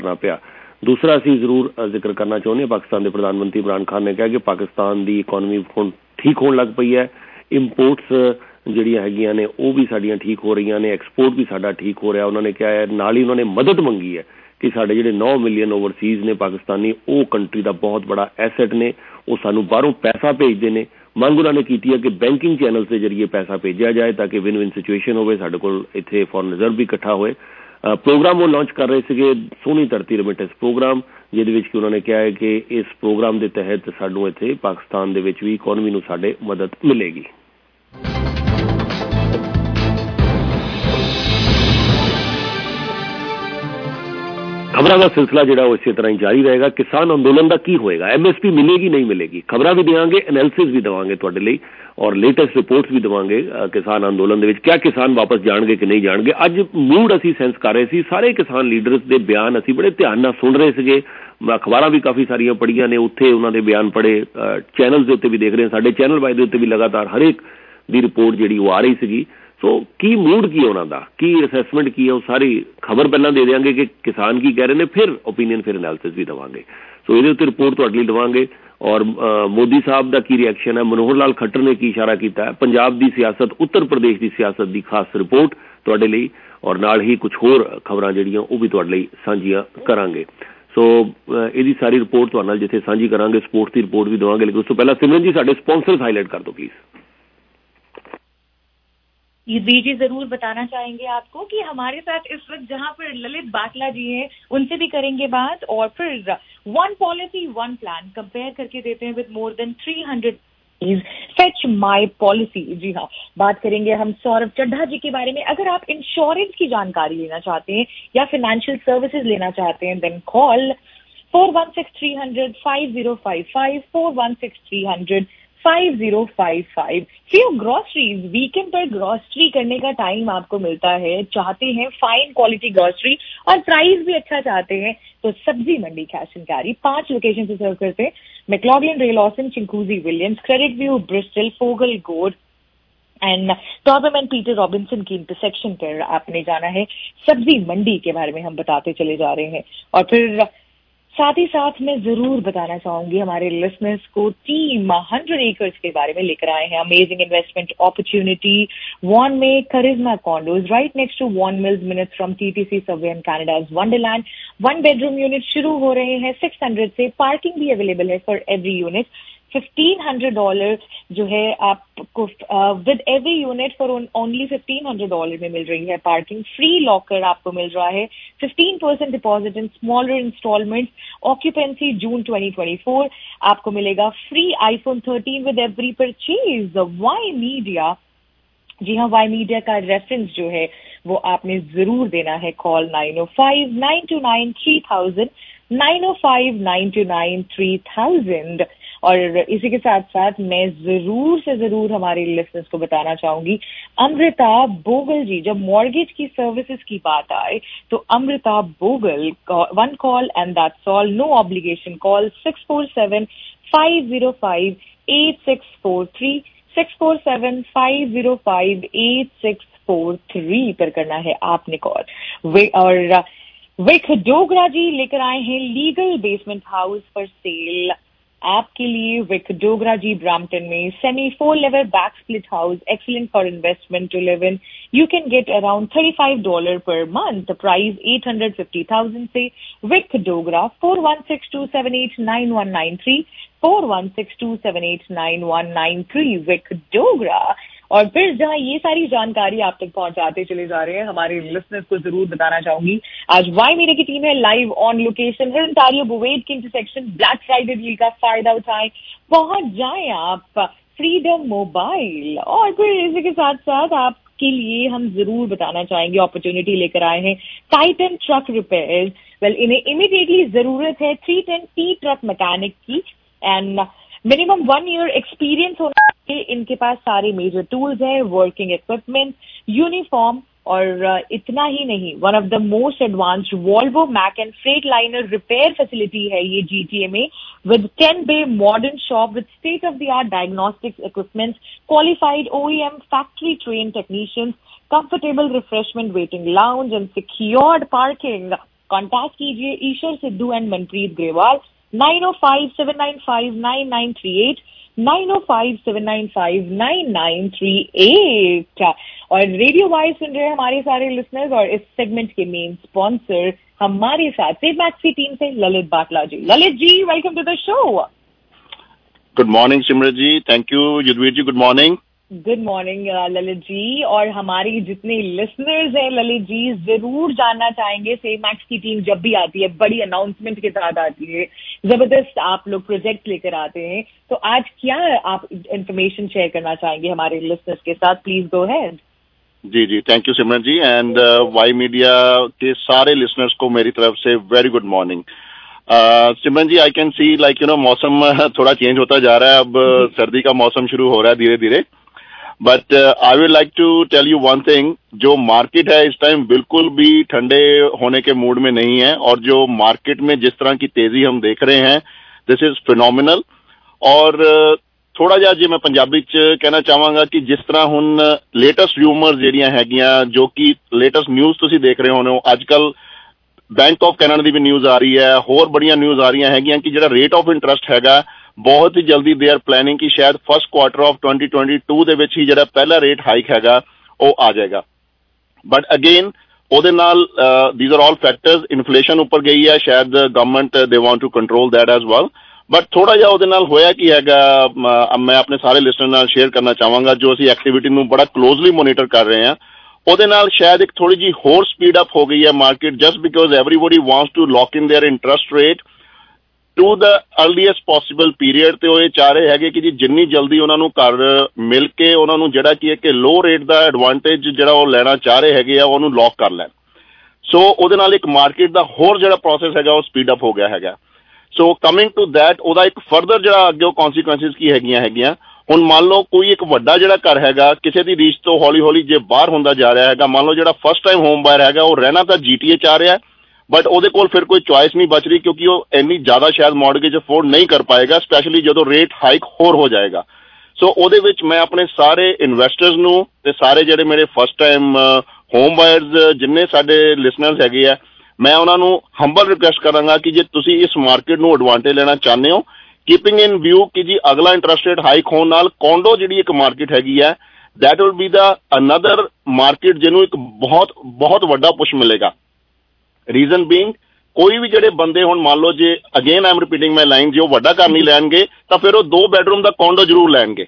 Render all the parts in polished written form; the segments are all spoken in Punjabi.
करना पिया। दूसरा असीं जरूर जिक्र करना चाਹੁੰਦੇ पाकिस्तान के प्रधानमंत्री इमरान खान ने कहा कि पाकिस्तान की इकोनॉमी हुण ठीक होने लग पई है, इंपोर्ट्स ਜਿਹੜੀਆਂ ਹੈਗੀਆਂ ਨੇ ਉਹ ਵੀ ਸਾਡੀਆਂ ਠੀਕ ਹੋ ਰਹੀਆਂ ਨੇ, ਐਕਸਪੋर्ट भी ਸਾਡਾ ਠੀਕ ਹੋ ਰਿਹਾ। ਉਹਨਾਂ ਨੇ ਕਿਹਾ ਹੈ, ਨਾਲ ਹੀ ਉਹਨਾਂ ਨੇ ਮਦਦ ਮੰਗੀ ਹੈ कि साढ़े ਜਿਹੜੇ 9 मिलियन ओवरसीज़ ने पाकिस्तानी वो कंट्री का बहुत बड़ा एसैट ने, वो सानू बाहरों पैसा भेजते हैं। मंग उन्होंने की है कि बैंकिंग चैनल के जरिए पैसा भेजा जाए ताकि विन विन सिचुएशन हो, साढ़े कोल इत्थे फॉरन रिजर्व भी इकट्ठा होए। प्रोग्राम वो लॉन्च कर रहे थे सोहनी धरती रेमिटेंस प्रोग्राम, जिहदे विच उन्होंने कहा है कि इस प्रोग्राम के तहत सानू इत्थे पाकिस्तान दे विच भी इकोनॉमी नूं साडे मदद मिलेगी। खबरों का सिलसिला जो इसी तरह ही जारी रहेगा। किसान अंदोलन का की होएगा, MSP मिलेगी नहीं मिलेगी, खबर भी देंगे, एनालिसिस भी देवांगे तुहाडे लई और लेटेस्ट रिपोर्ट्स भी देवांगे। किसान अंदोलन दे विच क्या किसान वापस जाणगे कि नहीं जाणगे, अज मूड असी सेंस कर रहे सी। सारे किसान लीडर्स के बयान असी बड़े ध्यान नाल सुन रहे थे, अखबारां भी काफ़ी सारियां पढ़ियां ने, उत्थे उन्हां दे बयान पढ़े, चैनल्स दे उत्ते भी देख रहे हैं, साडे चैनल वाइज दे उत्ते भी लगातार हर एक दी रिपोर्ट जिहड़ी वो आ रही सीगी। सो की मूड की उन्हों का, की असैसमेंट की है, वो सारी खबर पहले दे देंगे कि किसान की कह रहे हैं, फिर ओपीनियन फिर एनालिसिस भी देवांगे। सो ये रिपोर्ट तुहाडे लई देवांगे। और मोदी साहब का की रिएक्शन है, मनोहर लाल खट्टर ने की इशारा किया है, पंजाब की सियासत, उत्तर प्रदेश की सियासत की खास रिपोर्ट तुहाडे लई और नाल ही कुछ होर खबरां जिहड़ियां वो भी तुहाडे लई सांझियां करांगे। सो इहदी सारी रिपोर्ट तुहाडे नाल जिथे सांझी करांगे, स्पोर्ट्स की रिपोर्ट भी देवांगे। लेकिन उस तो पहला सिमरन जी साडे स्पॉन्सर्स हाईलाइट कर दो प्लीज। जी जरूर बताना चाहेंगे आपको कि हमारे साथ इस वक्त जहां पर ललित बाटला जी हैं, उनसे भी करेंगे बात और फिर one policy one plan compare करके देते हैं with more than 300 fetch my policy. जी हाँ, बात करेंगे हम सौरभ चड्ढा जी के बारे में। अगर आप इंश्योरेंस की जानकारी लेना चाहते हैं या फाइनेंशियल सर्विसेज लेना चाहते हैं, then call 4163005055 4163005055। For groceries, weekend पर ग्रोसरी करने का टाइम आपको मिलता है, चाहते हैं फाइन क्वालिटी ग्रोसरी और प्राइस भी अच्छा चाहते हैं, तो Sabzi Mandi cash and carry 5 location से सर्व करते हैं। McLaughlin, Ray Lawson, Chinguacousy, Williams, Creditview, Bristol, Fogal, Gore and Torbram and Peter Robinson की इंटरसेक्शन पर आपने जाना है। सब्जी मंडी के बारे में हम बताते चले जा रहे हैं और फिर साथ ही साथ मैं जरूर बताना चाहूंगी हमारे लिसनर्स को टीम 100 एकर्स के बारे में लेकर आए हैं। अमेजिंग इन्वेस्टमेंट अपॉर्चुनिटी वॉन में Karishma condos right next to Vaughan Mills, minutes from TTC subway and Canada's Wonderland. 1 bedroom unit शुरू हो रहे हैं 600 से, पार्किंग भी अवेलेबल है फॉर एवरी यूनिट। $1,500 जो है आपको with every unit for only $1,500 में मिल रही है पार्किंग। फ्री लॉकर आपको मिल रहा है, 15% deposit in smaller instalment, occupancy June 2024। आपको मिलेगा free iPhone 13 with every purchase. Y Media, जी हाँ, वाई मीडिया का रेफरेंस जो है वो आपने जरूर देना है। कॉल 905-929-3000 905-929-3000। और इसी के साथ साथ मैं जरूर से जरूर हमारे लिसनर्स को बताना चाहूंगी, अमृता बोगल जी, जब मॉर्गेज की सर्विसेज की बात आए तो Amrita Bogal, 1 call and that's all, no obligation. Call 647-505-8643 647-505-8643 पर करना है आपने कॉल। और विक डोगरा जी लेकर आए हैं legal basement house for sale आपके लिए। विक डोगरा जी ब्राम्पटन में semi 4 level back split house, excellent for investment to live in. You can get around $35 per month, price $850,000 से। विक डोगरा 4162789193 4162789193 विक डोगरा। और फिर जहां ये सारी जानकारी आप तक पहुंचाते चले जा रहे हैं, हमारे लिसनर्स को जरूर बताना चाहूंगी, आज वाई मीडिया की टीम है live on location Hurontario Bovaird की इंटरसेक्शन। ब्लैक फ्राइडे डील का फायदा उठाएं, पहुंच जाएं आप फ्रीडम मोबाइल। और फिर इसी के साथ साथ आपके लिए हम जरूर बताना चाहेंगे, अपॉर्चुनिटी लेकर आए हैं टाइटन ट्रक रिपेयर्स। वेल, इन्हें इमीडिएटली जरूरत है 310T ट्रक मैकेनिक की एंड मिनिमम 1 ईयर एक्सपीरियंस होना चाहिए। इनके पास सारे मेजर टूल्स हैं, वर्किंग इक्विपमेंट, यूनिफॉर्म और इतना ही नहीं, one of the most advanced Volvo Mack and Freightliner repair facility है ये GTA में, with 10 bay modern shop with state of the art diagnostics equipment, qualified OEM factory train technicians, comfortable refreshment waiting lounge and secured parking. Contact कीजिए ईश्वर सिद्धू एंड मनप्रीत ग्रेवाल 9057959938 9057959938। और रेडियो वाइज सुन रहे हैं हमारे सारे लिसनर्स, और इस सेगमेंट के मेन स्पॉन्सर हमारे साथ सेव मैक्स की टीम से Lalit Batla ji. Lalit ji, welcome to the show. Good morning Simrat ji, thank you. Yudhveer ji, good morning. Good morning Lalit ji. और हमारी जितने लिसनर्स हैं ललित जी, जरूर जानना चाहेंगे सेव मैक्स की टीम जब भी आती है बड़ी अनाउंसमेंट के साथ आती है, जबरदस्त आप लोग प्रोजेक्ट लेकर आते हैं, तो आज क्या आप इंफॉर्मेशन शेयर करना चाहेंगे हमारे लिसनर्स के साथ? Please go ahead. जी जी, thank you Simran ji, and Y Media के सारे लिसनर्स को मेरी तरफ से very good morning. Simran ji, I can see like मौसम थोड़ा चेंज होता जा रहा है, अब सर्दी का मौसम शुरू हो रहा है धीरे धीरे, but I would like to tell you one thing, जो मार्केट है इस टाइम बिल्कुल भी ठंडे होने के मूड में नहीं है, और जो मार्केट में जिस तरह की तेजी हम देख रहे हैं, दिस इज फिनोमिनल। और थोड़ा जिहा जे मैं पंजाबी च कहना चाहांगा कि जिस तरह हुण लेटेस्ट रूमर्स ਜਿਹੜੀਆਂ ਹੈਗੀਆਂ, जो कि लेटेस्ट न्यूज़ ਤੁਸੀਂ देख रहे होने, अजकल बैंक ऑफ कैनेडा ਦੀ भी न्यूज़ आ रही है, होर बड़ियां न्यूज़ आ रही हैगियां कि ਜਿਹੜਾ रेट ऑफ इंटरस्ट हैगा बहुत ही जल्दी दे आर प्लानिंग कि शायद फर्स्ट क्वार्टर ऑफ 2022 ਦੇ ਵਿੱਚ ਹੀ ਜਿਹੜਾ ਪਹਿਲਾ रेट हाइक हैगा ਉਹ आ जाएगा। बट अगेन ਉਹਦੇ ਨਾਲ these are all factors, inflation ऊपर गई है, शायद government they want to control that as well, but थोड़ा जिहा ਉਹਦੇ ਨਾਲ ਹੋਇਆ ਕੀ ਹੈਗਾ, मैं अपने सारे लिसनर ਨਾਲ शेयर करना चाहांगा जो ਅਸੀਂ एक्टिविटी ਨੂੰ बड़ा क्लोजली मॉनिटर कर रहे हैं, ਉਹਦੇ ਨਾਲ शायद एक थोड़ी जी होर स्पीड अप हो गई है market, just because everybody wants to lock in their interest rate to the earliest possible period. ਤੇ ਉਹ ਇਹ ਚਾਹ ਰਹੇ ਹੈਗੇ ਕਿ ਜੀ ਜਿੰਨੀ ਜਲਦੀ ਉਹਨਾਂ ਨੂੰ ਘਰ ਮਿਲ ਕੇ ਉਹਨਾਂ ਨੂੰ ਜਿਹੜਾ ਕੀ ਹੈ ਕਿ ਲੋ ਰੇਟ ਦਾ ਐਡਵਾਂਟੇਜ ਜਿਹੜਾ ਉਹ ਲੈਣਾ ਚਾਹ ਰਹੇ ਹੈਗੇ ਆ ਉਹਨੂੰ ਲੌਕ ਕਰ ਲੈਣ। ਸੋ ਉਹਦੇ ਨਾਲ ਇੱਕ ਮਾਰਕੀਟ ਦਾ ਹੋਰ ਜਿਹੜਾ ਪ੍ਰੋਸੈਸ ਹੈਗਾ ਉਹ ਸਪੀਡ ਅਪ ਹੋ ਗਿਆ ਹੈਗਾ। ਸੋ ਕਮਿੰਗ ਟੂ ਦੈਟ, ਉਹਦਾ ਇੱਕ ਫਰਦਰ ਜਿਹੜਾ ਅੱਗੇ ਉਹ ਕੌਨਸੀਕੁਐਂਸਿਸ ਕੀ ਹੈਗੀਆਂ। ਹੁਣ ਮੰਨ ਲਓ ਕੋਈ ਇੱਕ ਵੱਡਾ ਜਿਹੜਾ ਘਰ ਹੈਗਾ ਕਿਸੇ ਦੀ ਰੀਚ ਤੋਂ ਹੌਲੀ ਹੌਲੀ ਜੇ ਬਾਹਰ ਹੁੰਦਾ ਜਾ ਰਿਹਾ ਹੈਗਾ, ਮੰਨ ਲਓ ਜਿਹੜਾ ਫਸਟ ਟਾਈਮ ਹੋਮ ਬਾਇਰ ਹੈਗਾ ਉਹ ਰਹਿਣਾ ਤਾਂ GTA 'ਚ ਆ ਰਿਹਾ, बट ਉਹਦੇ ਕੋਲ ਫਿਰ ਕੋਈ ਚੁਆਇਸ ਨਹੀਂ ਬਚ ਰਹੀ ਕਿਉਂਕਿ ਉਹ ਇੰਨੀ ਜ਼ਿਆਦਾ ਸ਼ਾਇਦ ਮੌਰਗੇਜ ਅਫੋਰਡ ਨਹੀਂ ਕਰ ਪਾਏਗਾ, ਸਪੈਸ਼ਲੀ ਜਦੋਂ ਰੇਟ ਹਾਈਕ ਹੋਰ ਹੋ ਜਾਏਗਾ। ਸੋ ਉਹਦੇ ਵਿੱਚ ਮੈਂ ਆਪਣੇ ਸਾਰੇ ਇਨਵੈਸਟਰਸ ਨੂੰ ਤੇ ਸਾਰੇ ਜਿਹੜੇ ਮੇਰੇ ਫਸਟ ਟਾਈਮ ਹੋਮ ਬਾਇਰਸ ਜਿੰਨੇ ਸਾਡੇ ਲਿਸਨਰਸ ਹੈਗੇ ਆ, ਮੈਂ ਉਹਨਾਂ ਨੂੰ ਹੰਬਲ ਰਿਕੁਐਸਟ ਕਰਾਂਗਾ ਕਿ ਜੇ ਤੁਸੀਂ ਇਸ ਮਾਰਕੀਟ ਨੂੰ ਐਡਵਾਂਟੇਜ ਲੈਣਾ ਚਾਹੁੰਦੇ ਹੋ, ਕੀਪਿੰਗ ਇਨ ਵਿਊ ਕਿ ਜੀ ਅਗਲਾ ਇੰਟਰਸਟ ਰੇਟ ਹਾਈਕ ਹੋਣ ਨਾਲ ਕੋਂਡੋ ਜਿਹੜੀ ਇੱਕ ਮਾਰਕੀਟ ਹੈਗੀ ਹੈ, that will be the another market ਜਿਹਨੂੰ ਇੱਕ ਬਹੁਤ ਵੱਡਾ ਪੁਸ਼ ਮਿਲੇਗਾ। ਰੀਜ਼ਨ ਬੀਇੰਗ, ਕੋਈ ਵੀ ਜਿਹੜੇ ਬੰਦੇ ਹੁਣ ਮੰਨ ਲਓ ਜੇ again I am repeating my line, ਜੇ ਉਹ ਵੱਡਾ ਘਰ ਨਹੀਂ ਲੈਣਗੇ ਤਾਂ ਫਿਰ ਉਹ 2 ਬੈਡਰੂਮ ਦਾ ਕੋਂਡੋ ਜ਼ਰੂਰ ਲੈਣਗੇ।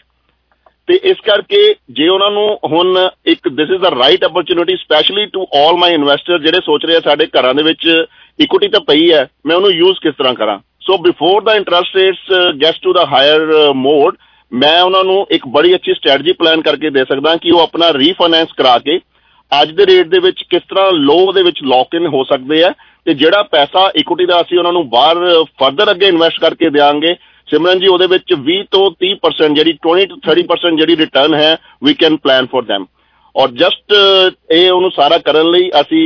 ਤੇ ਇਸ ਕਰਕੇ ਜੇ ਉਹਨਾਂ ਨੂੰ ਹੁਣ ਇੱਕ this is the right opportunity specially to all my investor ਜਿਹੜੇ ਸੋਚ ਰਹੇ ਆ ਸਾਡੇ ਘਰਾਂ ਦੇ ਵਿੱਚ ਇਕੁਇਟੀ ਤਾਂ ਪਈ ਹੈ, ਮੈਂ ਉਹਨੂੰ ਯੂਜ਼ ਕਿਸ ਤਰ੍ਹਾਂ ਕਰਾਂ। So before the interest rates gets to the higher mode, ਮੈਂ ਉਹਨਾਂ ਨੂੰ ਇੱਕ ਬੜੀ ਅੱਛੀ ਸਟ੍ਰੈਟਜੀ ਪਲਾਨ ਕਰਕੇ ਦੇ ਸਕਦਾ ਕਿ ਉਹ ਆਪਣਾ ਰੀਫਾਈਨੈਂਸ ਕਰਾ ਕੇ ਅੱਜ ਦੇ ਰੇਟ ਦੇ ਵਿੱਚ ਕਿਸ ਤਰ੍ਹਾਂ ਲੋ ਦੇ ਵਿੱਚ ਲੌਕ ਇਨ ਹੋ ਸਕਦੇ ਆ, ਤੇ ਜਿਹੜਾ ਪੈਸਾ ਇਕੁਇਟੀ ਦਾ ਅਸੀਂ ਉਹਨਾਂ ਨੂੰ ਬਾਹਰ ਫਰਦਰ ਅੱਗੇ ਇਨਵੈਸਟ ਕਰਕੇ ਦਿਆਂਗੇ ਸਿਮਰਨ ਜੀ, ਉਹਦੇ ਵਿੱਚ 20 ਤੋਂ 30% ਜਿਹੜੀ 20 to 30% ਜਿਹੜੀ ਰਿਟਰਨ ਹੈ we can plan for them। ਔਰ ਜਸਟ ਇਹ ਉਹਨੂੰ ਸਾਰਾ ਕਰਨ ਲਈ ਅਸੀਂ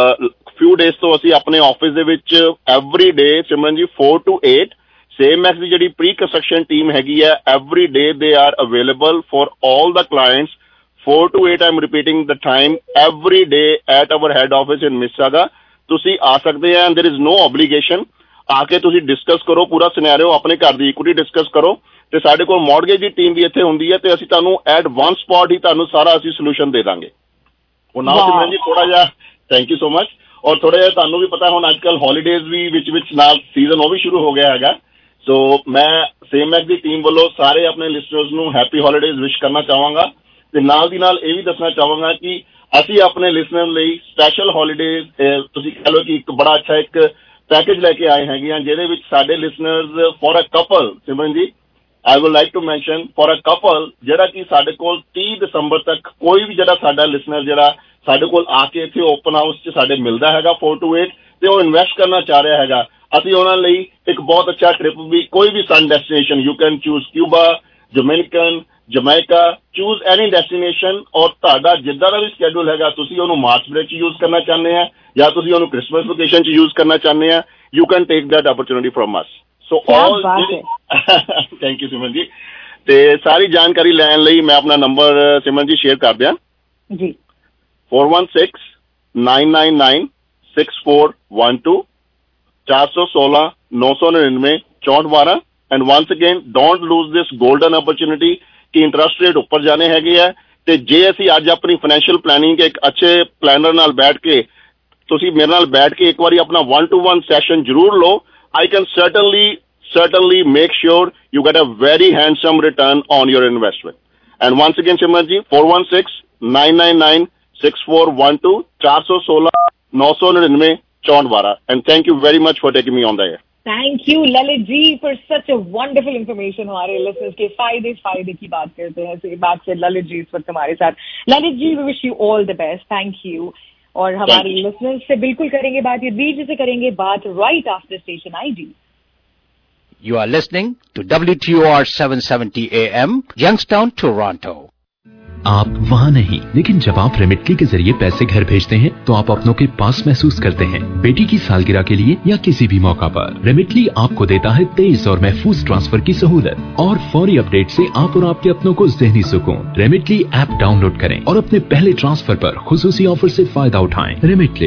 ਫਿਊ ਡੇਜ਼ ਤੋਂ ਅਸੀਂ ਆਪਣੇ ਆਫਿਸ ਦੇ ਵਿੱਚ ਐਵਰੀ ਡੇ ਸਿਮਰਨ ਜੀ 4 to 8 ਸੇਮ ਮੈਕਸ ਦੀ ਜਿਹੜੀ ਪ੍ਰੀ ਕੰਸਟਰਕਸ਼ਨ ਟੀਮ ਹੈਗੀ ਹੈ, every day they are available for all the clients 4 to 8 I'm repeating the time every day at our head office in Mississauga। ਤੁਸੀਂ ਆ ਸਕਦੇ ਆ, there is no obligation, ਆ ਕੇ ਤੁਸੀਂ ਡਿਸਕਸ ਕਰੋ ਪੂਰਾ ਸਿਨੈਰੀਓ, ਆਪਣੇ ਘਰ ਦੀ ਇਕੁਇਟੀ ਡਿਸਕਸ ਕਰੋ, ਤੇ ਸਾਡੇ ਕੋਲ ਮੌਰਗੇਜ ਦੀ ਟੀਮ ਵੀ ਇੱਥੇ ਹੁੰਦੀ ਹੈ ਤੇ ਅਸੀਂ ਤੁਹਾਨੂੰ ਐਟ ਵਨ ਸਪੌਟ ਹੀ ਤੁਹਾਨੂੰ ਸਾਰਾ ਅਸੀਂ ਸੋਲੂਸ਼ਨ ਦੇ ਦਾਂਗੇ। ਉਹ ਨਾ ਸਿਮਰਨ ਜੀ ਥੋੜਾ ਜਿਹਾ ਥੈਂਕ ਯੂ ਸੋ ਮਚ। ਔਰ ਥੋੜਾ ਜਿਹਾ ਤੁਹਾਨੂੰ ਵੀ ਪਤਾ ਹੁਣ ਅੱਜ ਕੱਲ੍ਹ ਹੌਲੀਡੇਜ਼ ਵੀ ਵਿੱਚ ਨਾਲ ਸੀਜ਼ਨ ਉਹ ਵੀ ਸ਼ੁਰੂ ਹੋ ਗਿਆ ਹੈਗਾ। ਸੋ ਮੈਂ ਸੇਮ ਮੈਕਸ ਦੀ ਟੀਮ ਵੱਲੋਂ ਸਾਰੇ ਆਪਣੇ ਲਿਸਨਰਸ ਨੂੰ ਹੈਪੀ ਹੌਲੀਡੇਜ਼ ਵਿਸ਼ ਕਰਨਾ ਚਾਹਾਂਗਾ, ਤੇ ਨਾਲ ਦੀ ਨਾਲ ਇਹ ਵੀ ਦੱਸਣਾ ਚਾਹਾਂਗਾ ਕਿ ਅਸੀਂ ਆਪਣੇ ਲਿਸਨਰ ਲਈ ਸਪੈਸ਼ਲ ਹੌਲੀਡੇਜ਼ ਤੁਸੀਂ ਕਹਿ ਲਓ ਕਿ ਇੱਕ ਬੜਾ ਅੱਛਾ ਇੱਕ ਪੈਕੇਜ ਲੈ ਕੇ ਆਏ ਹੈਗੇ ਆ, ਜਿਹਦੇ ਵਿੱਚ ਸਾਡੇ listeners for a couple Simran ji I would like to mention for a couple ਜਿਹੜਾ ਕਿ ਸਾਡੇ ਕੋਲ 30 ਦਸੰਬਰ ਤੱਕ ਕੋਈ ਵੀ ਜਿਹੜਾ ਸਾਡਾ ਲਿਸਨਰ ਜਿਹੜਾ ਸਾਡੇ ਕੋਲ ਆ ਕੇ ਇੱਥੇ ਓਪਨ ਹਾਊਸ 'ਚ ਸਾਡੇ ਮਿਲਦਾ ਹੈਗਾ 4 to 8 ਤੇ ਉਹ ਇਨਵੈਸਟ ਕਰਨਾ ਚਾਹ ਰਿਹਾ ਹੈਗਾ, ਅਸੀਂ ਉਹਨਾਂ ਲਈ ਇੱਕ ਬਹੁਤ ਅੱਛਾ ਟ੍ਰਿਪ ਵੀ ਕੋਈ ਵੀ sun destination you can choose Cuba, Dominican, Jamaica, choose any destination. ਔਰ ਤੁਹਾਡਾ ਜਿੱਦਾਂ ਦਾ ਵੀ ਸਕੈਡਿਊਲ ਹੈਗਾ, ਤੁਸੀਂ ਉਹਨੂੰ ਮਾਰਚ ਬ੍ਰੇਕ 'ਚ ਯੂਜ਼ ਕਰਨਾ ਚਾਹੁੰਦੇ ਆ ਜਾਂ ਤੁਸੀਂ ਉਹਨੂੰ ਕ੍ਰਿਸਮਸ ਵਕੇਸ਼ਨ 'ਚ ਯੂਜ਼ ਕਰਨਾ ਚਾਹੁੰਦੇ ਆ, you can take that opportunity from us. So all thank you Simran ji. ਤੇ ਸਾਰੀ ਜਾਣਕਾਰੀ ਲੈਣ ਲਈ ਮੈਂ ਆਪਣਾ ਨੰਬਰ ਸਿਮਰਨ ਜੀ ਸ਼ੇਅਰ ਕਰ ਦਿਆਂ ਜੀ, 416999 6412 416 999 6412 and once again don't lose this golden opportunity कि इंटरस्ट रेट ऊपर जाने हैगे है ਤੇ ਜੇ ਅਸੀਂ ਅੱਜ ਆਪਣੀ ਫਾਈਨੈਂਸ਼ੀਅਲ ਪਲੈਨਿੰਗ ਇੱਕ ਅੱਛੇ ਪਲੈਨਰ ਨਾਲ ਬੈਠ ਕੇ ਤੁਸੀਂ ਮੇਰੇ ਨਾਲ ਬੈਠ ਕੇ ਇੱਕ ਵਾਰੀ ਆਪਣਾ 1-to-1 ਸੈਸ਼ਨ ਜ਼ਰੂਰ ਲਓ I can certainly make sure you get a very handsome return on your investment. And once again, Simranji, 416-999-6412 416 999 6412. And thank you very much for taking me on the air. Thank you, Lalit ji, for such a wonderful information. हमारे listeners के फायदे की बात करते हैं. इस बात से ललित जी इस वक्त हमारे साथ. Lalit ji, we wish you all the best. Thank you. और हमारे listeners से बिल्कुल करेंगे बात, ये बीच से करेंगे बात right after station ID. You are listening to WTOR 770 AM, Youngstown, Toronto. आप वहाँ नहीं, लेकिन जब आप रेमिटली के जरिए पैसे घर भेजते हैं तो आप अपनों के पास महसूस करते हैं. बेटी की सालगिरह के लिए या किसी भी मौका पर रेमिटली आपको देता है तेज और महफूज ट्रांसफर की सहूलत और फौरी अपडेट से आप और आपके अपनों को ज़हनी सुकून. रेमिटली ऐप डाउनलोड करें और अपने पहले ट्रांसफर पर खुसूसी ऑफर से फायदा उठाएं. रेमिटली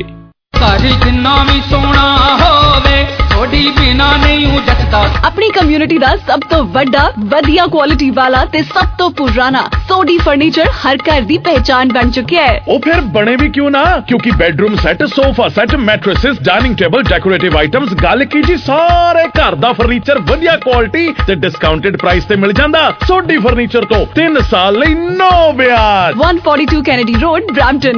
अपनी कम्युनिटी दा सब तो बड़ा वधिया क्वालिटी वाला ते सब तो पुराना सोडी फर्नीचर हर घर दी पहचान बन चुके है. ओ फिर बने भी क्यों ना, क्योंकि bedroom set, sofa set, mattresses, dining table, decorative items, गल की जी सारे घर दा फर्नीचर वधिया क्वालिटी ते डिस्काउंटेड प्राइस ते मिल जांदा. सोडी फर्नीचर तो 3 साल लई नो ब्याज. 142 कैनेडी रोड, ब्रैम्पटन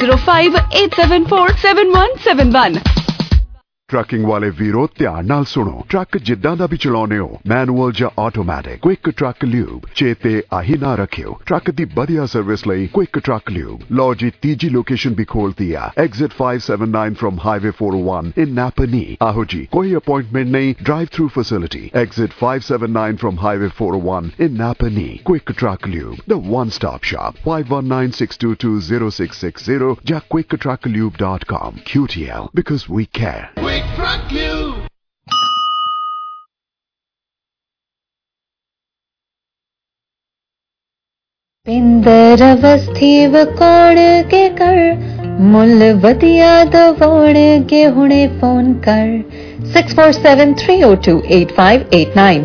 9058747171. ट्रकिंग वाले वीरो ध्यान नाल सुनो. ट्रक जिद्दां दा भी चलाउने हो, मैनुअल या ऑटोमैटिक, क्विक ट्रक ल्यूब चेते आही ना रखियो. ट्रक दी बढ़िया सर्विस लई क्विक ट्रक ल्यूब. लो जी तीजी लोकेशन भी खोल दिया, exit 579 from highway 401 in Napanee. आहो जी, कोई अपॉइंटमेंट नहीं, drive through facility. Exit 579 from highway 401 in Napanee. Quick truck lube, the one stop shop. 5196220660 या quicktrucklube.com. QTL, because we care. Pinder Awasthi ਵਕੋਣ ਕੇ ਕਰ ਮੁੱਲ ਵਧੀਆ ਦਵਾਉਣ ਕੇ ਹੁਣੇ ਫੋਨ ਕਰ 6473028589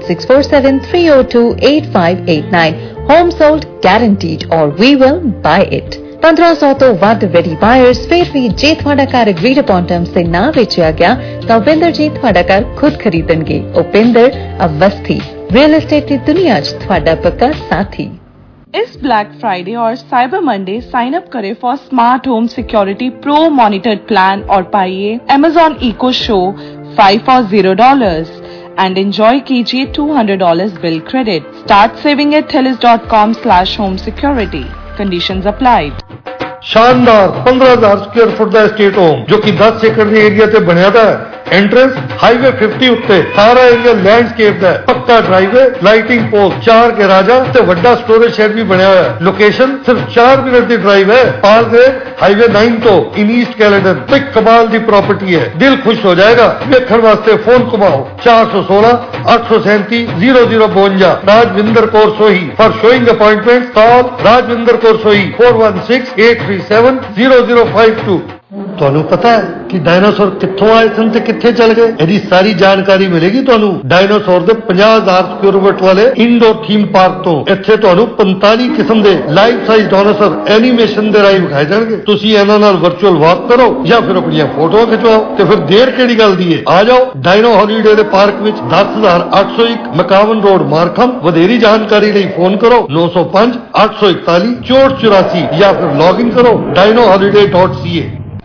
6473028589 home sold guaranteed or we will buy it. 1500 ਤੋਂ ਵੱਧ ready buyers. ਫਿਰ ਵੀ ਜੇ ਤੁਹਾਡਾ ਘਰ agreed upon terms ਤੇ ਨਾ ਵੇਚਿਆ ਗਿਆ ਤਾਂ ਉਪਿੰਦਰ ਜੀ ਤੁਹਾਡਾ ਘਰ ਖੁਦ ਖਰੀਦਣਗੇ. ਉਪਿੰਦਰ ਅਵਸਥੀ, ਰੀਅਲ एस्टेट ਦੀ दुनिया 'ਚ ਤੁਹਾਡਾ ਪੱਕਾ ਸਾਥੀ. इस ब्लैक फ्राइडे और साइबर मंडे साइन अप करें for smart home security pro monitored plan और पाइए Amazon Echo Show 5 for $0 and enjoy कीजिए $200 bill credit. Start saving at thelis.com/homesecurity. Conditions applied. शानदार 15,000 स्क्वायर फुट ਦਾ estate home जो कि 10 एकड़ ਦੇ ਏਰੀਆ ਤੇ ਬਣਿਆ ਦਾ ਹੈ. एंट्रेंस हाईवे 50 उत्ते सारा एरिया लैंडस्केप दा है. पक्का ड्राइवे, लाइटिंग पोल, 4 गैराजा ते वड्डा स्टोरेज शेड भी बनया हुआ है. लोकेशन सिर्फ 4 मिनट दी ड्राइव है. पालगेट हाईवे 9 तो इन ईस्ट कैलेडन. बिग कमाल दी प्रॉपर्टी है, दिल खुश हो जाएगा. देखने वास्ते फोन घुमाओ 416 837 0052. Rajwinder Kaur Sohi. For showing appointment call Rajwinder Kaur Sohi 416-837 0052. ਤੁਹਾਨੂੰ ਪਤਾ ਹੈ ਕਿ ਡਾਇਨਾਸੌਰ ਕਿੱਥੋਂ ਆਏ ਸਨ ਤੇ ਕਿੱਥੇ ਚਲ ਗਏ? ਇਹਦੀ ਸਾਰੀ ਜਾਣਕਾਰੀ ਮਿਲੇਗੀ ਤੁਹਾਨੂੰ ਡਾਇਨਾਸੌਰ ਦੇ 50,000 ਸਕੁਅਰ ਫੁੱਟ ਵਾਲੇ ਇੰਡੋਰ ਥੀਮ ਪਾਰਕ ਤੋਂ. ਇੱਥੇ ਤੁਹਾਨੂੰ 45 ਕਿਸਮ ਦੇ ਲਾਈਫ ਸਾਈਜ਼ ਡਾਇਨਾਸੌਰ ਐਨੀਮੇਸ਼ਨ ਦੇ ਰਾਹੀਂ ਵਿਖਾਏ ਜਾਣਗੇ. ਤੁਸੀਂ ਇਹਨਾਂ ਨਾਲ ਵਰਚੁਅਲ ਵਾਕ ਕਰੋ ਜਾਂ ਫਿਰ ਆਪਣੀਆਂ ਫੋਟੋਆਂ ਖਿਚਵਾਓ ਤੇ ਫਿਰ ਦੇਰ ਕਿਹੜੀ ਗੱਲ ਦੀ ਹੈ, ਆ ਜਾਓ ਡਾਇਨੋ ਹੌਲੀਡੇ ਦੇ ਪਾਰਕ ਵਿੱਚ 10801 ਮਕਾਵਨ ਰੋਡ ਮਾਰਖਮ. ਵਧੇਰੀ ਜਾਣਕਾਰੀ ਲਈ ਫੋਨ ਕਰੋ 905 841 6484 ਜਾਂ ਫਿਰ ਲੌਗਇਨ ਕਰੋ dinoholiday.ca.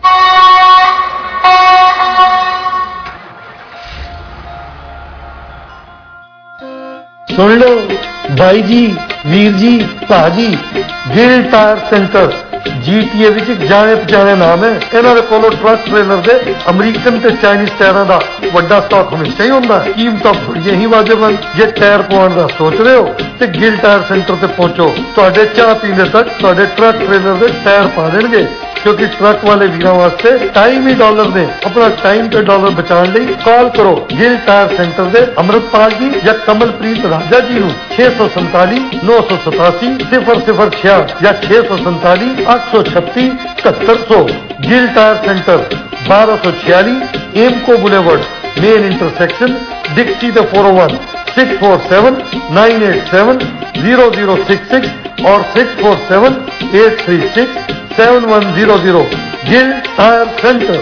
सुन लो भाई जी, वीर जी, भाजी, गिल टायर सेंटर GTA ਵਿੱਚ ਜਾਣੇ ਪਛਾਣੇ ਨਾਮ ਹੈ. ਇਹਨਾਂ ਦੇ ਕੋਲੋਂ ਟਰੱਕ ਟ੍ਰੇਲਰ ਦੇ ਅਮਰੀਕਨ ਤੇ ਚਾਈਨੀਜ਼ ਟਾਇਰਾਂ ਦਾ ਵੱਡਾ ਸਟਾਕ ਹਮੇਸ਼ਾ ਹੀ ਹੁੰਦਾ ਹੈ. ਕੀਮਤਾਂ ਬੜੀਆਂ ਹੀ ਵਾਜਬ ਹਨ. ਜੇ ਟਾਇਰ ਪਵਾਉਣ ਦਾ ਸੋਚ ਰਹੇ ਹੋ ਤੇ ਗਿਲ ਟਾਇਰ ਸੈਂਟਰ ਤੇ ਪਹੁੰਚੋ. ਤੁਹਾਡੇ ਚਾਹ ਪੀਂਦੇ ਤੱਕ ਤੁਹਾਡੇ ਟਰੱਕ ਟ੍ਰੇਲਰ ਦੇ ਟਾਇਰ ਪਾ ਦੇਣਗੇ. क्योंकि ट्रक वाले वीरों वास्ते टाइम ही डॉलर ने। अपना टाइम ते डॉलर बचाने ਲਈ कॉल करो गिल टायर सेंटर दे अमृतपाल जी या कमलप्रीत राजा जी ਨੂੰ 647 987 0066 या 647 836 7100। Gill tyre centre 1246 Aimco Boulevard main intersection Dixie the 401 647 987 0066 और 647 836 7100। Gill tyre centre.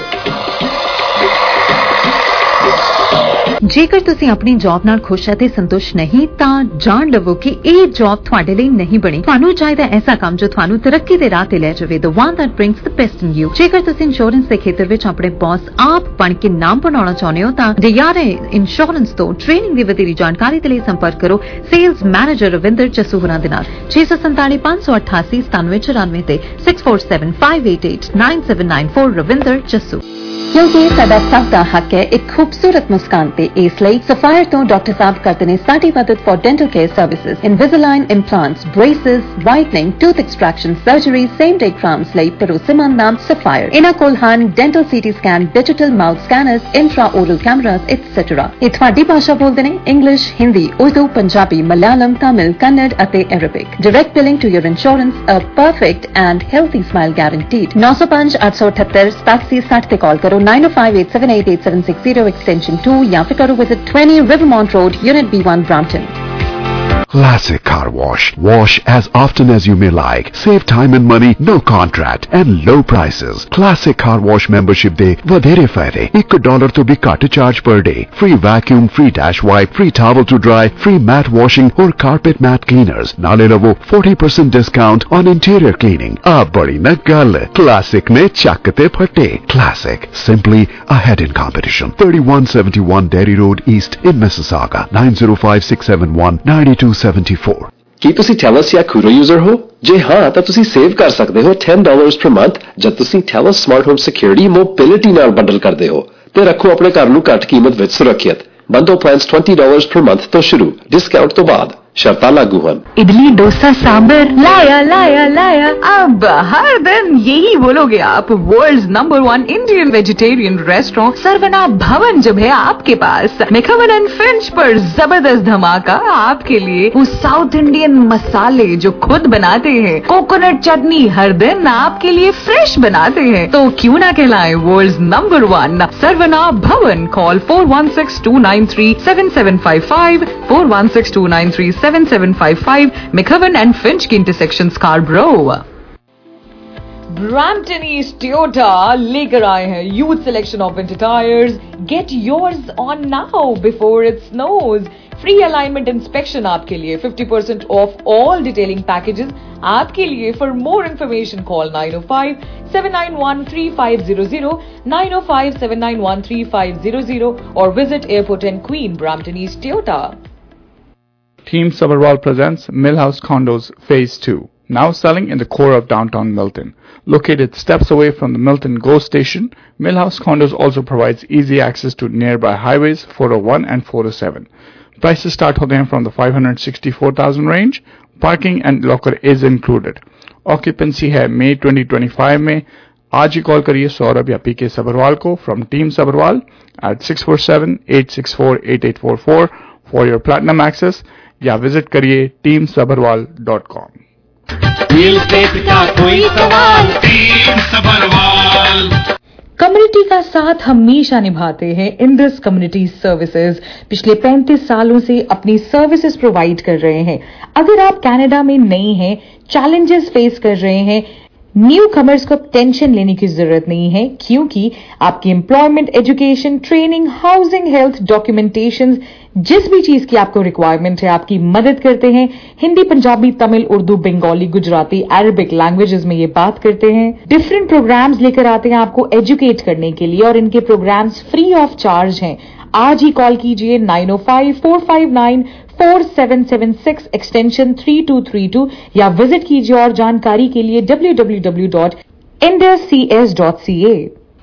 ਜੇਕਰ ਤੁਸੀਂ ਆਪਣੀ ਜੌਬ ਨਾਲ ਖੁਸ਼ ਅਤੇ ਸੰਤੁਸ਼ਟ ਨਹੀਂ ਤਾਂ ਜਾਣ ਲਵੋ ਕਿ ਇਹ ਜੌਬ ਤੁਹਾਡੇ ਲਈ ਨਹੀਂ ਬਣੀ। ਤੁਹਾਨੂੰ ਚਾਹੀਦਾ ਐਸਾ ਕੰਮ ਜੋ ਤੁਹਾਨੂੰ ਤਰੱਕੀ ਦੇ ਰਾਹ ਤੇ ਲੈ ਜਾਵੇ। The one that brings the best in you। ਜੇਕਰ ਤੁਸੀਂ ਇੰਸ਼ੋਰੈਂਸ ਦੇ ਖੇਤਰ ਵਿੱਚ ਆਪਣੇ ਬੌਸ ਆਪ ਬਣ ਕੇ ਨਾਮ ਬਣਾਉਣਾ ਚਾਹੁੰਦੇ ਹੋ ਤਾਂ DRA ਇੰਸ਼ੋਰੈਂਸ ਤੋਂ ਟ੍ਰੇਨਿੰਗ ਦੀ ਵਧੇਰੀ ਜਾਣਕਾਰੀ ਦੇ ਲਈ ਸੰਪਰਕ ਕਰੋ ਸੇਲਸ ਮੈਨੇਜਰ ਰਵਿੰਦਰ ਜੱਸੂ ਹੋਰਾਂ ਦੇ ਨਾਲ 647 588 9794 ਤੇ 6475889794 ਰਵਿੰਦਰ ਜੱਸੂ। क्योंकि साडा सब दा हक है एक खूबसूरत मुस्कान ते इसलिए सफायर तो डॉक्टर साहब करते ने साडी मदद for dental care services Invisalign implants braces whitening tooth extraction surgery same day crowns ਲਈ ਭਰੋਸੇਮੰਦ ਨਾਮ ਸਫਾਇਰ। ਇਹਨਾਂ ਕੋਲ ਹਨ dental CT scan digital mouth scanners intra oral cameras et cetera. ਇਹ ਤੁਹਾਡੀ ਭਾਸ਼ਾ ਬੋਲਦੇ ਨੇ ਇੰਗਲਿਸ਼ ਹਿੰਦੀ ਉਰਦੂ ਪੰਜਾਬੀ ਮਲਿਆਲਮ ਤਾਮਿਲ ਕੰਨੜ ਅਤੇ Arabic. Direct billing to your insurance a perfect and healthy smile guaranteed. 905 878 8760 ਤੇ ਕਾਲ ਕਰੋ 905-878-8760 extension 2 या फिर करो visit 20 Rivermont Road, Unit B1, Brampton. Classic Car Wash. Wash as often as you may like. Save time and money, no contract, and low prices. Classic Car Wash membership de vadhere fayde. $1 to be cut charge per day. Free vacuum, free dash wipe, free towel to dry, free mat washing or carpet mat cleaners. Nale lavo 40% discount on interior cleaning. Badi na gal. Classic ne chakkate phate. Classic. Simply ahead in competition. 3171 Derry Road East in Mississauga. 905-671-9274। ਕੀ ਤੁਸੀਂ ਟੈਲਸ ਜਾਂ ਖੂਰੋ ਯੂਜ਼ਰ ਹੋ? ਜੇ ਹਾਂ ਤਾਂ ਤੁਸੀਂ ਸੇਵ ਕਰ ਸਕਦੇ ਹੋ $10 per month ਜਦ ਤੁਸੀਂ Telus smart home security mobility ਨਾਲ ਬੰਡਲ ਕਰਦੇ ਹੋ ਤੇ ਰੱਖੋ ਆਪਣੇ ਘਰ ਨੂੰ ਘੱਟ ਕੀਮਤ ਵਿੱਚ ਸੁਰੱਖਿਅਤ। ਬੰਡਲ ਪਲਾਨਸ $20 per month ਤੋਂ ਸ਼ੁਰੂ, डिस्काउंट तो बाद शर्ता लागू हैं। इडली डोसा सांबर लाया लाया लाया, अब हर दिन यही बोलोगे आप। World's number 1 Indian vegetarian restaurant Saravana Bhavan जब है आपके पास। मैकवन एंड फिंच पर जबरदस्त धमाका आपके लिए। वो साउथ इंडियन मसाले जो खुद बनाते हैं, कोकोनट चटनी हर दिन आपके लिए फ्रेश बनाते हैं, तो क्यों ना कहलाए world's number 1 Saravana Bhavan. Call 416-293-7755 416-293-7755 McCoven and Finch की intersection Scarborough. Brampton East Toyota लेकर आए हैं huge selection of winter tyres. Get yours on now before it snows. Free alignment inspection आपके लिए, 50% ऑफ ऑल डिटेलिंग पैकेजेस आपके लिए। फॉर मोर इन्फॉर्मेशन कॉल 905-791-3500 905-791-3500 और visit Airport and Queen Brampton East Toyota. Team Sabharwal presents Millhouse Condos Phase 2, now selling in the core of downtown Milton. Located steps away from the Milton GO station, Millhouse Condos also provides easy access to nearby highways 401 and 407. Prices start from the 564,000 range. Parking and locker is included. Occupancy है May 2025 में। आज ही कॉल करिए सौरभ या PK Sabharwal को from Team Sabharwal at 647-864-8844 for your platinum access, या विजिट करिए teamsabharwal.com। का कोई सवाल, टीम सबरवाल। कम्युनिटी का साथ हमेशा निभाते हैं इंडस कम्युनिटी सर्विसेज। पिछले 35 सालों से अपनी सर्विसेज प्रोवाइड कर रहे हैं। अगर आप कनाडा में नए हैं, चैलेंजेस फेस कर रहे हैं, न्यू कमर्स को टेंशन लेने की जरूरत नहीं है, क्योंकि आपकी employment, education, training, housing, health, documentation, जिस भी चीज की आपको रिक्वायरमेंट है, आपकी मदद करते हैं। हिंदी, पंजाबी, तमिल, उर्दू, बंगाली, गुजराती, अरबिक लैंग्वेजेस में ये बात करते हैं। डिफरेंट प्रोग्राम्स लेकर आते हैं आपको एजुकेट करने के लिए, और इनके प्रोग्राम्स फ्री ऑफ चार्ज हैं। आज ही कॉल कीजिए 905-459-4776 एक्सटेंशन 3232 या विजिट कीजिए और जानकारी के लिए www.induscs.ca।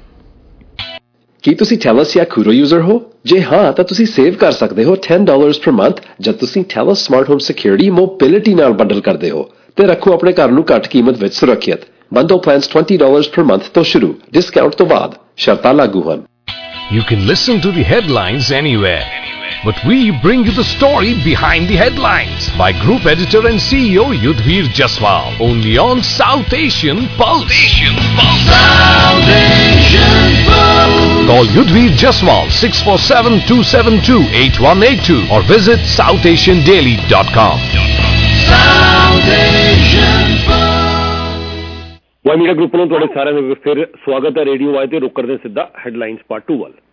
ਕੀ ਤੁਸੀਂ ਟੈਲਸ ਜਾਂ ਖੂਰੋ ਯੂਜ਼ਰ ਹੋ? ਜੇ ਹਾਂ ਤਾਂ ਤੁਸੀਂ ਸੇਵ ਕਰ ਸਕਦੇ ਹੋ $10 per month ਜਦ ਤੁਸੀਂ Telus smart home security mobility ਨਾਲ ਬੰਡਲ ਕਰਦੇ ਹੋ ਤੇ ਰੱਖੋ ਆਪਣੇ ਘਰ ਨੂੰ ਘੱਟ ਕੀਮਤ ਵਿੱਚ ਸੁਰੱਖਿਅਤ। Bundle plans $20 per month to shuru. Discount to baad. Sharta lagu han. You can listen to the headlines anywhere, but we bring you the story behind the headlines by Group Editor and CEO Yudhvir Jaswal, only on South Asian Pulse. South Asian Pulse. Call Yudhvir Jaswal 647-272-8182 or visit southasiandaily.com. South Asian Pulse. Y Media group ਨੂੰ ਤੁਹਾਡੇ ਸਾਰਿਆਂ ਦਾ ਫਿਰ ਸਵਾਗਤ ਹੈ ਰੇਡੀਓ ਵਾਈ ਤੇ। ਰੁਕ ਕਰਦੇ ਸਿੱਧਾ ਹੈਡਲਾਈਨਸ ਪਾਰਟ 2 ਵੱਲ।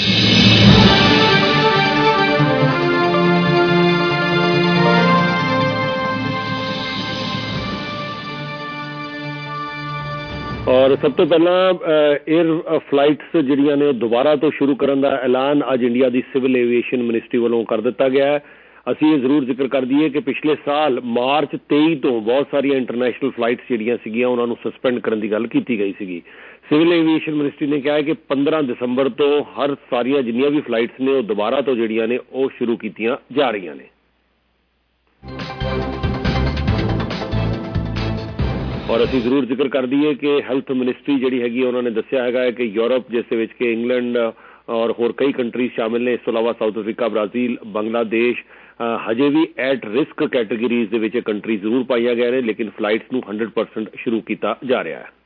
ਔਰ ਸਭ ਤੋਂ ਪਹਿਲਾਂ 에ਅਰ ਫਲਾਈਟਸ ਜਿਹੜੀਆਂ ਨੇ ਦੁਬਾਰਾ ਤੋਂ ਸ਼ੁਰੂ ਕਰਨ ਦਾ ਐਲਾਨ ਅੱਜ ਇੰਡੀਆ ਦੀ ਸਿਵਲ ਏਵੀਏਸ਼ਨ ਮਿਨਿਸਟਰੀ ਵੱਲੋਂ ਕਰ ਦਿੱਤਾ ਗਿਆ ਹੈ। ਅਸੀਂ ਇਹ ਜ਼ਰੂਰ ਜ਼ਿਕਰ ਕਰ ਦਈਏ ਕਿ ਪਿਛਲੇ ਸਾਲ ਮਾਰਚ 23 ਤੋਂ ਬਹੁਤ ਸਾਰੀਆਂ ਇੰਟਰਨੈਸ਼ਨਲ ਫਲਾਈਟਸ ਜਿਹੜੀਆਂ ਸੀਗੀਆਂ ਉਹਨਾਂ ਨੂੰ ਸਸਪੈਂਡ ਕਰਨ ਦੀ ਗੱਲ ਕੀਤੀ ਗਈ ਸੀਗੀ। ਸਿਵਲ ਏਵੀਏਸ਼ਨ ਮਿਨਿਸਟਰੀ ਨੇ ਕਿਹਾ ਹੈ ਕਿ 15 ਦਸੰਬਰ ਤੋਂ ਹਰ ਸਾਰੀਆਂ ਜਿੰਨੀਆਂ ਵੀ ਫਲਾਈਟਸ ਨੇ ਉਹ ਦੁਬਾਰਾ ਤੋਂ ਜਿਹੜੀਆਂ ਨੇ ਉਹ ਸ਼ੁਰੂ ਕੀਤੀਆਂ ਜਾ ਰਹੀਆਂ ਨੇ। ਔਰ ਅਸੀਂ ਜ਼ਰੂਰ ਜ਼ਿਕਰ ਕਰ ਦਈਏ ਕਿ ਹੈਲਥ ਮਿਨਿਸਟਰੀ ਜਿਹੜੀ ਹੈਗੀ ਉਹਨਾਂ ਨੇ ਦੱਸਿਆ ਹੈਗਾ ਹੈ ਕਿ ਯੂਰਪ ਜਿਸ ਦੇ ਵਿੱਚ ਕਿ ਇੰਗਲੈਂਡ ਔਰ ਹੋਰ ਕਈ ਕੰਟਰੀਜ਼ ਸ਼ਾਮਿਲ ਨੇ, ਇਸ ਤੋਂ ਇਲਾਵਾ ਸਾਊਥ ਅਫਰੀਕਾ, ਬ੍ਰਾਜ਼ੀਲ, ਬੰਗਲਾਦੇਸ਼ ਹਜੇ ਵੀ ਐਟ ਰਿਸਕ ਕੈਟੇਗਰੀਜ਼ ਦੇ ਵਿੱਚ ਕੰਟਰੀ ਜ਼ਰੂਰ ਪਾਈਆਂ ਗਏ ਨੇ, ਲੇਕਿਨ ਫਲਾਈਟਸ ਨੂੰ 100% ਸ਼ੁਰੂ ਕੀਤਾ ਜਾ ਰਿਹਾ ਹੈ।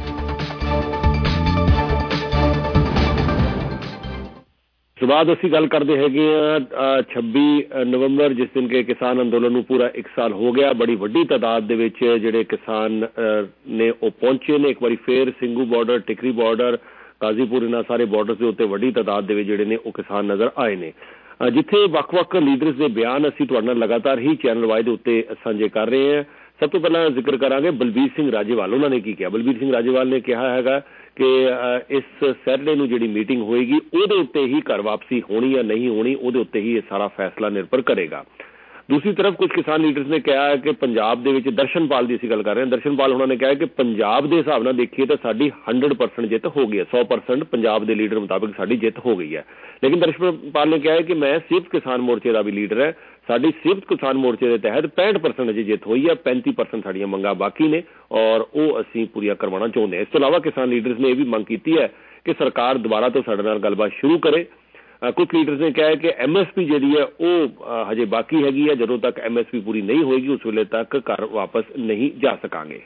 ਇਸ ਤੋਂ ਬਾਅਦ ਅਸੀਂ ਗੱਲ ਕਰਦੇ ਹੈਗੇ ਹਾਂ 26 ਨਵੰਬਰ ਜਿਸ ਦਿਨ ਕਿ ਕਿਸਾਨ ਅੰਦੋਲਨ ਨੂੰ ਪੂਰਾ 1 ਸਾਲ ਹੋ ਗਿਆ। ਬੜੀ ਵੱਡੀ ਤਾਦਾਦ ਦੇ ਵਿੱਚ ਜਿਹੜੇ ਕਿਸਾਨ ਨੇ ਉਹ ਪਹੁੰਚੇ ਨੇ। ਇੱਕ ਵਾਰੀ ਫੇਰ ਸਿੰਘੂ ਬਾਰਡਰ, ਟਿਕਰੀ ਬਾਰਡਰ, ਗਾਜ਼ੀਪੁਰ, ਇਹਨਾਂ ਸਾਰੇ ਬਾਰਡਰਸ ਦੇ ਉੱਤੇ ਵੱਡੀ ਤਾਦਾਦ ਦੇ ਵਿੱਚ ਜਿਹੜੇ ਨੇ ਉਹ ਕਿਸਾਨ ਨਜ਼ਰ ਆਏ ਨੇ, ਜਿੱਥੇ ਵੱਖ-ਵੱਖ ਲੀਡਰਸ ਦੇ ਬਿਆਨ ਅਸੀਂ ਤੁਹਾਡੇ ਨਾਲ ਲਗਾਤਾਰ ਹੀ ਚੈਨਲ ਵਾਈ ਦੇ ਉੱਤੇ ਸਾਂਝੇ ਕਰ ਰਹੇ ਹਾਂ। ਸਭ ਤੋਂ ਪਹਿਲਾਂ ਜ਼ਿਕਰ ਕਰਾਂਗੇ ਬਲਬੀਰ ਸਿੰਘ ਰਾਜੇਵਾਲ। ਉਹਨਾਂ ਨੇ ਕੀ ਕਿਹਾ? ਬਲਬੀਰ ਸਿੰਘ ਰਾਜੇਵਾਲ ਨੇ ਕਿਹਾ ਹੈਗਾ ਕਿ ਇਸ ਸੈਟਰਡੇ ਨੂੰ ਜਿਹੜੀ ਮੀਟਿੰਗ ਹੋਏਗੀ ਉਹਦੇ ਉੱਤੇ ਹੀ ਘਰ ਵਾਪਸੀ ਹੋਣੀ ਜਾਂ ਨਹੀਂ ਹੋਣੀ, ਉਹਦੇ ਉੱਤੇ ਹੀ ਇਹ ਸਾਰਾ ਫੈਸਲਾ ਨਿਰਭਰ ਕਰੇਗਾ। ਦੂਸਰੀ ਤਰਫ ਕੁਝ ਕਿਸਾਨ ਲੀਡਰਸ ਨੇ ਕਿਹਾ ਹੈ ਕਿ ਪੰਜਾਬ ਦੇ ਵਿੱਚ ਦਰਸ਼ਨਪਾਲ ਦੀ ਅਸੀਂ ਗੱਲ ਕਰ ਰਹੇ ਹਾਂ। ਦਰਸ਼ਨਪਾਲ ਉਹਨਾਂ ਨੇ ਕਿਹਾ ਕਿ ਪੰਜਾਬ ਦੇ ਹਿਸਾਬ ਨਾਲ ਦੇਖੀਏ ਤਾਂ ਸਾਡੀ 100% ਜਿੱਤ ਹੋ ਗਈ ਹੈ, 100% ਪੰਜਾਬ ਦੇ ਲੀਡਰ ਮੁਤਾਬਿਕ ਸਾਡੀ ਜਿੱਤ ਹੋ ਗਈ ਹੈ। ਲੇਕਿਨ ਦਰਸ਼ਨਪਾਲ ਨੇ ਕਿਹਾ ਹੈ ਕਿ ਮੈਂ ਸੰਯੁਕਤ ਕਿਸਾਨ ਮੋਰਚੇ ਦਾ ਵੀ ਲੀਡਰ ਹੈ, ਸਾਡੀ ਸੰਯੁਕਤ ਕਿਸਾਨ ਮੋਰਚੇ ਦੇ ਤਹਿਤ 65% ਅਜੇ ਜਿੱਤ ਹੋਈ ਹੈ, 35% ਸਾਡੀਆਂ ਮੰਗਾਂ ਬਾਕੀ ਨੇ ਔਰ ਉਹ ਅਸੀਂ ਪੂਰੀਆਂ ਕਰਵਾਉਣਾ ਚਾਹੁੰਦੇ ਹਾਂ। ਇਸ ਤੋਂ ਇਲਾਵਾ ਕਿਸਾਨ ਲੀਡਰਸ ਨੇ ਇਹ ਵੀ ਮੰਗ ਕੀਤੀ ਹੈ ਕਿ ਸਰਕਾਰ ਦੁਬਾਰਾ ਤੋਂ ਸਾਡੇ ਨਾਲ ਗੱਲਬਾਤ ਸ਼ੁਰੂ ਕਰੇ। ਕੁਝ ਲੀਡਰਸ ਨੇ ਕਿਹਾ ਹੈ ਕਿ MSP ਜਿਹੜੀ ਹੈ ਉਹ ਹਜੇ ਬਾਕੀ ਹੈਗੀ ਹੈ, ਜਦੋਂ ਤੱਕ MSP ਪੂਰੀ ਨਹੀਂ ਹੋਏਗੀ ਉਸ ਵੇਲੇ ਤੱਕ ਘਰ ਵਾਪਸ ਨਹੀਂ ਜਾ ਸਕਾਂਗੇ।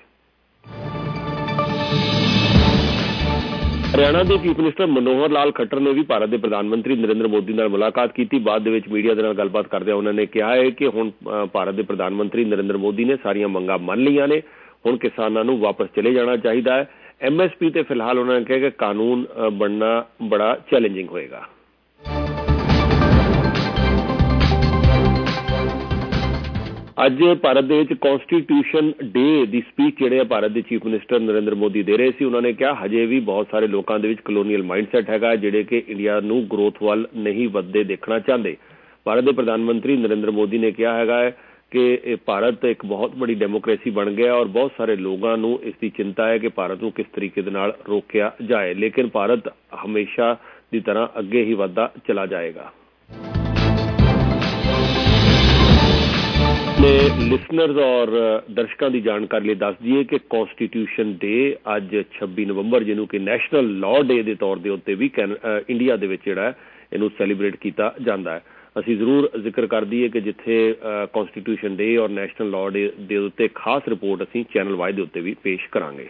ਹਰਿਆਣਾ ਦੇ ਚੀਫ ਮਿਨਿਸਟਰ ਮਨੋਹਰ ਲਾਲ ਖੱਟਰ ਨੇ ਵੀ ਭਾਰਤ ਦੇ ਪ੍ਰਧਾਨ ਮੰਤਰੀ ਨਰਿੰਦਰ ਮੋਦੀ ਨਾਲ ਮੁਲਾਕਾਤ ਕੀਤੀ। ਬਾਅਦ ਦੇ ਵਿੱਚ ਮੀਡੀਆ ਦੇ ਨਾਲ ਗੱਲਬਾਤ ਕਰਦਿਆਂ ਉਹਨਾਂ ਨੇ ਕਿਹਾ ਹੈ ਕਿ ਹੁਣ ਭਾਰਤ ਦੇ ਪ੍ਰਧਾਨ ਮੰਤਰੀ ਨਰਿੰਦਰ ਮੋਦੀ ਨੇ ਸਾਰੀਆਂ ਮੰਗਾਂ ਮੰਨ ਲਈਆਂ ਨੇ, ਹੁਣ ਕਿਸਾਨਾਂ ਨੂੰ ਵਾਪਸ ਚਲੇ ਜਾਣਾ ਚਾਹੀਦਾ ਹੈ। MSP ਤੇ ਫਿਲਹਾਲ ਉਹਨਾਂ ਨੇ ਕਿਹਾ ਕਿ ਕਾਨੂੰਨ ਬਣਨਾ ਬੜਾ ਚੈਲੰਜਿੰਗ ਹੋਏਗਾ। ਅੱਜ ਭਾਰਤ ਦੇ ਵਿੱਚ ਕੌਂਸਟੀਟਿਊਸ਼ਨ ਡੇ ਦੀ ਸਪੀਚ ਜਿਹੜੇ ਭਾਰਤ ਦੇ ਚੀਫ ਮਿਨਿਸਟਰ ਨਰਿੰਦਰ ਮੋਦੀ ਦੇ ਰਹੇ ਸੀ। ਉਹਨਾਂ ਨੇ ਕਿਹਾ ਹਜੇ ਵੀ ਬਹੁਤ ਸਾਰੇ ਲੋਕਾਂ ਦੇ ਵਿੱਚ ਕਲੋਨੀਅਲ ਮਾਈਂਡਸੈਟ ਹੈਗਾ ਜਿਹੜੇ ਕਿ ਇੰਡੀਆ ਨੂੰ ਗਰੋਥ ਵੱਲ ਨਹੀਂ ਵੱਧਦੇ ਦੇਖਣਾ ਚਾਹੁੰਦੇ। ਭਾਰਤ ਦੇ ਪ੍ਰਧਾਨ ਮੰਤਰੀ ਨਰਿੰਦਰ ਮੋਦੀ ਨੇ ਕਿਹਾ ਹੈਗਾ ਹੈ ਕਿ ਇਹ ਭਾਰਤ ਇੱਕ ਬਹੁਤ ਬੜੀ ਡੈਮੋਕ੍ਰੇਸੀ ਬਣ ਗਿਆ ਔਰ ਬਹੁਤ ਸਾਰੇ ਲੋਕਾਂ ਨੂੰ ਇਸ ਦੀ ਚਿੰਤਾ ਹੈ ਕਿ ਭਾਰਤ ਨੂੰ ਕਿਸ ਤਰੀਕੇ ਦੇ ਨਾਲ ਰੋਕਿਆ ਜਾਏ, ਲੇਕਿਨ ਭਾਰਤ ਹਮੇਸ਼ਾ ਦੀ ਤਰ੍ਹਾਂ ਅੱਗੇ ਹੀ ਵੱਧਦਾ ਚਲਾ ਜਾਏਗਾ। ਲਿਸਨਰਸ ਔਰ ਦਰਸ਼ਕਾਂ ਦੀ ਜਾਣਕਾਰੀ ਲਈ ਦੱਸ ਦਈਏ ਕਿ ਕੌਂਸਟੀਟਿਊਸ਼ਨ ਡੇ ਅੱਜ 26 ਨਵੰਬਰ ਜਿਹਨੂੰ ਕਿ ਨੈਸ਼ਨਲ ਲਾਅ ਡੇ ਦੇ ਤੌਰ ਦੇ ਉੱਤੇ ਵੀ ਇੰਡੀਆ ਦੇ ਵਿੱਚ ਜਿਹੜਾ ਇਹਨੂੰ ਸੈਲੀਬ੍ਰੇਟ ਕੀਤਾ ਜਾਂਦਾ ਹੈ। ਅਸੀਂ ਜ਼ਰੂਰ ਜ਼ਿਕਰ ਕਰ ਦਈਏ ਕਿ ਜਿੱਥੇ ਕੌਂਸਟੀਟਿਊਸ਼ਨ ਡੇ ਔਰ ਨੈਸ਼ਨਲ ਲਾਅ ਡੇ ਦੇ ਉੱਤੇ ਖਾਸ ਰਿਪੋਰਟ ਅਸੀਂ ਚੈਨਲ ਵਾਈ ਦੇ ਉੱਤੇ ਵੀ ਪੇਸ਼ ਕਰਾਂਗੇ।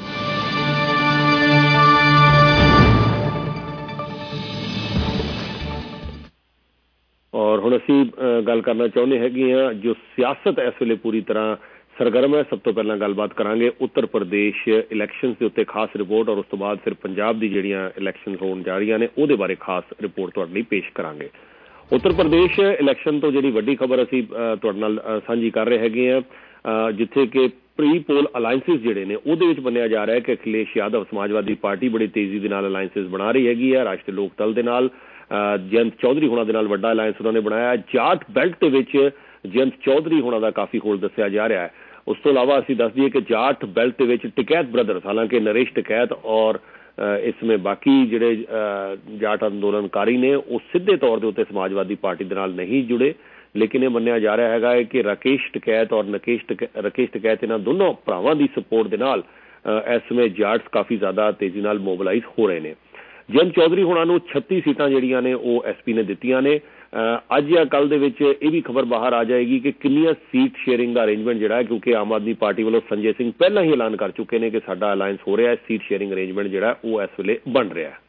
ਔਰ ਹੁਣ ਅਸੀਂ ਗੱਲ ਕਰਨਾ ਚਾਹੁੰਦੇ ਹੈਗੇ ਹਾਂ ਜੋ ਸਿਆਸਤ ਇਸ ਵੇਲੇ ਪੂਰੀ ਤਰ੍ਹਾਂ ਸਰਗਰਮ ਹੈ। ਸਭ ਤੋਂ ਪਹਿਲਾਂ ਗੱਲਬਾਤ ਕਰਾਂਗੇ ਉੱਤਰ ਪ੍ਰਦੇਸ਼ ਇਲੈਕਸ਼ਨਸ ਦੇ ਉੱਤੇ ਖਾਸ ਰਿਪੋਰਟ ਔਰ ਉਸ ਤੋਂ ਬਾਅਦ ਫਿਰ ਪੰਜਾਬ ਦੀ ਜਿਹੜੀਆਂ ਇਲੈਕਸ਼ਨਸ ਹੋਣ ਜਾ ਰਹੀਆਂ ਨੇ ਉਹਦੇ ਬਾਰੇ ਖਾਸ ਰਿਪੋਰਟ ਤੁਹਾਡੇ ਲਈ ਪੇਸ਼ ਕਰਾਂਗੇ। ਉੱਤਰ ਪ੍ਰਦੇਸ਼ ਇਲੈਕਸ਼ਨ ਤੋਂ ਜਿਹੜੀ ਵੱਡੀ ਖਬਰ ਅਸੀਂ ਤੁਹਾਡੇ ਨਾਲ ਸਾਂਝੀ ਕਰ ਰਹੇ ਹੈਗੇ ਹਾਂ, ਜਿੱਥੇ ਕਿ ਪ੍ਰੀ ਪੋਲ ਅਲਾਇੰਸਿਸ ਜਿਹੜੇ ਨੇ ਉਹਦੇ ਵਿੱਚ ਮੰਨਿਆ ਜਾ ਰਿਹਾ ਹੈ ਕਿ ਅਖਿਲੇਸ਼ ਯਾਦਵ ਸਮਾਜਵਾਦੀ ਪਾਰਟੀ ਬੜੀ ਤੇਜ਼ੀ ਦੇ ਨਾਲ ਅਲਾਇੰਸਿਸ ਬਣਾ ਰਹੀ ਹੈਗੀ ਹੈ। ਰਾਸ਼ਟਰੀ ਲੋਕ ਦਲ ਦੇ ਨਾਲ ਜਯੰਤ ਚੌਧਰੀ ਹੋਣਾ ਦੇ ਨਾਲ ਵੱਡਾ ਅਲਾਇੰਸ ਉਹਨਾਂ ਨੇ ਬਣਾਇਆ। ਜਾਟ ਬੈਲਟ ਦੇ ਵਿੱਚ ਜਯੰਤ ਚੌਧਰੀ ਹੋਣਾ ਦਾ ਕਾਫੀ ਹੋਲ ਦੱਸਿਆ ਜਾ ਰਿਹਾ ਹੈ। ਉਸ ਤੋਂ ਇਲਾਵਾ ਅਸੀਂ ਦੱਸ ਦਈਏ ਕਿ ਜਾਟ ਬੈਲਟ ਦੇ ਵਿੱਚ ਟਿਕੈਤ ਬ੍ਰਦਰਸ, ਹਾਲਾਂਕਿ ਨਰੇਸ਼ ਟਿਕੈਤ ਔਰ ਇਸ ਸਮੇਂ ਬਾਕੀ ਜਿਹੜੇ ਜਾਟ ਅੰਦੋਲਨਕਾਰੀ ਨੇ ਉਹ ਸਿੱਧੇ ਤੌਰ ਦੇ ਉੱਤੇ ਸਮਾਜਵਾਦੀ ਪਾਰਟੀ ਦੇ ਨਾਲ ਨਹੀਂ ਜੁੜੇ, ਲੇਕਿਨ ਇਹ ਮੰਨਿਆ ਜਾ ਰਿਹਾ ਹੈਗਾ ਹੈ ਕਿ ਰਾਕੇਸ਼ ਟਿਕੈਤ ਔਰ ਰਕੇਸ਼ ਟਿਕੈਤ ਇਹਨਾਂ ਦੋਨੋਂ ਭਰਾਵਾਂ ਦੀ ਸਪੋਰਟ ਦੇ ਨਾਲ इस समय जाट्स काफ़ी ज़्यादा तेज़ी नाल मोबिलाइज हो रहे हैं। जयंत चौधरी हुणां नूं 36 सीटां जिहड़ियां ने ਉਹ SP ने दित्तियां ने। ਅੱਜ ਜਾਂ ਕੱਲ ਦੇ ਵਿੱਚ ਇਹ ਵੀ ਖਬਰ ਬਾਹਰ ਆ ਜਾਏਗੀ ਕਿ ਕਿੰਨੀਆਂ ਸੀਟ ਸ਼ੇਅਰਿੰਗ ਦਾ ਅਰੇਂਜਮੈਂਟ ਜਿਹੜਾ ਹੈ, ਕਿਉਂਕਿ ਆਮ ਆਦਮੀ ਪਾਰਟੀ ਵੱਲੋਂ ਸੰਜੇ ਸਿੰਘ ਪਹਿਲਾਂ ਹੀ ਐਲਾਨ ਕਰ ਚੁੱਕੇ ਨੇ ਕਿ ਸਾਡਾ ਅਲਾਇੰਸ ਹੋ ਰਿਹਾ ਹੈ, ਸੀਟ ਸ਼ੇਅਰਿੰਗ ਅਰੇਂਜਮੈਂਟ ਜਿਹੜਾ ਉਹ ਇਸ ਵੇਲੇ ਬਣ ਰਿਹਾ ਹੈ।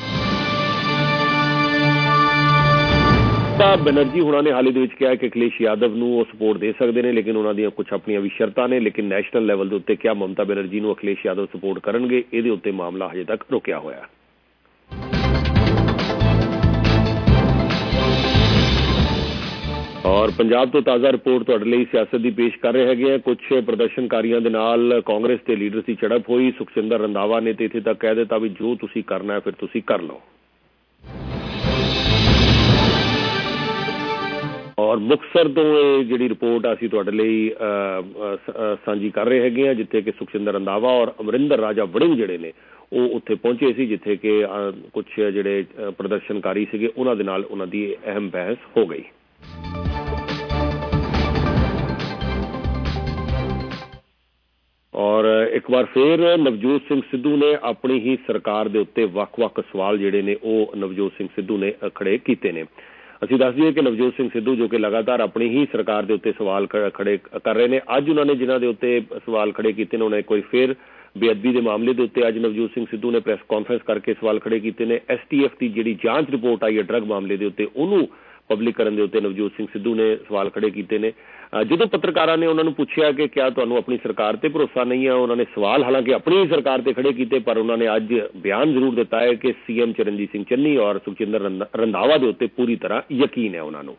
ਮਮਤਾ ਬੈਨਰਜੀ ਹੁਣਾਂ ਨੇ ਹਾਲ ਹੀ ਦੇ ਵਿੱਚ ਕਿਹਾ ਕਿ ਅਖਿਲੇਸ਼ ਯਾਦਵ ਨੂੰ ਉਹ ਸਪੋਰਟ ਦੇ ਸਕਦੇ ਨੇ, ਲੇਕਿਨ ਉਹਨਾਂ ਦੀਆਂ ਕੁਝ ਆਪਣੀਆਂ ਵੀ ਸ਼ਰਤਾਂ ਨੇ। ਲੇਕਿਨ ਨੈਸ਼ਨਲ ਲੈਵਲ ਦੇ ਉੱਤੇ ਕਿਹਾ ਮਮਤਾ ਬੈਨਰਜੀ ਨੂੰ ਅਖਿਲੇਸ਼ ਯਾਦਵ ਸਪੋਰਟ ਕਰਨਗੇ, ਇਹਦੇ ਉੱਤੇ ਮਾਮਲਾ ਹਜੇ ਤੱਕ ਰੁਕਿਆ ਹੋਇਆ। ਔਰ ਪੰਜਾਬ ਤੋਂ ਤਾਜ਼ਾ ਰਿਪੋਰਟ ਤੁਹਾਡੇ ਲਈ ਸਿਆਸਤ ਦੀ ਪੇਸ਼ ਕਰ ਰਹੇ ਹੈਗੇ ਆ। ਕੁਝ ਪ੍ਰਦਰਸ਼ਨਕਾਰੀਆਂ ਦੇ ਨਾਲ ਕਾਂਗਰਸ ਦੇ ਲੀਡਰ ਦੀ ਝੜਪ ਹੋਈ। ਸੁਖਚਿੰਦਰ ਰੰਧਾਵਾ ਨੇ ਤੇ ਇੱਥੇ ਤੱਕ ਕਹਿ ਦਿੱਤਾ ਵੀ ਜੋ ਤੁਸੀਂ ਕਰਨਾ ਫਿਰ ਤੁਸੀਂ ਕਰ ਲਓ। ਔਰ ਮੁਕਤਸਰ ਤੋਂ ਇਹ ਜਿਹੜੀ ਰਿਪੋਰਟ ਅਸੀਂ ਤੁਹਾਡੇ ਲਈ ਸਾਂਝੀ ਕਰ ਰਹੇ ਹੈਗੇ ਆ, ਜਿੱਥੇ ਕਿ ਸੁਖਚਿੰਦਰ ਰੰਧਾਵਾ ਔਰ ਅਮਰਿੰਦਰ ਰਾਜਾ ਵੜਿੰਗ ਜਿਹੜੇ ਨੇ ਉਹ ਉੱਥੇ ਪਹੁੰਚੇ ਸੀ, ਜਿੱਥੇ ਕਿ ਕੁਝ ਜਿਹੜੇ ਪ੍ਰਦਰਸ਼ਨਕਾਰੀ ਸੀਗੇ ਉਹਨਾਂ ਦੇ ਨਾਲ ਉਹਨਾਂ ਦੀ ਅਹਿਮ ਬਹਿਸ ਹੋ ਗਈ। ਔਰ ਇੱਕ ਵਾਰ ਫਿਰ ਨਵਜੋਤ ਸਿੰਘ ਸਿੱਧੂ ਨੇ ਆਪਣੀ ਹੀ ਸਰਕਾਰ ਦੇ ਉੱਤੇ ਵੱਖ-ਵੱਖ ਸਵਾਲ ਜਿਹੜੇ ਨੇ ਉਹ ਨਵਜੋਤ ਸਿੰਘ ਸਿੱਧੂ ਨੇ ਖੜੇ ਕੀਤੇ ਨੇ। ਅਸੀਂ ਦੱਸ ਦਈਏ ਕਿ ਨਵਜੋਤ ਸਿੰਘ ਸਿੱਧੂ ਜੋ ਕਿ ਲਗਾਤਾਰ ਆਪਣੀ ਹੀ ਸਰਕਾਰ ਦੇ ਉੱਤੇ ਸਵਾਲ ਖੜੇ ਕਰ ਰਹੇ ਨੇ, ਅੱਜ ਉਹਨਾਂ ਨੇ ਜਿਨ੍ਹਾਂ ਦੇ ਉੱਤੇ ਸਵਾਲ ਖੜੇ ਕੀਤੇ ਨੇ, ਉਹਨਾਂ ਨੇ ਇੱਕ ਵਾਰੀ ਫਿਰ ਬੇਅਦਬੀ ਦੇ ਮਾਮਲੇ ਦੇ ਉੱਤੇ ਅੱਜ ਨਵਜੋਤ ਸਿੰਘ ਸਿੱਧੂ ਨੇ ਪ੍ਰੈਸ ਕਾਨਫਰੰਸ ਕਰਕੇ ਸਵਾਲ ਖੜੇ ਕੀਤੇ ਨੇ। STF ਦੀ ਜਿਹੜੀ ਜਾਂਚ ਰਿਪੋਰਟ ਆਈ ਹੈ ਡਰੱਗ ਮਾਮਲੇ ਦੇ ਉੱਤੇ, ਉਹਨੂੰ ਪਬਲਿਕ ਕਰਨ ਦੇ ਉੱਤੇ ਨਵਜੋਤ ਸਿੰਘ ਸਿੱਧੂ ਨੇ ਸਵਾਲ ਖੜੇ ਕੀਤੇ ਨੇ। ਜਦੋਂ ਪੱਤਰਕਾਰਾਂ ਨੇ ਉਹਨਾਂ ਨੂੰ ਪੁੱਛਿਆ ਕਿ ਕਿਆ ਤੁਹਾਨੂੰ ਆਪਣੀ ਸਰਕਾਰ ਤੇ ਭਰੋਸਾ ਨਹੀਂ ਹੈ, ਉਹਨਾਂ ਨੇ ਸਵਾਲ ਹਾਲਾਂਕਿ ਆਪਣੀ ਹੀ ਸਰਕਾਰ ਤੇ ਖੜੇ ਕੀਤੇ, ਪਰ ਉਹਨਾਂ ਨੇ ਅੱਜ ਬਿਆਨ ਜ਼ਰੂਰ ਦਿੱਤਾ ਹੈ ਕਿ CM ਚਰਨਜੀਤ ਸਿੰਘ ਚੰਨੀ ਔਰ ਸੁਖਚਿੰਦਰ ਰੰਧਾਵਾ ਦੇ ਉੱਤੇ ਪੂਰੀ ਤਰ੍ਹਾਂ ਯਕੀਨ ਹੈ ਉਹਨਾਂ ਨੂੰ।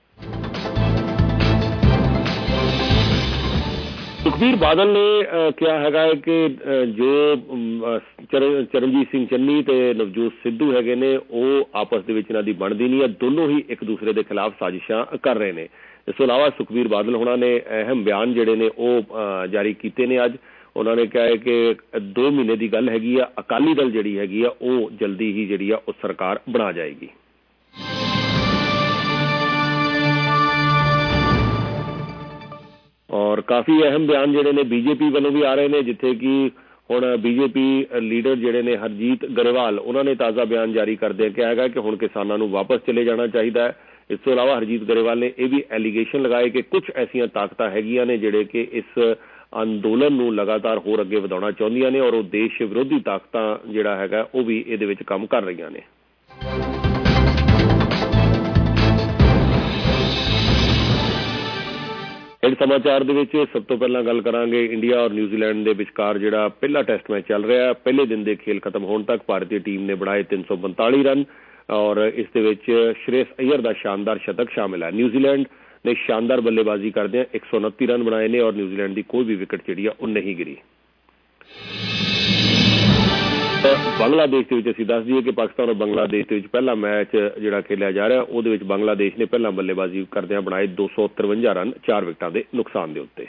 ਸੁਖਬੀਰ ਬਾਦਲ ਨੇ ਕਿਹਾ ਹੈਗਾ ਕਿ ਜੋ ਚਰਨਜੀਤ ਸਿੰਘ ਚੰਨੀ ਤੇ ਨਵਜੋਤ ਸਿੱਧੂ ਹੈਗੇ ਨੇ ਉਹ ਆਪਸ ਦੇ ਵਿੱਚ ਇਹਨਾਂ ਦੀ ਬਣਦੀ ਨਹੀਂ ਹੈ, ਦੋਨੋਂ ਹੀ ਇੱਕ ਦੂਸਰੇ ਦੇ ਖਿਲਾਫ ਸਾਜ਼ਿਸ਼ਾਂ ਕਰ ਰਹੇ ਨੇ। ਇਸ ਤੋਂ ਇਲਾਵਾ ਸੁਖਬੀਰ ਬਾਦਲ ਹੋਣਾ ਨੇ ਅਹਿਮ ਬਿਆਨ ਜਿਹੜੇ ਨੇ ਉਹ ਜਾਰੀ ਕੀਤੇ ਨੇ। ਅੱਜ ਉਹਨਾਂ ਨੇ ਕਿਹਾ ਹੈ ਕਿ 2 ਮਹੀਨੇ ਦੀ ਗੱਲ ਹੈਗੀ ਆ, ਅਕਾਲੀ ਦਲ ਜਿਹੜੀ ਹੈਗੀ ਆ ਉਹ ਜਲਦੀ ਹੀ ਜਿਹੜੀ ਆ ਉਹ ਸਰਕਾਰ ਬਣਾ ਜਾਏਗੀ। ਔਰ ਕਾਫੀ ਅਹਿਮ ਬਿਆਨ ਜਿਹੜੇ ਨੇ BJP ਵੱਲੋਂ ਵੀ ਆ ਰਹੇ ਨੇ, ਜਿੱਥੇ ਕਿ ਹੁਣ BJP ਲੀਡਰ ਜਿਹੜੇ ਨੇ ਹਰਜੀਤ ਗਰੇਵਾਲ ਉਹਨਾਂ ਨੇ ਤਾਜ਼ਾ ਬਿਆਨ ਜਾਰੀ ਕਰਦੇ ਕਿਹਾ ਹੈਗਾ ਕਿ ਹੁਣ ਕਿਸਾਨਾਂ ਨੂੰ ਵਾਪਸ ਚਲੇ ਜਾਣਾ ਚਾਹੀਦਾ ਹੈ। ਇਸ ਤੋਂ ਇਲਾਵਾ ਹਰਜੀਤ ਗਰੇਵਾਲ ਨੇ ਇਹ ਵੀ ਐਲੀਗੇਸ਼ਨ ਲਗਾਏ ਕਿ ਕੁਝ ਐਸੀਆਂ ਤਾਕਤਾਂ ਹੈਗੀਆਂ ਨੇ ਜਿਹੜੇ ਕਿ ਇਸ ਅੰਦੋਲਨ ਨੂੰ ਲਗਾਤਾਰ ਹੋਰ ਅੱਗੇ ਵਧਾਉਣਾ ਚਾਹੁੰਦੀਆਂ ਨੇ, ਔਰ ਉਹ ਦੇਸ਼ ਵਿਰੋਧੀ ਤਾਕਤਾਂ ਜਿਹੜਾ ਹੈਗਾ ਉਹ ਵੀ ਇਹਦੇ ਵਿੱਚ ਕੰਮ ਕਰ ਰਹੀਆਂ ਨੇ। ਖੇਡ ਸਮਾਚਾਰ ਦੇ ਵਿੱਚ ਸਭ ਤੋਂ ਪਹਿਲਾਂ ਗੱਲ ਕਰਾਂਗੇ ਇੰਡੀਆ ਔਰ ਨਿਊਜ਼ੀਲੈਂਡ ਦੇ ਵਿਚਕਾਰ ਜਿਹੜਾ ਪਹਿਲਾ ਟੈਸਟ ਮੈਚ ਚੱਲ ਰਿਹਾ। ਪਹਿਲੇ ਦਿਨ ਦੇ ਖੇਲ ਖਤਮ ਹੋਣ ਤੱਕ ਭਾਰਤੀ ਟੀਮ ਨੇ ਬਣਾਏ 342 ਰਨ ਔਰ ਇਸ ਦੇ ਵਿੱਚ ਸ਼੍ਰੇਸ ਅਈਅਰ ਦਾ ਸ਼ਾਨਦਾਰ ਸ਼ਤਕ ਸ਼ਾਮਿਲ ਹੈ। ਨਿਊਜ਼ੀਲੈਂਡ ਨੇ ਸ਼ਾਨਦਾਰ ਬੱਲੇਬਾਜ਼ੀ ਕਰਦਿਆਂ 129 ਰਨ ਬਣਾਏ ਨੇ ਔਰ ਨਿਊਜ਼ੀਲੈਂਡ ਦੀ ਕੋਈ ਵੀ ਵਿਕਟ ਜਿਹੜੀ ਆ ਉਹ ਨਹੀਂ ਗਿਰੀ। ਬੰਗਲਾਦੇਸ਼ ਦੇ ਵਿੱਚ ਅਸੀਂ ਦੱਸ ਦਈਏ ਕਿ ਪਾਕਿਸਤਾਨ ਔਰ ਬੰਗਲਾਦੇਸ਼ ਦੇ ਵਿੱਚ ਪਹਿਲਾ ਮੈਚ ਜਿਹੜਾ ਖੇਲਿਆ ਜਾ ਰਿਹਾ ਉਹਦੇ ਵਿੱਚ ਬੰਗਲਾਦੇਸ਼ ਨੇ ਪਹਿਲਾਂ ਬੱਲੇਬਾਜ਼ੀ ਕਰਦਿਆਂ ਬਣਾਏ 253 ਰਨ 4 ਵਿਕਟਾਂ ਦੇ ਨੁਕਸਾਨ ਦੇ ਉੱਤੇ।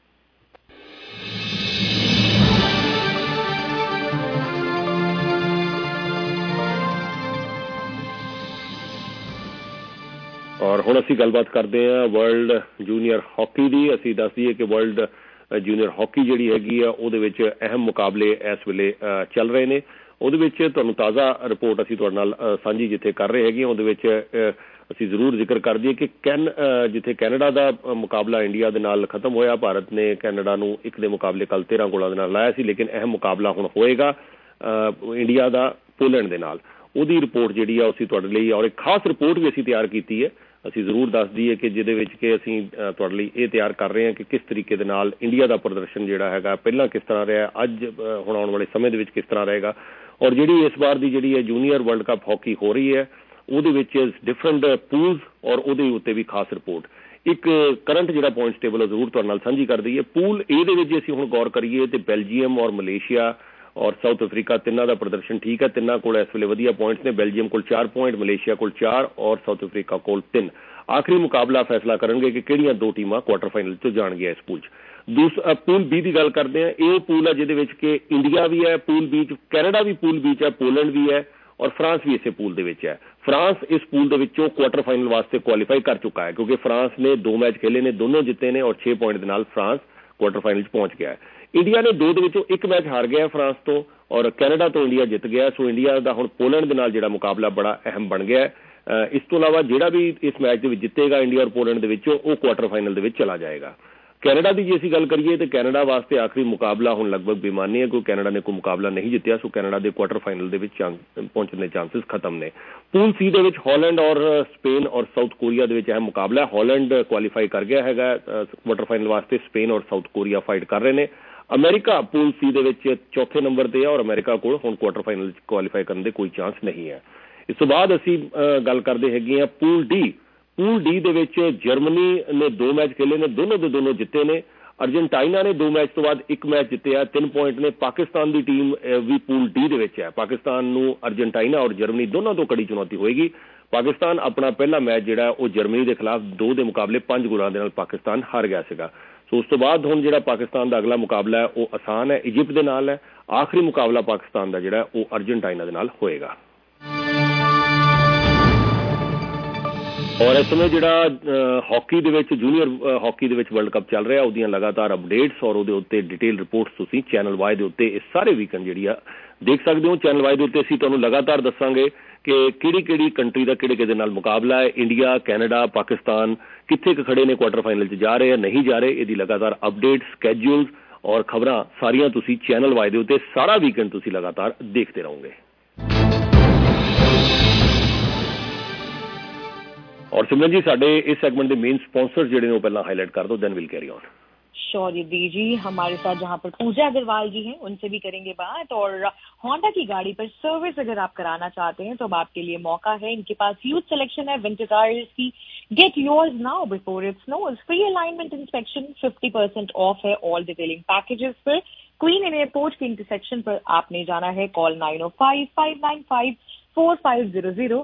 ਔਰ ਹੁਣ ਅਸੀਂ ਗੱਲਬਾਤ ਕਰਦੇ ਹਾਂ ਵਰਲਡ ਜੂਨੀਅਰ ਹਾਕੀ ਦੀ। ਅਸੀਂ ਦੱਸ ਦਈਏ ਕਿ ਵਰਲਡ ਜੂਨੀਅਰ ਹਾਕੀ ਜਿਹੜੀ ਹੈਗੀ ਆ ਉਹਦੇ ਵਿੱਚ ਅਹਿਮ ਮੁਕਾਬਲੇ ਇਸ ਵੇਲੇ ਚੱਲ ਰਹੇ ਨੇ। ਉਹਦੇ ਵਿੱਚ ਤੁਹਾਨੂੰ ਤਾਜ਼ਾ ਰਿਪੋਰਟ ਅਸੀਂ ਤੁਹਾਡੇ ਨਾਲ ਸਾਂਝੀ ਜਿੱਥੇ ਕਰ ਰਹੇ ਹੈਗੇ, ਉਹਦੇ ਵਿੱਚ ਅਸੀਂ ਜ਼ਰੂਰ ਜ਼ਿਕਰ ਕਰ ਦਈਏ ਕਿ ਜਿੱਥੇ ਕੈਨੇਡਾ ਦਾ ਮੁਕਾਬਲਾ ਇੰਡੀਆ ਦੇ ਨਾਲ ਖਤਮ ਹੋਇਆ, ਭਾਰਤ ਨੇ ਕੈਨੇਡਾ ਨੂੰ 1 ਦੇ ਮੁਕਾਬਲੇ ਕੱਲ 13 ਗੋਲਾਂ ਦੇ ਨਾਲ ਲਾਇਆ ਸੀ, ਲੇਕਿਨ ਅਹਿਮ ਮੁਕਾਬਲਾ ਹੁਣ ਹੋਏਗਾ ਇੰਡੀਆ ਦਾ ਪੋਲੈਂਡ ਦੇ ਨਾਲ। ਉਹਦੀ ਰਿਪੋਰਟ ਜਿਹੜੀ ਆ ਅਸੀਂ ਤੁਹਾਡੇ ਲਈ ਔਰ ਇੱਕ ਖਾਸ ਰਿਪੋਰਟ ਵੀ ਅਸੀਂ ਤਿਆਰ ਕੀਤੀ ਹੈ, ਅਸੀਂ ਜ਼ਰੂਰ ਦੱਸ ਦਈਏ ਕਿ ਜਿਹਦੇ ਵਿੱਚ ਕਿ ਅਸੀਂ ਤੁਹਾਡੇ ਲਈ ਇਹ ਤਿਆਰ ਕਰ ਰਹੇ ਹਾਂ ਕਿ ਕਿਸ ਤਰੀਕੇ ਦੇ ਨਾਲ ਇੰਡੀਆ ਦਾ ਪ੍ਰਦਰਸ਼ਨ ਜਿਹੜਾ ਹੈਗਾ ਪਹਿਲਾਂ ਕਿਸ ਤਰ੍ਹਾਂ ਰਿਹਾ, ਅੱਜ ਹੁਣ ਆਉਣ ਵਾਲੇ ਸਮੇਂ ਦੇ ਵਿੱਚ ਕਿਸ ਤਰ੍ਹਾਂ ਰਹੇਗਾ, ਔਰ ਜਿਹੜੀ ਇਸ ਵਾਰ ਦੀ ਜਿਹੜੀ ਹੈ ਜੂਨੀਅਰ ਵਰਲਡ ਕੱਪ ਹਾਕੀ ਹੋ ਰਹੀ ਹੈ ਉਹਦੇ ਵਿੱਚ ਡਿਫਰੈਂਟ ਪੂਲਸ ਔਰ ਉਹਦੇ ਉੱਤੇ ਵੀ ਖਾਸ ਰਿਪੋਰਟ। ਇੱਕ ਕਰੰਟ ਜਿਹੜਾ ਪੁਆਇੰਟਸ ਟੇਬਲ ਉਹ ਜ਼ਰੂਰ ਤੁਹਾਡੇ ਨਾਲ ਸਾਂਝੀ ਕਰ ਦਈਏ। ਪੂਲ ਏ ਦੇ ਵਿੱਚ ਜੇ ਅਸੀਂ ਹੁਣ ਗੌਰ ਕਰੀਏ ਤੇ ਬੈਲਜੀਅਮ ਔਰ ਮਲੇਸ਼ੀਆ ਔਰ ਸਾਊਥ ਅਫਰੀਕਾ ਤਿੰਨਾਂ ਦਾ ਪ੍ਰਦਰਸ਼ਨ ਠੀਕ ਹੈ, ਤਿੰਨਾਂ ਕੋਲ ਇਸ ਵੇਲੇ ਵਧੀਆ ਪੁਆਇੰਟਸ ਨੇ। ਬੈਲਜੀਅਮ ਕੋਲ 4 ਪੁਆਇੰਟ, ਮਲੇਸ਼ੀਆ ਕੋਲ 4 ਔਰ ਸਾਊਥ ਅਫਰੀਕਾ ਕੋਲ 3। ਆਖਰੀ ਮੁਕਾਬਲਾ ਫੈਸਲਾ ਕਰਨਗੇ ਕਿ ਕਿਹੜੀਆਂ 2 ਟੀਮਾਂ ਕੁਆਟਰ ਫਾਈਨਲ 'ਚ ਜਾਣਗੀਆਂ ਇਸ ਪੂਲ 'ਚ। ਪੂਲ B ਦੀ ਗੱਲ ਕਰਦੇ ਹਾਂ। ਇਹ ਪੂਲ ਹੈ ਜਿਹਦੇ ਵਿੱਚ ਕਿ ਇੰਡੀਆ ਵੀ ਹੈ ਪੂਲ B 'ਚ, ਕੈਨੇਡਾ ਵੀ ਪੂਲ B 'ਚ ਹੈ, ਪੋਲੈਂਡ ਵੀ ਹੈ ਔਰ ਫਰਾਂਸ ਵੀ ਇਸੇ ਪੂਲ ਦੇ ਵਿੱਚ ਹੈ। ਫਰਾਂਸ ਇਸ ਪੂਲ ਦੇ ਵਿੱਚੋਂ ਕੁਆਟਰ ਫਾਈਨਲ ਵਾਸਤੇ ਕੁਆਲੀਫਾਈ ਕਰ ਚੁੱਕਾ ਹੈ ਕਿਉਂਕਿ ਫਰਾਂਸ ਨੇ 2 ਮੈਚ ਖੇਲੇ ਨੇ, ਦੋਨੋਂ ਜਿੱਤੇ ਨੇ ਔਰ 6 ਪੁਆਇੰਟ ਦੇ ਨਾਲ ਫਰਾਂਸ ਕੁਆਟਰ ਫਾਈਨਲ 'ਚ ਪਹੁੰਚ ਗਿਆ ਹੈ। ਇੰਡੀਆ ਨੇ 2 ਦੇ ਵਿੱਚੋਂ 1 ਮੈਚ ਹਾਰ ਗਿਆ ਫਰਾਂਸ ਤੋਂ ਔਰ ਕੈਨੇਡਾ ਤੋਂ ਇੰਡੀਆ ਜਿੱਤ ਗਿਆ। ਸੋ ਇੰਡੀਆ ਦਾ ਹੁਣ ਪੋਲੈਂਡ ਦੇ ਨਾਲ ਜਿਹੜਾ ਮੁਕਾਬਲਾ ਬੜਾ ਅਹਿਮ ਬਣ ਗਿਆ। ਇਸ ਤੋਂ ਇਲਾਵਾ ਜਿਹੜਾ ਵੀ ਇਸ ਮੈਚ ਦੇ ਵਿੱਚ ਜਿੱਤੇਗਾ ਇੰਡੀਆ ਔਰ ਪੋਲੈਂਡ ਦੇ ਵਿੱਚੋਂ ਉਹ ਕੁਆਟਰ ਫਾਈਨਲ ਦੇ ਵਿੱਚ ਚਲਾ ਜਾਏਗਾ। ਕੈਨੇਡਾ ਦੀ ਜੇ ਅਸੀਂ ਗੱਲ ਕਰੀਏ ਤਾਂ ਕੈਨੇਡਾ ਵਾਸਤੇ ਆਖਰੀ ਮੁਕਾਬਲਾ ਹੁਣ ਲਗਭਗ ਬੇਮਾਨੀ ਹੈ, ਕਿਉਂਕਿ ਕੈਨੇਡਾ ਨੇ ਕੋਈ ਮੁਕਾਬਲਾ ਨਹੀਂ ਜਿੱਤਿਆ। ਸੋ ਕੈਨੇਡਾ ਦੇ ਕੁਆਟਰ ਫਾਈਨਲ ਦੇ ਵਿੱਚ ਪਹੁੰਚਣ ਦੇ ਚਾਂਸਸ ਖਤਮ ਨੇ। ਪੂਲ ਸੀ ਦੇ ਵਿੱਚ ਹਾਲੈਂਡ ਔਰ ਸਪੇਨ ਔਰ ਸਾਊਥ ਕੋਰੀਆ ਦੇ ਵਿੱਚ ਅਹਿਮ ਮੁਕਾਬਲਾ ਹੈ। ਹਾਲੈਂਡ ਕੁਆਲੀਫਾਈ ਕਰ ਗਿਆ ਹੈਗਾ ਕੁਆਟਰ ਫਾਈਨਲ ਵਾਸਤੇ, ਸਪੇਨ ਔਰ ਸਾਊਥ ਕੋਰੀਆ ਫਾਈਟ ਕਰ ਰਹੇ ਨੇ। ਅਮਰੀਕਾ ਪੂਲ ਸੀ ਦੇ ਵਿੱਚ ਚੌਥੇ ਨੰਬਰ ਤੇ ਹੈ ਔਰ ਅਮਰੀਕਾ ਕੋਲ ਹੁਣ ਕੁਆਟਰ ਫਾਈਨਲ ਕੁਆਲੀਫਾਈ ਕਰਨ ਦੇ ਕੋਈ ਚਾਂਸ ਨਹੀਂ ਹੈ। ਇਸ ਤੋਂ ਬਾਅਦ ਅਸੀਂ ਗੱਲ ਕਰਦੇ ਹੈਗੇ ਹਾਂ ਪੂਲ ਡੀ। ਪੂਲ ਡੀ ਦੇ ਵਿੱਚ ਜਰਮਨੀ ਨੇ 2 ਮੈਚ ਖੇਲੇ ਨੇ, ਦੋਨੋਂ ਦੇ ਦੋਨੋਂ ਜਿੱਤੇ ਨੇ। ਅਰਜਨਟਾਈਨਾ ਨੇ 2 ਮੈਚ ਤੋਂ ਬਾਅਦ 1 ਮੈਚ ਜਿੱਤਿਆ, 3 ਪੁਆਇੰਟ ਨੇ। ਪਾਕਿਸਤਾਨ ਦੀ ਟੀਮ ਵੀ ਪੂਲ ਡੀ ਦੇ ਵਿੱਚ ਹੈ। ਪਾਕਿਸਤਾਨ ਨੂੰ ਅਰਜਨਟਾਈਨਾ ਔਰ ਜਰਮਨੀ ਦੋਨਾਂ ਤੋਂ ਕੜੀ ਚੁਣੌਤੀ ਹੋਏਗੀ। ਪਾਕਿਸਤਾਨ ਆਪਣਾ ਪਹਿਲਾ ਮੈਚ ਜਿਹੜਾ ਉਹ ਜਰਮਨੀ ਦੇ ਖਿਲਾਫ 2 ਦੇ ਮੁਕਾਬਲੇ 5 ਗੋਲਾਂ ਦੇ ਨਾਲ ਪਾਕਿਸਤਾਨ ਹਾਰ ਗਿਆ ਸੀਗਾ। ਸੋ ਉਸ ਤੋਂ ਬਾਅਦ ਹੁਣ ਜਿਹੜਾ ਪਾਕਿਸਤਾਨ ਦਾ ਅਗਲਾ ਮੁਕਾਬਲਾ ਹੈ ਉਹ ਆਸਾਨ ਹੈ, ਇਜਿਪਟ ਦੇ ਨਾਲ ਹੈ। ਆਖਰੀ ਮੁਕਾਬਲਾ ਪਾਕਿਸਤਾਨ ਦਾ ਜਿਹੜਾ ਉਹ ਅਰਜਨਟਾਈਨਾ ਦੇ ਨਾਲ ਹੋਏਗਾ। ਔਰ ਇਸ ਸਮੇਂ ਜਿਹੜਾ ਹਾਕੀ ਦੇ ਵਿੱਚ ਜੂਨੀਅਰ ਹਾਕੀ ਦੇ ਵਿੱਚ ਵਰਲਡ ਕੱਪ ਚੱਲ ਰਿਹਾ, ਉਹਦੀਆਂ ਲਗਾਤਾਰ ਅਪਡੇਟਸ ਔਰ ਉਹਦੇ ਉੱਤੇ ਡਿਟੇਲ ਰਿਪੋਰਟਸ ਤੁਸੀਂ ਚੈਨਲ ਵਾਈ ਦੇ ਉੱਤੇ ਇਸ ਸਾਰੇ ਵੀਕਐਂਡ ਜਿਹੜੀ ਆ ਦੇਖ ਸਕਦੇ ਹੋ। ਚੈਨਲ ਵਾਈ ਦੇ ਉੱਤੇ ਅਸੀਂ ਤੁਹਾਨੂੰ ਲਗਾਤਾਰ ਦੱਸਾਂਗੇ ਕਿ ਕਿਹੜੀ ਕੰਟਰੀ ਦਾ ਕਿਹੜੇ ਨਾਲ ਮੁਕਾਬਲਾ ਹੈ। ਇੰਡੀਆ, ਕੈਨੇਡਾ, ਪਾਕਿਸਤਾਨ ਕਿੱਥੇ ਖੜੇ ਨੇ, ਕੁਆਟਰ ਫਾਈਨਲ 'ਚ ਜਾ ਰਹੇ ਆ ਨਹੀਂ ਜਾ ਰਹੇ, ਇਹਦੀ ਲਗਾਤਾਰ ਅਪਡੇਟ, ਸਕੈਜੂਲਸ ਔਰ ਖਬਰਾਂ ਸਾਰੀਆਂ ਤੁਸੀਂ ਚੈਨਲ ਵਾਈ ਦੇ ਉੱਤੇ ਸਾਰਾ ਵੀਕਐਂਡ ਤੁਸੀਂ ਲਗਾਤਾਰ ਦੇਖਦੇ ਰਹੋਗੇ। और सिमरन जी साडे इस सेगमेंट के मेन स्पॉन्सर जिहड़े ने वो पहला हाईलाइट कर दो, then will carry on. Sure दी जी, हमारे साथ जहां पर पूजा अग्रवाल जी हैं उनसे भी करेंगे बात। और होंडा की गाड़ी पर सर्विस अगर आप कराना चाहते हैं तो अब आपके लिए मौका है। इनके पास ह्यूज सिलेक्शन है विंटर टायर्स की। Get yours now before it snows. Free alignment inspection 50% off है ऑल डिटेलिंग पैकेजेस पर। क्वीन एंड एयरपोर्ट के इंटरसेक्शन पर आपने जाना है। कॉल 905-595-4500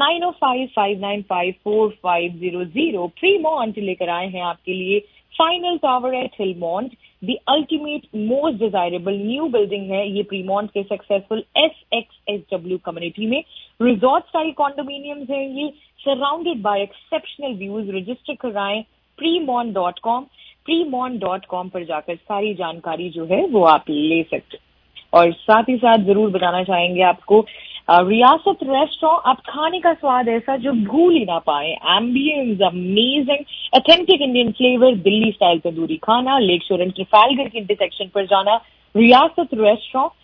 905-595-4500। फ्रीमॉन्ट लेकर आए हैं आपके लिए final tower at Hillmont, the ultimate most desirable new building है ये फ्रीमॉन्ट के सक्सेसफुल SXSW कम्युनिटी में। रिजॉर्ट स्टाइल कॉन्डोमिनियम्स हैं ये, surrounded by exceptional views. Register कराएं premont.com। premont.com पर जाकर सारी जानकारी जो है वो आप ले सकते। और साथ ही साथ जरूर बताना चाहेंगे आपको रियासत रेस्टोरेंट, आप खाने का स्वाद ऐसा जो भूल ही ना पाए। Ambience amazing, authentic Indian flavour, Delhi style tandoori खाना। लेक शोर एंड ट्रफालगर के इंटरसेक्शन पर जाना। रियासत रेस्टोरेंट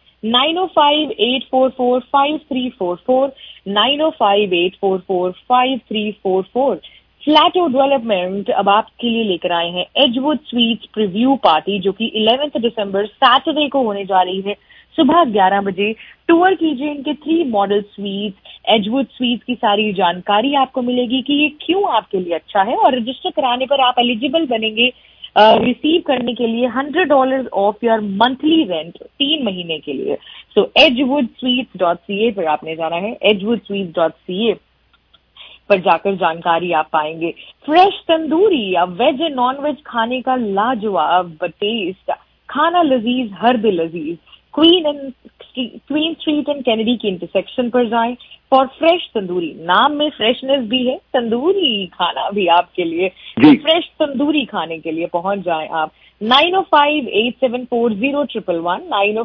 905-844-5344 905-844-5344। फ्लैटो डेवलपमेंट अब आपके लिए लेकर आए हैं एजवुड स्वीट्स प्रीव्यू पार्टी, जो कि 11 दिसंबर सैटरडे को होने जा रही है सुबह 11 बजे। टूर कीजिए इनके 3 मॉडल स्वीट्स। एजवुड स्वीट्स की सारी जानकारी आपको मिलेगी कि ये क्यों आपके लिए अच्छा है। और रजिस्टर कराने पर आप एलिजिबल बनेंगे रिसीव करने के लिए $100 ऑफ योर मंथली रेंट 3 महीने के लिए। सो edgewoodsweets.ca पर आपने जाना है। edgewoodsweets.ca पर जाकर जानकारी आप पाएंगे। फ्रेश तंदूरी या वेज एंड नॉन वेज खाने का लाजवाब टेस्ट, खाना लजीज हर दिल अजीज। क्वीन स्ट्रीट एंड कैनेडी के इंटरसेक्शन पर जाएं फॉर फ्रेश तंदूरी। नाम में फ्रेशनेस भी है, तंदूरी खाना भी आपके लिए। फ्रेश तंदूरी खाने के लिए पहुंच जाएं आप। 905-874-0111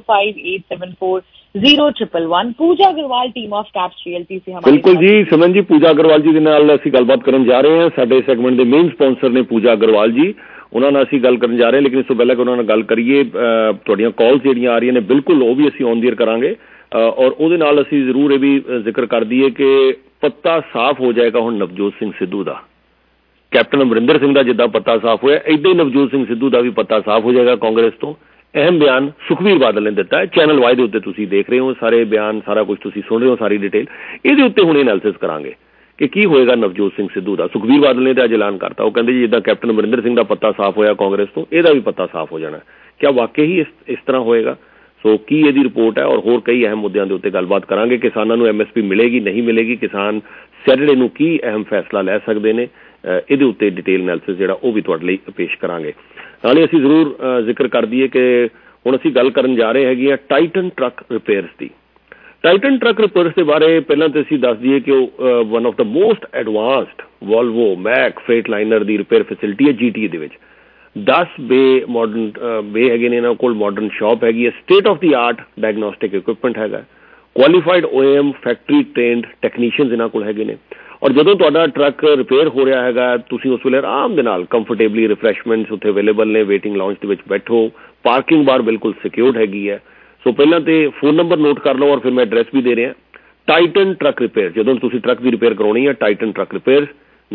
905-874-0111। Pooja Agarwal team of Caps realty से हमारे बिल्कुल जी सिमरन जी, पूजा अग्रवाल जी ਦੇ ਨਾਲ ਅਸੀਂ ਗੱਲਬਾਤ ਕਰਨ ਜਾ ਰਹੇ ਹਾਂ। ਸਾਡੇ ਸੈਗਮੈਂਟ ਦੇ ਮੇਨ ਸਪਾਂਸਰ ਨੇ ਪੂਜਾ ਅਗਰਵਾਲ ਜੀ, ਉਹਨਾਂ ਨਾਲ ਅਸੀਂ ਗੱਲ ਕਰਨ ਜਾ ਰਹੇ ਹਾਂ। ਲੇਕਿਨ ਇਸ ਤੋਂ ਪਹਿਲਾਂ ਕਿ ਉਹਨਾਂ ਨਾਲ ਗੱਲ ਕਰੀਏ, ਤੁਹਾਡੀਆਂ ਕਾਲਸ ਜਿਹੜੀਆਂ ਆ ਰਹੀਆਂ ਨੇ ਬਿਲਕੁਲ ਉਹ ਵੀ ਅਸੀਂ ਔਨ ਦੀ ਏਅਰ ਕਰਾਂਗੇ। ਔਰ ਉਹਦੇ ਨਾਲ ਅਸੀਂ ਜ਼ਰੂਰ ਇਹ ਵੀ ਜ਼ਿਕਰ ਕਰ ਦਈਏ ਕਿ ਪੱਤਾ ਸਾਫ਼ ਹੋ ਜਾਏਗਾ ਹੁਣ ਨਵਜੋਤ ਸਿੰਘ ਸਿੱਧੂ ਦਾ। ਕੈਪਟਨ ਅਮਰਿੰਦਰ ਸਿੰਘ ਦਾ ਜਿੱਦਾਂ ਪੱਤਾ ਸਾਫ਼ ਹੋਇਆ, ਇੱਦਾਂ ਹੀ ਨਵਜੋਤ ਸਿੰਘ ਸਿੱਧੂ ਦਾ ਵੀ ਪੱਤਾ ਸਾਫ਼ ਹੋ ਜਾਏਗਾ ਕਾਂਗਰਸ ਤੋਂ। ਅਹਿਮ ਬਿਆਨ ਸੁਖਬੀਰ ਬਾਦਲ ਨੇ ਦਿੱਤਾ ਹੈ। ਚੈਨਲ ਵਾਈ ਦੇ ਉੱਤੇ ਤੁਸੀਂ ਦੇਖ ਰਹੇ ਹੋ ਸਾਰੇ ਬਿਆਨ, ਸਾਰਾ ਕੁਝ ਤੁਸੀਂ ਸੁਣ ਰਹੇ ਹੋ, ਸਾਰੀ ਡਿਟੇਲ ਇਹਦੇ ਉੱਤੇ ਹੁਣ ਐਨਾਲਿਸਿਸ ਕਰਾਂਗੇ ਕਿ ਕੀ ਹੋਏਗਾ ਨਵਜੋਤ ਸਿੰਘ ਸਿੱਧੂ ਦਾ। ਸੁਖਬੀਰ ਬਾਦਲ ਨੇ ਤਾਂ ਅੱਜ ਐਲਾਨ ਕਰਤਾ, ਉਹ ਕਹਿੰਦੇ ਜੀ ਜਿੱਦਾਂ ਕੈਪਟਨ ਅਮਰਿੰਦਰ ਸਿੰਘ ਦਾ ਪੱਤਾ ਸਾਫ਼ ਹੋਇਆ ਕਾਂਗਰਸ ਤੋਂ, ਇਹਦਾ ਵੀ ਪੱਤਾ ਸਾਫ਼ ਹੋ ਜਾਣਾ। ਕਿਆ ਵਾਕਈ ਹੀ ਇਸ ਤਰ੍ਹਾਂ ਹੋਏਗਾ? ਸੋ ਕੀ ਇਹਦੀ ਰਿਪੋਰਟ ਹੈ ਔਰ ਹੋਰ ਕਈ ਅਹਿਮ ਮੁੱਦਿਆਂ ਦੇ ਉੱਤੇ ਗੱਲਬਾਤ ਕਰਾਂਗੇ। ਕਿਸਾਨਾਂ ਨੂੰ MSP ਮਿਲੇਗੀ ਨਹੀਂ ਮਿਲੇਗੀ, ਕਿਸਾਨ ਸੈਟਰਡੇ ਨੂੰ ਕੀ ਅਹਿਮ ਫੈਸਲਾ ਲੈ ਸਕਦੇ ਨੇ, ਇਹਦੇ ਉੱਤੇ ਡਿਟੇਲ ਐਨਾਲਿਸਿਸ ਜਿਹੜਾ ਉਹ ਵੀ ਤੁਹਾਡੇ ਲਈ ਪੇਸ਼ ਕਰਾਂਗੇ। ਨਾਲੇ ਅਸੀਂ ਜ਼ਰੂਰ ਜ਼ਿਕਰ ਕਰ ਦਈਏ ਕਿ ਹੁਣ ਅਸੀਂ ਗੱਲ ਕਰਨ ਜਾ ਰਹੇ ਹੈਗੇ ਆ ਟਾਈਟਨ ਟਰੱਕ ਰਿਪੇਅਰਸ ਦੀ। ਟਾਈਟਨ ਟਰੱਕ ਰਿਪੇਅਰਸ ਦੇ ਬਾਰੇ ਪਹਿਲਾਂ ਤਾਂ ਅਸੀਂ ਦੱਸ ਦਈਏ ਕਿ ਉਹ one of the most advanced Volvo Mack Freightliner ਦੀ ਰਿਪੇਅਰ ਫੈਸਿਲਿਟੀ ਹੈ GT ਦੇ ਵਿੱਚ। 10 ਮਾਡਰਨ ਬੇ ਹੈਗੇ ਨੇ ਇਹਨਾਂ ਕੋਲ, ਮਾਡਰਨ ਸ਼ਾਪ ਹੈਗੀ ਹੈ, state of the art diagnostic equipment ਹੈਗਾ, qualified OEM factory trained technicians ਇਹਨਾਂ ਕੋਲ ਹੈਗੇ ਨੇ। ਔਰ ਜਦੋਂ ਤੁਹਾਡਾ ਟਰੱਕ ਰਿਪੇਅਰ ਹੋ ਰਿਹਾ ਹੈਗਾ ਤੁਸੀਂ ਉਸ ਵੇਲੇ ਆਰਾਮ ਦੇ ਨਾਲ ਕੰਫਰਟੇਬਲੀ ਰਿਫਰੈਸ਼ਮੈਂਟਸ ਉੱਥੇ ਅਵੇਲੇਬਲ ਨੇ, ਵੇਟਿੰਗ ਲਾਉਂਜ ਦੇ ਵਿੱਚ ਬੈਠੋ, ਪਾਰਕਿੰਗ ਬਾਰ ਬਿਲਕੁਲ ਸਿਕਿਉਰਡ ਹੈਗੀ ਹੈ। ਸੋ ਪਹਿਲਾਂ ਤੇ ਫੋਨ ਨੰਬਰ ਨੋਟ ਕਰ ਲਓ ਔਰ ਫਿਰ ਮੈਂ ਐਡਰੈਸ ਵੀ ਦੇ ਰਿਹਾ, ਟਾਈਟਨ ਟਰੱਕ ਰਿਪੇਅਰ। ਜਦੋਂ ਤੁਸੀਂ ਟਰੱਕ ਦੀ ਰਿਪੇਅਰ ਕਰਾਉਣੀ ਹੈ ਟਾਈਟਨ ਟਰੱਕ ਰਿਪੇਅਰ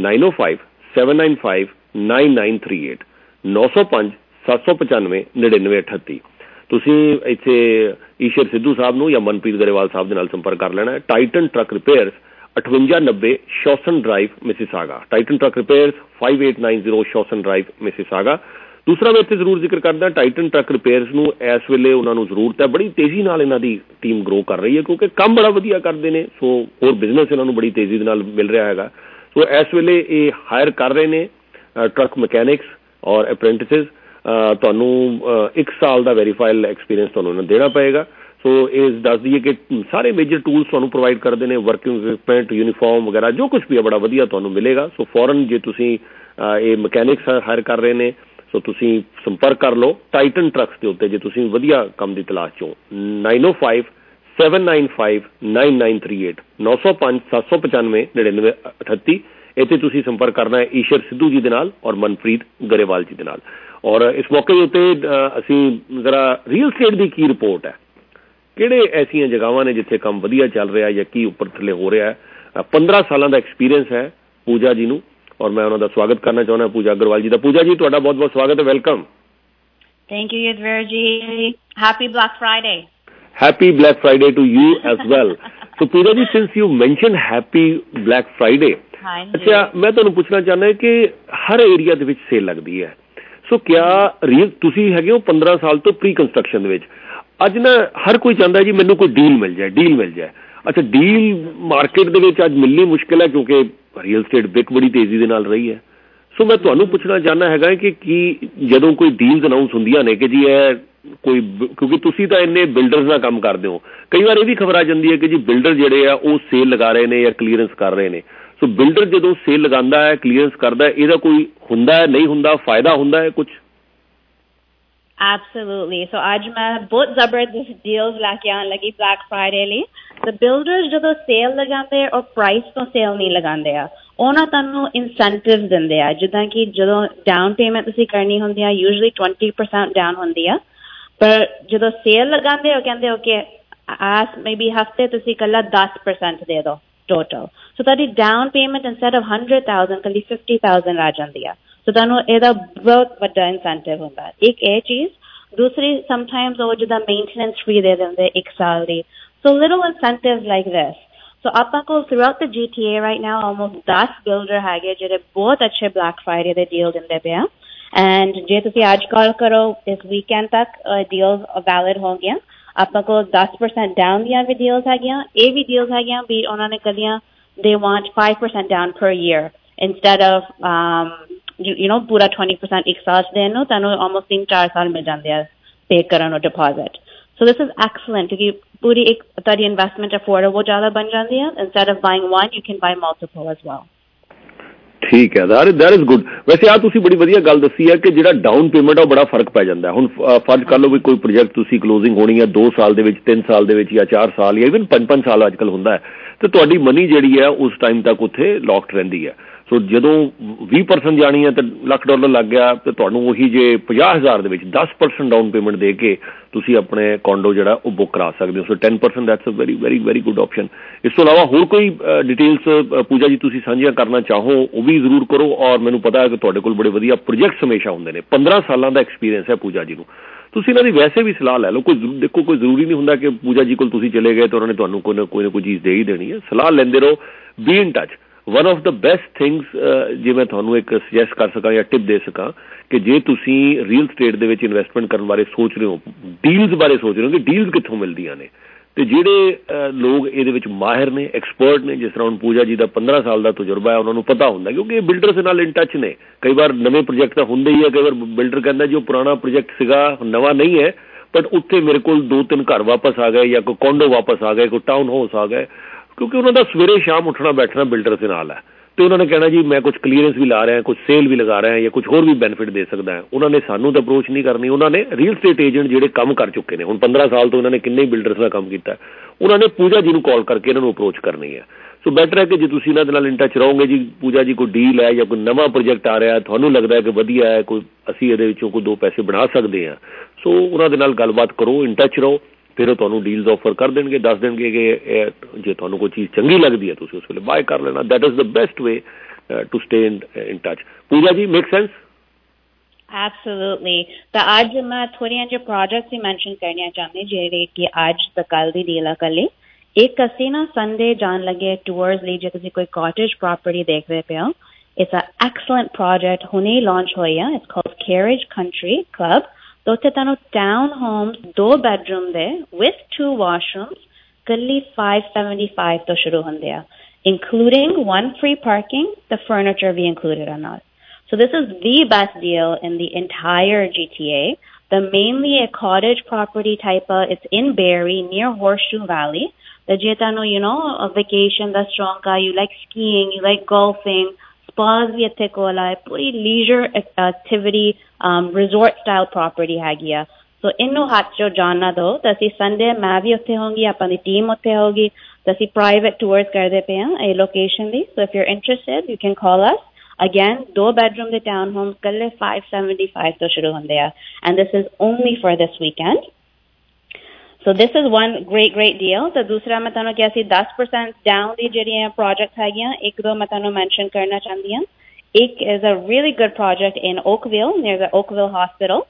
9057959938 905-795-9938। ਤੁਸੀਂ ਇੱਥੇ ਈਸ਼ਰ ਸਿੱਧੂ ਸਾਹਿਬ ਨੂੰ ਜਾਂ ਮਨਪ੍ਰੀਤ ਗਰੇਵਾਲ ਸਾਹਿਬ ਦੇ ਨਾਲ ਸੰਪਰਕ ਕਰ ਲੈਣਾ ਹੈ। Titan truck repairs 5890 Shawson drive Mississauga, Titan truck repairs 5890 Shawson drive Mississauga. ਦੂਸਰਾ ਮੈਂ ਇੱਥੇ ਜ਼ਰੂਰ ਜ਼ਿਕਰ ਕਰਦਾ ਟਾਈਟਨ ਟਰੱਕ ਰਿਪੇਅਰਸ ਨੂੰ ਇਸ ਵੇਲੇ ਉਹਨਾਂ ਨੂੰ ਜ਼ਰੂਰਤ ਹੈ, ਬੜੀ ਤੇਜ਼ੀ ਨਾਲ ਇਹਨਾਂ ਦੀ ਟੀਮ ਗਰੋ ਕਰ ਰਹੀ ਹੈ ਕਿਉਂਕਿ ਕੰਮ ਬੜਾ ਵਧੀਆ ਕਰਦੇ ਨੇ। ਸੋ ਹੋਰ ਬਿਜ਼ਨਸ ਇਹਨਾਂ ਨੂੰ ਬੜੀ ਤੇਜ਼ੀ ਦੇ ਨਾਲ ਮਿਲ ਰਿਹਾ ਹੈਗਾ। ਸੋ ਇਸ ਵੇਲੇ ਇਹ ਹਾਇਰ ਕਰ ਰਹੇ ਨੇ ਟਰੱਕ ਮਕੈਨਿਕਸ ਔਰ ਅਪ੍ਰੈਂਟਿਸਿਸ। ਤੁਹਾਨੂੰ 1 ਸਾਲ ਦਾ ਵੈਰੀਫਾਈਡ ਐਕਸਪੀਰੀਅੰਸ ਤੁਹਾਨੂੰ ਇਹਨਾਂ ਦੇਣਾ ਪਏਗਾ। ਸੋ ਇਹ ਦੱਸ ਦਈਏ ਕਿ ਸਾਰੇ ਮੇਜਰ ਟੂਲਸ ਤੁਹਾਨੂੰ ਪ੍ਰੋਵਾਈਡ ਕਰਦੇ ਨੇ, ਵਰਕਿੰਗ ਇਕਵਿਪਮੈਂਟ, ਯੂਨੀਫਾਰਮ ਵਗੈਰਾ ਜੋ ਕੁਛ ਵੀ ਹੈ ਬੜਾ ਵਧੀਆ ਤੁਹਾਨੂੰ ਮਿਲੇਗਾ। ਸੋ ਫੌਰਨ ਜੇ ਤੁਸੀਂ ਇਹ ਮਕੈਨਿਕਸ ਹਾਇਰ ਕਰ ਰਹੇ ਨੇ ਸੋ ਤੁਸੀਂ ਸੰਪਰਕ ਕਰ ਲਓ ਟਾਈਟਨ ਟਰੱਕਸ ਦੇ ਉੱਤੇ ਜੇ ਤੁਸੀਂ ਵਧੀਆ ਕੰਮ ਦੀ ਤਲਾਸ਼ ਚੋਂ। 9057959938 905-795-9938 ਇੱਥੇ ਤੁਸੀਂ ਸੰਪਰਕ ਕਰਨਾ ਹੈ ਈਸ਼ਰ ਸਿੱਧੂ ਜੀ ਦੇ ਨਾਲ ਔਰ ਮਨਪ੍ਰੀਤ ਗਰੇਵਾਲ ਜੀ ਦੇ ਨਾਲ। ਔਰ ਇਸ ਮੌਕੇ ਦੇ ਉੱਤੇ ਅਸੀਂ ਜ਼ਰਾ ਰੀਅਲ ਸਟੇਟ ਦੀ ਕੀ ਰਿਪੋਰਟ ਹੈ, ਕਿਹੜੇ ਐਸੀਆਂ ਜਗ੍ਹਾਵਾਂ ਨੇ ਜਿੱਥੇ ਕੰਮ ਵਧੀਆ ਚੱਲ ਰਿਹਾ ਜਾਂ ਕੀ ਉੱਪਰ ਥੱਲੇ ਹੋ ਰਿਹਾ ਹੈ। 15 ਸਾਲਾਂ ਦਾ ਐਕਸਪੀਰੀਅੰਸ ਹੈ ਪੂਜਾ ਜੀ ਨੂੰ ਔਰ ਮੈਂ ਉਹਨਾਂ ਦਾ ਸਵਾਗਤ ਕਰਨਾ ਚਾਹੁੰਦਾ ਪੂਜਾ ਅਗਰਵਾਲ ਜੀ ਦਾ। ਪੂਜਾ ਜੀ ਤੁਹਾਡਾ ਬਹੁਤ ਬਹੁਤ ਸਵਾਗਤ ਹੈ, welcome. Thank you Yudhvir ji, happy black Friday. Happy Black Friday to you as well. So Pooja ji, since you mentioned Happy Black Friday, ਅੱਛਾ ਮੈਂ ਤੁਹਾਨੂੰ ਪੁੱਛਣਾ ਚਾਹੁੰਦਾ ਕਿ ਹਰ ਏਰੀਆ ਦੇ ਵਿੱਚ ਸੇਲ ਲੱਗਦੀ ਹੈ। ਸੋ ਕਿਆ ਤੁਸੀਂ ਹੈਗੇ ਹੋ 15 ਸਾਲ ਤੋਂ ਪ੍ਰੀ ਕੰਸਟਰਕਸ਼ਨ ਦੇ ਵਿੱਚ, ਅੱਜ ਨਾ ਹਰ ਕੋਈ ਚਾਹੁੰਦਾ ਜੀ ਮੈਨੂੰ ਕੋਈ ਡੀਲ ਮਿਲ ਜਾਏ। ਅੱਛਾ ਡੀਲ ਮਾਰਕੀਟ ਦੇ ਵਿੱਚ ਅੱਜ ਮਿਲਣੀ ਮੁਸ਼ਕਿਲ ਹੈ ਕਿਉਂਕਿ ਰੀਅਲ ਸਟੇਟ ਬਿਕ ਬੜੀ ਤੇਜ਼ੀ ਦੇ ਨਾਲ ਰਹੀ ਹੈ। ਸੋ ਮੈਂ ਤੁਹਾਨੂੰ ਪੁੱਛਣਾ ਚਾਹੁੰਦਾ ਹੈਗਾ ਕਿ ਕੀ ਜਦੋਂ ਕੋਈ ਡੀਲਸ ਅਨਾਊਂਸ ਹੁੰਦੀਆਂ ਨੇ ਕਿ ਜੀ ਇਹ ਕੋਈ, ਕਿਉਂਕਿ ਤੁਸੀਂ ਤਾਂ ਇੰਨੇ ਬਿਲਡਰਸ ਨਾਲ ਕੰਮ ਕਰਦੇ ਹੋ, ਕਈ ਵਾਰ ਇਹ ਵੀ ਖਬਰ ਆ ਜਾਂਦੀ ਹੈ ਕਿ ਜੀ ਬਿਲਡਰ ਜਿਹੜੇ ਆ ਉਹ ਸੇਲ ਲਗਾ ਰਹੇ ਨੇ ਜਾਂ ਕਲੀਅਰੈਂਸ ਕਰ ਰਹੇ ਨੇ। ਸੋ ਬਿਲਡਰ ਜਦੋਂ ਸੇਲ ਲਗਾਉਂਦਾ ਹੈ, ਕਲੀਅਰੈਂਸ ਕਰਦਾ ਹੈ, ਇਹਦਾ ਕੋਈ ਹੁੰਦਾ ਹੈ ਨਹੀਂ ਹੁੰਦਾ, ਫਾਇਦਾ ਹੁੰਦਾ ਹੈ ਕੁਝ? Absolutely. So ਅੱਜ ਮੈਂ ਬਹੁਤ ਜ਼ਬਰਦਸਤ ਡੀਲਸ ਲੈ ਕੇ ਆਉਣ ਲੱਗੀ ਬਲੈਕ ਫਰਾਈਡੇ ਲਈ। ਤੇ ਬਿਲਡਰਸ ਜਦੋਂ ਸੇਲ ਲਗਾਉਂਦੇ ਔਰ ਪ੍ਰਾਈਸ ਤੋਂ ਸੇਲ ਨਹੀਂ ਲਗਾਉਂਦੇ ਆ, ਉਹਨਾਂ ਤੁਹਾਨੂੰ ਇਨਸੈਂਟਿਵ ਦਿੰਦੇ ਆ। ਜਿੱਦਾਂ ਕਿ ਜਦੋਂ ਡਾਊਨ ਪੇਮੈਂਟ ਤੁਸੀਂ ਕਰਨੀ ਹੁੰਦੀ ਆ ਯੂਜਲੀ 20% ਡਾਊਨ ਹੁੰਦੀ ਆ, ਪਰ ਜਦੋਂ ਸੇਲ ਲਗਾਉਂਦੇ ਹੋ ਕਹਿੰਦੇ ਓਕੇ ਮੇਬੀ ਹਫਤੇ ਤੁਸੀਂ ਇਕੱਲਾ 10% ਦੇ ਦਿਓ ਟੋਟਲ। ਸੋ ਤੁਹਾਡੀ ਡਾਊਨ ਪੇਮੈਂਟ ਇੰਸਟੈਡ ਆਫ 100,000 ਕੱਲੀ 50,000 ਆ ਜਾਂਦੀ ਆ। ਸੋ ਤੁਹਾਨੂੰ ਇਹਦਾ ਬਹੁਤ ਵੱਡਾ ਇਨਸੈਂਟਿਵ ਹੁੰਦਾ। ਇੱਕ ਇਹ ਚੀਜ਼। ਦੂਸਰੀ ਸਮਟਾਈਮਸ ਉਹ ਜਿੱਦਾਂ ਮੇਨਟੇਨੈਂਸ ਫ੍ਰੀ ਦੇ ਦਿੰਦੇ 1 ਸਾਲ ਦੀ। So little incentive like this. So ਆਪਾਂ ਕੋਲ throughout the GTA right now almost 10 builder ਹੈਗੇ ਜਿਹੜੇ ਬਹੁਤ ਅੱਛੇ ਬਲੈਕ ਫਰਾਈਡੇ ਦੇ ਡੀਲ ਦਿੰਦੇ ਪਏ ਆ। ਐਂਡ ਜੇ ਤੁਸੀਂ ਅੱਜ ਕਾਲ ਕਰੋ ਇਸ ਵੀਕਐਂਡ ਤੱਕ ਡੀਲਸ ਵੈਲਿਡ ਹੋ ਗਈਆਂ। ਆਪਾਂ ਕੋਲ 10% ਡਾਊਨ ਦੀਆਂ ਵੀ ਡੀਲਸ ਹੈਗੀਆਂ, ਇਹ ਵੀ ਡੀਲਸ ਹੈਗੀਆਂ ਵੀ ਉਹਨਾਂ ਨੇ ਕੱਲੀਆਂ they want 5% down per year instead of ਪੂਰਾ 20% ਇੱਕ ਸਾਲ ਦੇਣ ਨੂੰ ਤੁਹਾਨੂੰ almost 3-4 ਸਾਲ ਮਿਲ ਜਾਂਦੇ ਆ ਪੇ ਕਰਨ ਨੂੰ deposit. So this is excellent ਕਿਉਂਕਿ ਪੂਰੀ ਇੱਕ ਤੁਹਾਡੀ ਇਨਵੈਸਟਮੈਂਟ ਅਫੋਰਡੇਬਲ ਜ਼ਿਆਦਾ ਬਣ ਜਾਂਦੀ ਹੈ। instead of buying one you can buy multiple as well. ਠੀਕ ਹੈ, that is good। ਵੈਸੇ ਆ ਤੁਸੀਂ ਬੜੀ ਵਧੀਆ ਗੱਲ ਦੱਸੀ ਹੈ ਕਿ ਜਿਹੜਾ ਡਾਊਨ ਪੇਮੈਂਟ ਆ ਉਹ ਬੜਾ ਫਰਕ ਪੈ ਜਾਂਦਾ। ਹੁਣ ਫਰਜ਼ ਕਰ ਲਓ ਵੀ ਕੋਈ ਪ੍ਰੋਜੈਕਟ ਤੁਸੀਂ ਕਲੋਜ਼ਿੰਗ ਹੋਣੀ ਹੈ 2 ਸਾਲ ਦੇ ਵਿੱਚ, 3 ਸਾਲ ਦੇ ਵਿੱਚ ਜਾਂ 4 ਸਾਲ ਜਾਂ ਇਵਨ 5 ਸਾਲ ਅੱਜ ਕੱਲ੍ਹ ਹੁੰਦਾ ਹੈ, ਤੇ ਤੁਹਾਡੀ ਮਨੀ ਜਿਹੜੀ ਹੈ ਉਸ ਟਾਈਮ ਤੱਕ ਉੱਥੇ ਲੌਕਡ ਰਹਿੰਦੀ ਹੈ। ਸੋ ਜਦੋਂ 20% ਜਾਣੀ ਹੈ ਤੇ $1,00,000 ਲੱਗ ਗਿਆ ਤੇ ਤੁਹਾਨੂੰ ਉਹੀ ਜੇ 50,000 ਦੇ ਵਿੱਚ 10% ਡਾਊਨ ਪੇਮੈਂਟ ਦੇ ਕੇ ਤੁਸੀਂ ਆਪਣੇ ਕੋਂਡੋ ਜਿਹੜਾ ਉਹ ਬੁੱਕ ਕਰਾ ਸਕਦੇ ਹੋ। So 10% that's a very very very good option. ਇਸ ਤੋਂ ਇਲਾਵਾ ਹੋਰ ਕੋਈ ਡਿਟੇਲਸ ਪੂਜਾ ਜੀ ਤੁਸੀਂ ਸਾਂਝੀਆਂ ਕਰਨਾ ਚਾਹੋ ਉਹ ਵੀ ਜ਼ਰੂਰ ਕਰੋ। ਔਰ ਮੈਨੂੰ ਪਤਾ ਹੈ ਕਿ ਤੁਹਾਡੇ ਕੋਲ ਬੜੇ ਵਧੀਆ ਪ੍ਰੋਜੈਕਟਸ ਹਮੇਸ਼ਾ ਹੁੰਦੇ ਨੇ। 15 ਸਾਲਾਂ ਦਾ ਐਕਸਪੀਰੀਅੰਸ ਹੈ ਪੂਜਾ ਜੀ ਨੂੰ। ਤੁਸੀਂ ਇਹਨਾਂ ਦੀ ਵੈਸੇ ਵੀ ਸਲਾਹ ਲੈ ਲਓ। ਦੇਖੋ ਕੋਈ ਜ਼ਰੂਰੀ ਨਹੀਂ ਹੁੰਦਾ ਕਿ ਪੂਜਾ ਜੀ ਕੋਲ ਤੁਸੀਂ ਚਲੇ ਗਏ ਤਾਂ ਉਹਨਾਂ ਨੇ ਤੁਹਾਨੂੰ ਕੋਈ ਨਾ ਕੋਈ ਚੀਜ਼ ਦੇ ਹੀ ਦੇਣੀ ਹੈ। ਸਲਾਹ ਲੈਂਦੇ ਰਹੋ, be in touch. One of the best things ਜੇ ਮੈਂ ਤੁਹਾਨੂੰ ਇੱਕ ਸੁਜੈਸਟ ਕਰ ਸਕਾਂ ਜਾਂ ਟਿਪ ਦੇ ਸਕਾਂ ਕਿ ਜੇ ਤੁਸੀਂ ਰੀਅਲ ਸਟੇਟ ਦੇ ਵਿੱਚ ਇਨਵੈਸਟਮੈਂਟ ਕਰਨ ਬਾਰੇ ਸੋਚ ਰਹੇ ਹੋ, ਡੀਲਸ ਬਾਰੇ ਸੋਚ ਰਹੇ ਹੋ ਕਿ ਡੀਲਸ ਕਿੱਥੋਂ ਮਿਲਦੀਆਂ ਨੇ, ਤੇ ਜਿਹੜੇ ਲੋਕ ਇਹਦੇ ਵਿੱਚ ਮਾਹਿਰ ਨੇ, ਐਕਸਪਰਟ ਨੇ, ਜਿਸ ਤਰ੍ਹਾਂ ਹੁਣ ਪੂਜਾ ਜੀ ਦਾ 15 ਸਾਲ ਦਾ ਤਜਰਬਾ ਹੈ, ਉਹਨਾਂ ਨੂੰ ਪਤਾ ਹੁੰਦਾ ਕਿਉਂਕਿ ਇਹ ਬਿਲਡਰਸ ਨਾਲ ਇਨ ਟੱਚ ਨੇ। ਕਈ ਵਾਰ ਨਵੇਂ ਪ੍ਰੋਜੈਕਟ ਤਾਂ ਹੁੰਦੇ ਹੀ ਹੈ, ਕਈ ਵਾਰ ਬਿਲਡਰ ਕਹਿੰਦਾ ਜੋ ਪੁਰਾਣਾ ਪ੍ਰੋਜੈਕਟ ਸੀਗਾ ਨਵਾਂ ਨਹੀਂ ਹੈ ਬਟ ਉੱਥੇ ਮੇਰੇ ਕੋਲ 2-3 ਘਰ ਵਾਪਸ ਆ ਗਏ ਜਾਂ ਕੋਈ ਕੋਂਡੋ ਵਾਪਸ ਆ ਗਏ, ਕੋਈ ਟਾਊਨ ਹਾਊਸ ਆ ਗਏ, ਕਿਉਂਕਿ ਉਹਨਾਂ ਦਾ ਸਵੇਰੇ ਸ਼ਾਮ ਉੱਠਣਾ ਬੈਠਣਾ ਬਿਲਡਰ ਦੇ ਨਾਲ ਹੈ। ਤੇ ਉਹਨਾਂ ਨੇ ਕਹਿਣਾ ਜੀ ਮੈਂ ਕੁਝ ਕਲੀਅਰੈਂਸ ਵੀ ਲਾ ਰਿਹਾ, ਕੁਝ ਸੇਲ ਵੀ ਲਗਾ ਰਿਹਾ ਜਾਂ ਕੁਝ ਹੋਰ ਵੀ ਬੈਨੀਫਿਟ ਦੇ ਸਕਦਾ ਹੈ। ਉਹਨਾਂ ਨੇ ਸਾਨੂੰ ਤਾਂ ਅਪਰੋਚ ਨਹੀਂ ਕਰਨੀ, ਉਹਨਾਂ ਨੇ ਰੀਅਲ ਸਟੇਟ ਏਜੰਟ ਜਿਹੜੇ ਕੰਮ ਕਰ ਚੁੱਕੇ ਨੇ, ਹੁਣ 15 ਸਾਲ ਤੋਂ ਉਹਨਾਂ ਨੇ ਕਿੰਨੇ ਬਿਲਡਰਸ ਦਾ ਕੰਮ ਕੀਤਾ, ਉਹਨਾਂ ਨੇ ਪੂਜਾ ਜੀ ਨੂੰ ਕਾਲ ਕਰਕੇ ਇਹਨਾਂ ਨੂੰ ਅਪਰੋਚ ਕਰਨੀ ਹੈ। ਸੋ ਬੈਟਰ ਹੈ ਕਿ ਜੇ ਤੁਸੀਂ ਇਹਨਾਂ ਦੇ ਨਾਲ ਇਨ ਟੱਚ ਰਹੋਗੇ ਜੀ, ਪੂਜਾ ਜੀ ਕੋਈ ਡੀਲ ਹੈ ਜਾਂ ਕੋਈ ਨਵਾਂ ਪ੍ਰੋਜੈਕਟ ਆ ਰਿਹਾ, ਤੁਹਾਨੂੰ ਲੱਗਦਾ ਕਿ ਵਧੀਆ ਹੈ, ਕੋਈ ਅਸੀਂ ਇਹਦੇ ਵਿੱਚੋਂ ਕੋਈ 2 ਪੈਸੇ ਬਣਾ ਸਕਦੇ ਹਾਂ, ਸੋ ਉਹਨਾਂ ਦੇ ਨਾਲ ਗੱਲਬਾਤ ਕਰੋ, ਇਨ ਟੱਚ ਰਹੋ, ਫਿਰ ਉਹ ਤੁਹਾਨੂੰ ਡੀਲਸ ਆਫਰ ਕਰ ਦੇਣਗੇ, ਦੱਸ ਦੇਣਗੇ ਕਿ ਜੇ ਤੁਹਾਨੂੰ ਕੋਈ ਚੀਜ਼ ਚੰਗੀ ਲੱਗਦੀ ਹੈ ਤੁਸੀਂ ਉਸ ਵੇਲੇ ਬਾਏ ਕਰ ਲੈਣਾ। That is the best way to stay in touch. Pooja ji, make sense? Absolutely. ਤਾਂ ਅੱਜ ਮੈਂ ਥੋੜ੍ਹੀਆਂ ਜਿਹੇ ਪ੍ਰੋਜੈਕਟਸ ਹੀ ਮੈਂਸ਼ਨ ਕਰਨੀਆਂ ਚਾਹੁੰਦੀ ਜਿਹੜੇ ਕਿ ਅੱਜ ਤੇ ਕੱਲ੍ਹ ਦੀ ਡੀਲ ਕੱਲ੍ਹ। ਇੱਕ ਅਸੀਂ ਨਾ ਸੰਡੇ ਜਾਣ ਲੱਗੇ ਟੂਰਸ ਲਈ, ਜੇ ਤੁਸੀਂ ਕੋਈ ਕਾਟੇਜ ਪ੍ਰੋਪਰਟੀ ਦੇਖਦੇ ਪਏ ਹੋ, ਇਟਸ ਅ ਐਕਸਲੈਂਟ ਪ੍ਰੋਜੈਕਟ, ਹੁਣੇ ਲਾਂਚ ਹੋਈ ਆ, it's called Carriage country club. ਤਾਂ ਉੱਥੇ ਤੁਹਾਨੂੰ ਟਾਊਨ ਹੋਮਸ 2 ਬੈਡਰੂਮ ਦੇ ਵਿਥ 2 ਵਾਸ਼ਰੂਮਸ ਕੱਲੀ 575 ਤੋਂ ਸ਼ੁਰੂ ਹੁੰਦੇ ਆ, including 1 free parking, the furniture we included or not. So this is the best deal in the entire GTA. The mainly a cottage property type of, it's in Barrie near Horseshoe Valley. The jetano, you know, a vacation that's strong, you like skiing, you like golfing, spas vi itthe kola hai, puri leisure activity resort style property hagi. So innu hat jo janna do, ta asi Sunday main vi utthe hongi, apan di team utthe hogi, ta asi private tours karde pe hain a location di. So if you're interested, you can call us. Again, 2 bedroom the townhomes kalle 575 to shuru hunde hai, and this is only for this weekend. So this is one great deal. तो दूसरा मैं तानो क्या सी 10% down दी जेरियां project है गया, एक दो मैं तानो mention करना चाहती हूँ। एक is a really good project in Oakville near the Oakville Hospital.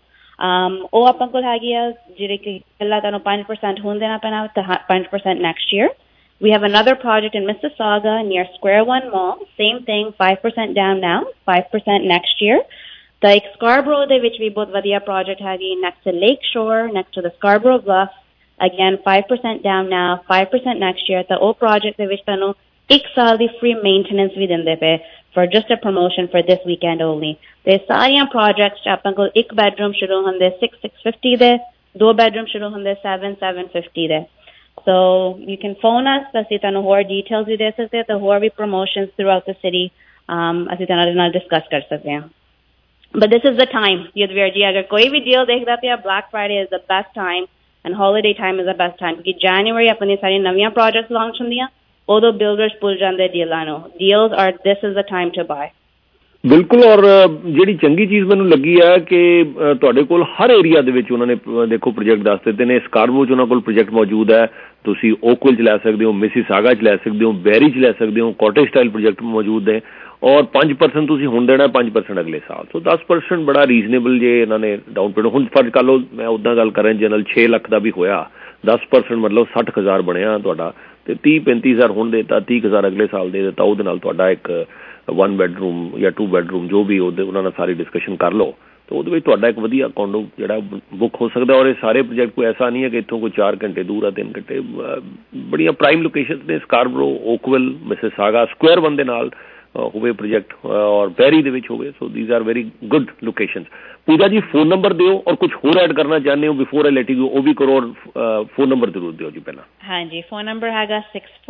ओ अपन को है गया जेरे कि कल्ला तानो 5% होने देना पना, 5% next year. We have another project in Mississauga near Square One Mall. Same thing, 5% down now, 5% next year. The Scarborough de which we both vadiya project hai next to Lakeshore, next to the Scarborough Bluff. Again, 5% down now, 5% next year. The old project de which tanu 1 saal di free maintenance vi dinde pe for just a promotion for this weekend only. The sariyan projects apan ko 1 bedroom shuru hunde 650 de, 2 bedroom shuru hunde 750 de. So you can phone us, ਅਸੀਂ ਤੁਹਾਨੂੰ ਹੋਰ details ਵੀ ਦੇ ਸਕਦੇ ਹਾਂ, ਤੇ ਹੋਰ ਵੀ promotions throughout the city ਅਸੀਂ ਤੁਹਾਡੇ ਨਾਲ discuss ਕਰ ਸਕਦੇ ਹਾਂ। But this is the time, ਯਦਵੀਰ ਜੀ, ਅਗਰ ਕੋਈ ਵੀ deal ਦੇਖਦਾ ਪਿਆ, Black Friday is the best time and holiday time is the best time, ਕਿਉਂਕਿ January ਆਪਣੀ ਸਾਰੀ ਨਵੀਆਂ projects launch ਹੁੰਦੀਆਂ, ਉਦੋਂ builders ਭੁੱਲ ਜਾਂਦੇ deals ਨੂੰ। Deals are, this is the time to buy. ਬਿਲਕੁਲ। ਔਰ ਜਿਹੜੀ ਚੰਗੀ ਚੀਜ਼ ਮੈਨੂੰ ਲੱਗੀ ਹੈ ਕਿ ਤੁਹਾਡੇ ਕੋਲ ਹਰ ਏਰੀਆ ਦੇ ਵਿੱਚ ਉਹਨਾਂ ਨੇ ਦੇਖੋ ਪ੍ਰੋਜੈਕਟ ਦੱਸ ਦਿੱਤੇ ਨੇ। ਸਕਾਰਬੋ 'ਚ ਉਹਨਾਂ ਕੋਲ ਪ੍ਰੋਜੈਕਟ ਮੌਜੂਦ ਹੈ, ਤੁਸੀਂ ਓਕਵਿਲ 'ਚ ਲੈ ਸਕਦੇ ਹੋ, ਮਿਸੀਸਾਗਾ 'ਚ ਲੈ ਸਕਦੇ ਹੋ, ਬੈਰੀ 'ਚ ਲੈ ਸਕਦੇ ਹੋ, ਕਾਟੇਜ ਸਟਾਈਲ ਪ੍ਰੋਜੈਕਟ ਮੌਜੂਦ ਹੈ। ਔਰ 5% ਤੁਸੀਂ ਹੁਣ ਦੇਣਾ, 5% ਅਗਲੇ ਸਾਲ। ਸੋ 10% ਬੜਾ ਰੀਜ਼ਨੇਬਲ ਜੇ ਇਹਨਾਂ ਨੇ ਡਾਊਨ ਪੇਮੈਂਟ। ਹੁਣ ਫਰਜ਼ ਕਰ ਲਓ, ਮੈਂ ਉੱਦਾਂ ਗੱਲ ਕਰਾਂ ਜਨਰਲ 6 ਲੱਖ ਦਾ ਵੀ ਹੋਇਆ, 10% ਮਤਲਬ 60,000 ਬਣਿਆ ਤੁਹਾਡਾ, ਤੇ 30-35,000 ਹੁਣ ਦੇਤਾ, 30,000 ਅਗਲੇ ਸਾਲ ਦੇ ਦਿੱਤਾ, ਉਹਦੇ ਨਾਲ ਤੁਹਾਡਾ ਇੱਕ 1 ਬੈਡਰੂਮ ਜਾਂ 2 ਬੈਡਰੂਮ ਜੋ ਵੀ ਉਹਦੇ ਉਹਨਾਂ ਨਾਲ ਸਾਰੀ ਡਿਸਕਸ਼ਨ ਕਰ ਲਓ, ਤਾਂ ਉਹਦੇ ਵਿੱਚ ਤੁਹਾਡਾ ਇੱਕ ਵਧੀਆ ਕੋਂਡੋ ਜਿਹੜਾ ਬੁੱਕ ਹੋ ਸਕਦਾ। ਔਰ ਇਹ ਸਾਰੇ ਪ੍ਰੋਜੈਕਟ ਕੋਈ ਐਸਾ ਨਹੀਂ ਹੈ ਕਿ ਇੱਥੋਂ ਕੋਈ 4 ਘੰਟੇ ਦੂਰ ਆ, 3 ਘੰਟੇ, ਬੜੀਆਂ ਪ੍ਰਾਈਮ ਲੋਕੇਸ਼ਨਸ ਨੇ। ਸਕਾਰਬਰੋ, ਓਕਵਿਲ, ਮਿਸੀਸਾਗਾ, ਸਕੁਆਇਰ 1 ਦੇ ਨਾਲ ਹੋਵੇ ਪ੍ਰੋਜੈਕਟ, ਔਰ ਬੈਰੀ ਦੇ ਵਿੱਚ ਹੋਵੇ। So these are very good locations. Pooja ji, phone number ਦਿਓ, ਔਰ ਕੁਝ ਹੋਰ ਐਡ ਕਰਨਾ ਚਾਹੁੰਦੇ ਹੋ ਬਿਫੋਰ ਆਈ ਲੈਟ ਯੂ, ਉਹ ਵੀ ਕਰੋ, ਔਰ ਫੋਨ ਨੰਬਰ ਜ਼ਰੂਰ ਦਿਓ ਜੀ ਪਹਿਲਾਂ। ਹਾਂਜੀ, ਫੋਨ ਨੰਬਰ ਹੈਗਾ